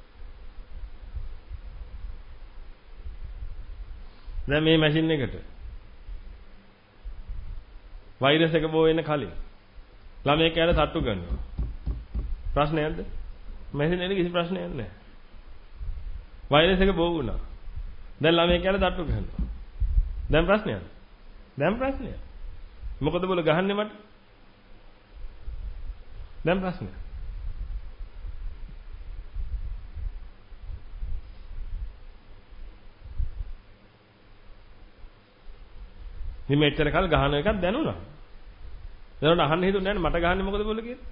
දැන් මේ මැෂින් එකට වෛරස් එක බෝ වෙන කලින් ළමයෙක් ඇවිල්ලා තට්ටු කරනවා. ප්‍රශ්නයක්ද? මැෂින් එකේ කිසි ප්‍රශ්නයක් නැහැ. වෛරස් එක බෝ වුණා. දැන් ළමයෙක් ඇවිල්ලා තට්ටු කරනවා. දැන් ප්‍රශ්නයක්. දැන් ප්‍රශ්නයක්. මොකද බෝල ගහන්නේ මට? දැන් ප්‍රශ්නයක්. ඉතින් මෙච්චර කල් ගහන එකක් දැනුණා. දැනුණා අහන්න හිතුන්නේ නැහැ මට ගහන්නේ මොකද බෝල කියලා.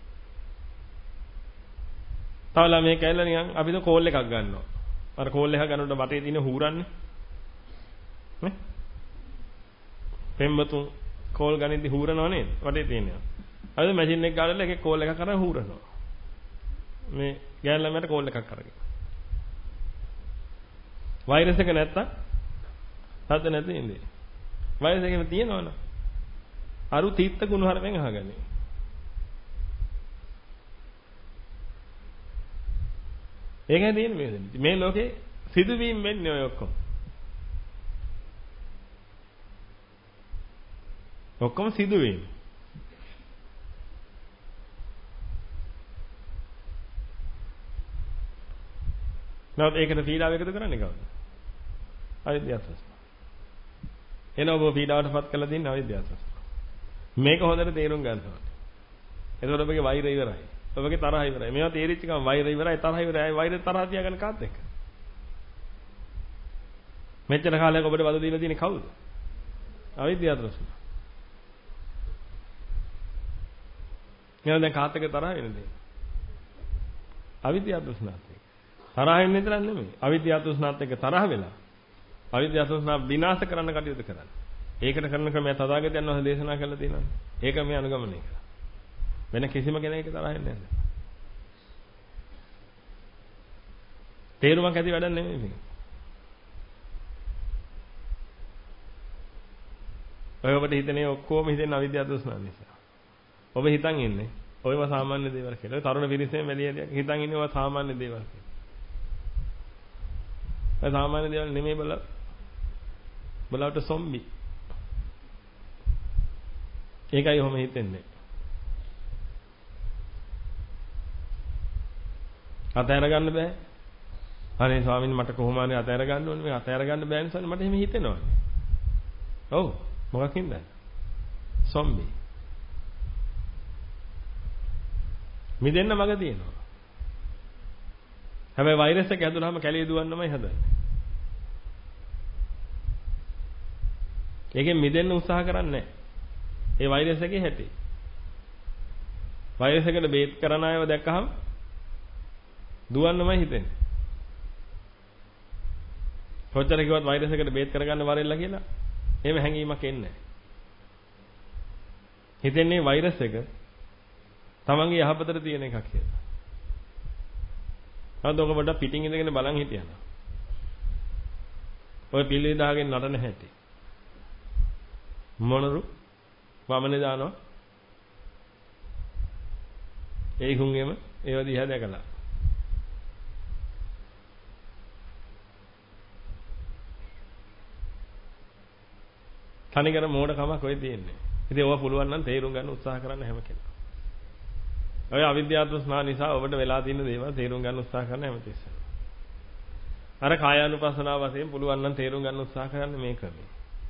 තව ළමයි කැල්ල නිකන් අපි તો කෝල් එකක් ගන්නවා. අර කෝල් එක ගන්නකොට වටේ තියෙන හූරන්නේ. නේ? පෙම්බතුන් කෝල් ගනිද්දි හූරනව නේද? වටේ තියෙනවා. හරිද මැෂින් එක ගාලා එකේ කෝල් එකක් කරන් හූරනවා. මේ ගෑන් ළමයට කෝල් එකක් කරගෙන. වෛරස් එක නැත්තම් හද නැති ඉන්නේ. වෛරස් එකම තියෙනවනේ. අරු තීත්ත ගුණ හරපෙන් අහගන්නේ. ඒකයි තියෙන්නේ මේ ලෝකේ සිදුවීම් වෙන්නේ ඔය ඔක්කොම. ඔක්කොම සිදුවීම්. නැවත ඒකට පීඩාව එකතු කරන්නේ කවුද? අවිද්‍යාව ප්‍රශ්න. එන ඔබ පීඩාවටපත් කළා දින්න අවිද්‍යාව ප්‍රශ්න. මේක හොඳට තේරුම් ගන්න ඕනේ. එතකොට ඔබගේ වෛරය ඉවරයි. ඔබගේ තරහ ඉවරයි. මේවා තේරිච්ච ගමන් වෛරය ඉවරයි, තරහ ඉවරයි. වෛරය තරහ තියාගෙන කාත් එක්ක. මෙච්චර කාලයක් ඔබට වද දීලා තියෙන්නේ කවුද? අවිද්‍යාව ප්‍රශ්න. එහෙනම් දැන් කාත් එක්ක තරහ වෙන්නේ. අවිද්‍යාව ප්‍රශ්නත් එක්ක. තරහ වෙන්නේ විතරක් නෙමෙයි. අවිද්‍යාව ප්‍රශ්නත් එක්ක තරහ වෙලා අවිද්‍යාව ප්‍රශ්න විනාශ කරන්න කටයුතු කරන්නේ. ඒකට කරන ක්‍රමය තථාගතයන් වහන්සේ දේශනා කළා තියෙනවා. ඒක මේ අනුගමනය කරා. වෙන කිසිම කෙනෙක් තරහ වෙන්නේ නැහැ. තේරුමක් ඇති වැඩක් නෙමෙයි මේක. ඔය ඔබට හිතන්නේ ඔක්කොම හිතෙන අවිද්‍යාව තෘෂ්ණාව නිසා. ඔබ හිතන් ඉන්නේ ඔයව සාමාන්‍ය දේවල් කියලා. ඔය තරුණ පිරිසෙන් වැලියලියක් හිතන් ඉන්නේ ඔය සාමාන්‍ය දේවල් කියලා. ඔය සාමාන්‍ය දේවල් නෙමෙයි බලවට සොම්බි. ඒකයි ඔහොම හිතෙන්නේ. අතහැර ගන්න බෑ. අනේ ස්වාමීන් මට කොහොම හරි අතහැර ගන්න ඕනේ. මේ අතහැර ගන්න බෑ නිසා මට එහෙම හිතෙනවා. ඔව්. මොකකින්ද? සොම්බි. මිදෙන්න මග තියෙනවා. හැබැයි වෛරස් එක ඇදුනහම කැලේ දුවන්නමයි හදන්නේ. ඒකෙන් මිදෙන්න උත්සාහ කරන්නේ නැහැ. ඒ වෛරස් එකේ හැටි. වෛරස් එකට බේත් කරන අයව දැක්කහම දුවන්නමයි හිතෙන්නේ. කොච්චර කිව්වත් වෛරස් එකට බේත් කරගන්න වරෙල්ලා කියලා එහෙම හැඟීමක් එන්නේ නැහැ. හිතෙන්නේ වෛරස් එක තමන්ගේ යහපතට තියෙන එකක් කියලා. හරිද? ඔක පොඩ්ඩක් පිටින් ඉඳගෙන බලන් හිටියනම්. ඔය පිළිලි දාගෙන නටන හැටි. මොනරු වමනේ දානවා. ඒ හුඟෙම ඒව දිහා දැකලා. තනිකර මෝඩකමක් ඔය තියෙන්නේ. ඉතින් ඕවා පුළුවන් නම් තේරුම් ගන්න උත්සාහ කරන්න හැම කෙනා. ඔය අවිද්‍යාව තෘෂ්ණා නිසා ඔබට වෙලා තියෙන දේවල් තේරුම් ගන්න උත්සාහ කරන හැමතිස්සෙම. අර කායානුපස්සනාව වශයෙන් පුළුවන් නම් තේරුම් ගන්න උත්සාහ කරන්න මේ ක්‍රමය.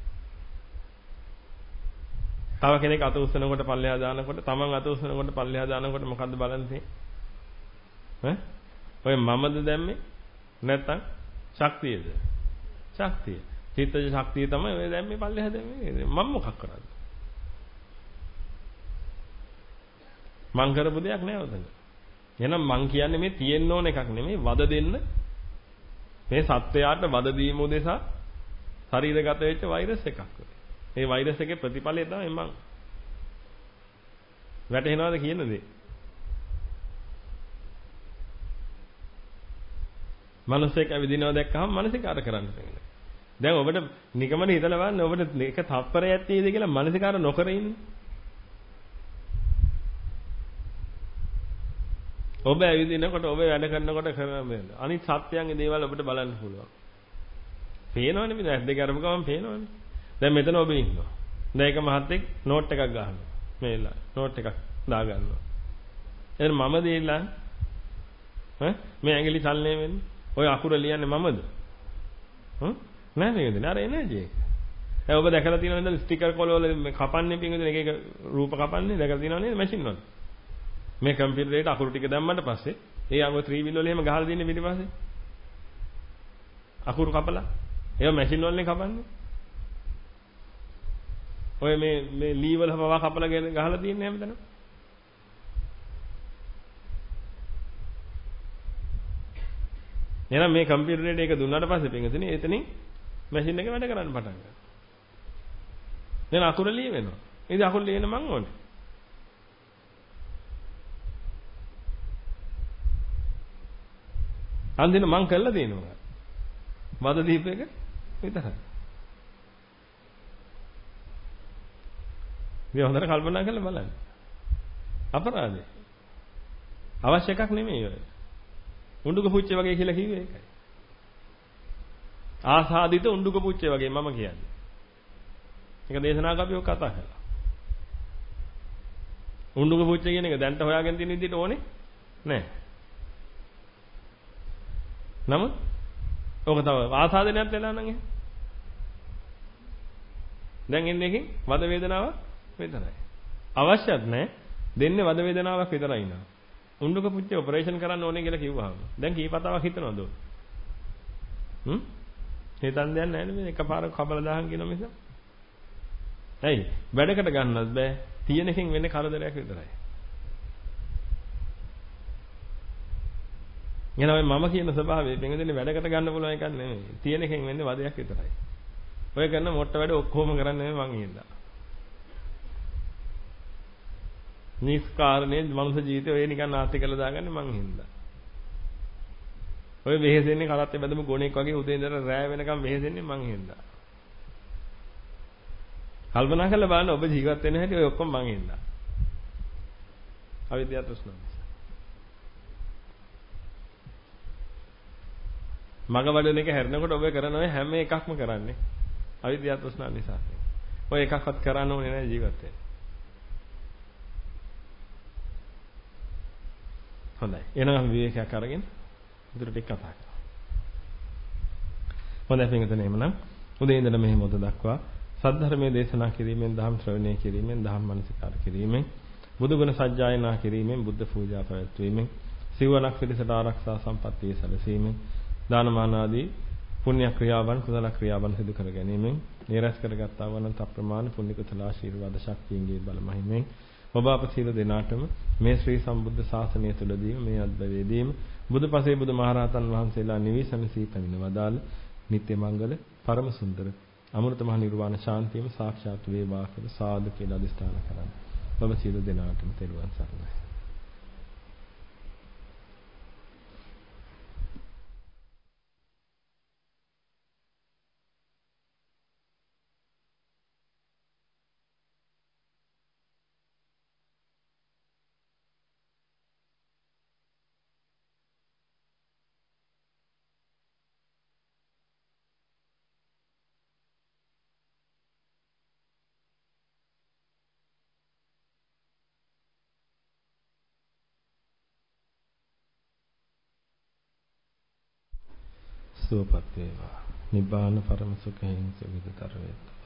තව කෙනෙක් අත උස්සනකොට පල්ලෙහා දානකොට තමන් අත උස්සනකොට පල්ලෙහා දානකොට මොකද්ද බලන්නේ? ඈ? ඔය මමද දැම්මේ? නැත්තම් ශක්තියද? ශක්තිය. චිත්තජ ශක්තිය තමයි ඔය දැම්මේ පල්ලෙහා දැම්මේ. මම මොකක් කරාද? මං කරපු දෙයක් නෑ උතන. එහෙනම් මං කියන්නේ මේ තියෙන්න ඕන එකක් නෙමෙයි වද දෙන්න. මේ සත්වයාට වද දීම උදෙසා ශරීරගත වෙච්ච වෛරස් එකක්. මේ වෛරස් එකේ ප්‍රතිඵලය තමයි මං. වැටහෙනවද කියන දේ? මනුස්සයෙක් ඇවිදිනවා දැක්කහම මානසිකාර කරන්න තියෙනවා. දැන් ඔබට නිකමන හිතලා බලන්න ඔබට එක තප්පරයක් තියෙද කියලා මානසිකාර නොකර ඉන්නේ. ඔබ ඇවිදිනකොට ඔබ වැඩ කරනකොට කරන අනිත් සත්‍යයන්ගේ දේවල් ඔබට බලන්න පුළුවන්. පේනවනේ මේ ඇස් දෙක අරපු ගමන් පේනවනේ. දැන් මෙතන ඔබ ඉන්නවා. දැන් එක මහත්තයෙක් නෝට් එකක් ගහනවා. මේලා නෝට් එකක් දා ගන්නවා. එහෙනම් මම දෙලා මේ ඇඟිලි චලනය වෙන්නේ. ඔය අකුර ලියන්නේ මමද? නෑ නේද? අර එනර්ජි එක. දැන් ඔබ දැකලා තියෙනවද ස්ටිකර් කොළ වල කපන්නේ පින්වතුනි එක එක රූප කපන්නේ දැකලා තියෙනව නේද මැෂින් වල. මේ කම්පියුටරේට අකුරු ටික දැම්මට පස්සේ ඒ අඟ 3 wheel වල එහෙම ගහලා දෙන්නේ පිටිපස්සේ. අකුරු කපලා. ඒවා මැෂින් වලනේ කපන්නේ. ඔය මේ ලී වල පවා කපලා ගහලා තියෙන්නේ හැමතැනම. එහෙනම් මේ කම්පියුටරේට ඒක දුන්නාට පස්සේ පින්වතුනි එතනින් මැෂින් එක වැඩ කරන්න පටන් ගන්නවා. දැන් අකුර ලියවෙනවා. ඉතින් අකුරු ලියන මං ඕනේ. අන්දින මං කළා දෙනවා. වද දීප එක විතරයි. මේ හොඳට කල්පනා කරලා බලන්න. අපරාධේ. අවශ්‍ය එකක් නෙමෙයි ඔය. උණ්ඩුක පුච්චේ වගේ කියලා කිව්වේ ඒකයි. ආසාදිත උණ්ඩුක පුච්චේ වගේ මම කියන්නේ. ඒක දේශනාවක අපි ඔක කතා කළා. උණ්ඩුක පුච්චේ කියන එක දැන්ට හොයාගෙන තියෙන විදිහට ඕනේ නෑ. නමුත් ඕක තව ආසාදනයක් වෙලා නම් එහෙනම් දැන් එන්නේ එකකින් වද වේදනාවක් විතරයි. අවශ්‍යත් නැහැ. දෙන්නේ වද වේදනාවක් විතරයි නා. උණ්ඩුක පුච්චේ ඔපරේෂන් කරන්න ඕනේ කියලා කිව්වහම දැන් කීපතාවක් හිතනවද? හිතන් දෙයක් නැහැ නේ එකපාරක් කබල දාහන් කියන මිස. ඇයි? වැඩකට ගන්නත් බෑ. තියෙන එකෙන් වෙන්නේ කරදරයක් විතරයි. එනවා මම කියන ස්වභාවය බෙන්ගදෙන්නේ වැඩකට ගන්න පුළුවන් එකක් නෙමෙයි. තියෙන එකෙන් වෙන්නේ වදයක් විතරයි. ඔය කරන මොට්ට වැඩ ඔක්කොම කරන්නේ මං හින්දා. නිස්කාරණේ මනුෂ්‍ය ජීවිතේ ඔය නිකන් නාස්ති කරලා දාගන්නේ මං හින්දා. ඔය වෙහෙසෙන්නේ කරත්තේ බැඳමු ගොණෙක් වගේ උදේ ඉඳලා රෑ වෙනකම් වෙහෙසෙන්නේ මං හින්දා. කල්පනා කරලා බලන්න ඔබ ජීවත් වෙන හැටි ඔය ඔක්කොම මං හින්දා. අවිද්‍යාව තෘෂ්ණාව. මග වඩන එක හැරෙනකොට ඔබ කරන ඔය හැම එකක්ම කරන්නේ අවිද්‍යාව තෘෂ්ණාව නිසා. ඔය එකක්වත් කරන්න ඕනේ නැහැ ජීවත් වෙන්න. හොඳයි. එහෙනම් අපි විවේකයක් අරගෙන ඉදිරියට කතා කරමු. හොඳයි පින්වතුනි එhmenan උදේ ඉඳලා මෙහි මොහොත දක්වා සද්ධර්මයේ දේශනා කිරීමෙන් ධම් ශ්‍රවණය කිරීමෙන් ධම් මනසිකාර කිරීමෙන් බුදුගුණ සජ්ජායනා කිරීමෙන් බුද්ධ පූජා පැවැත්වීමෙන් සිවණක් පිළිසට ආරක්ෂා සම්පත්තිය සැලසීමෙන් දානමාන ආදී පුණ්‍ය ක්‍රියාවන් කුසල ක්‍රියාවන් සිදු කර ගැනීමෙන් නිරස් කරගත්තා වන තප්‍රමාණ පුණ්‍ය කුසල ආශිර්වාද ශක්තියන්ගේ බල මහිමෙන් ඔබ අප සියලු දෙනාටම මේ ශ්‍රී සම්බුද්ධ ශාසනය තුළදීම මේ අද්භවයේදීම බුදුපසේ බුදුමහරහතන් වහන්සේලා නිවිසනසී පැමිණ වදාළ නිත්‍ය මංගල පරම සුන්දර අමෘත මහ නිර්වාණ ශාන්තියම සාක්ෂාත් වේවා කියලා සාදු කියලා අදිස්ථාන කරන්න. ඔබ සියලු දෙනාටම තෙරුවන් සරණයි. සුවපත් වේවා. නිබ්බාන පරම සුඛයෙන් සුවිතතර වේවා.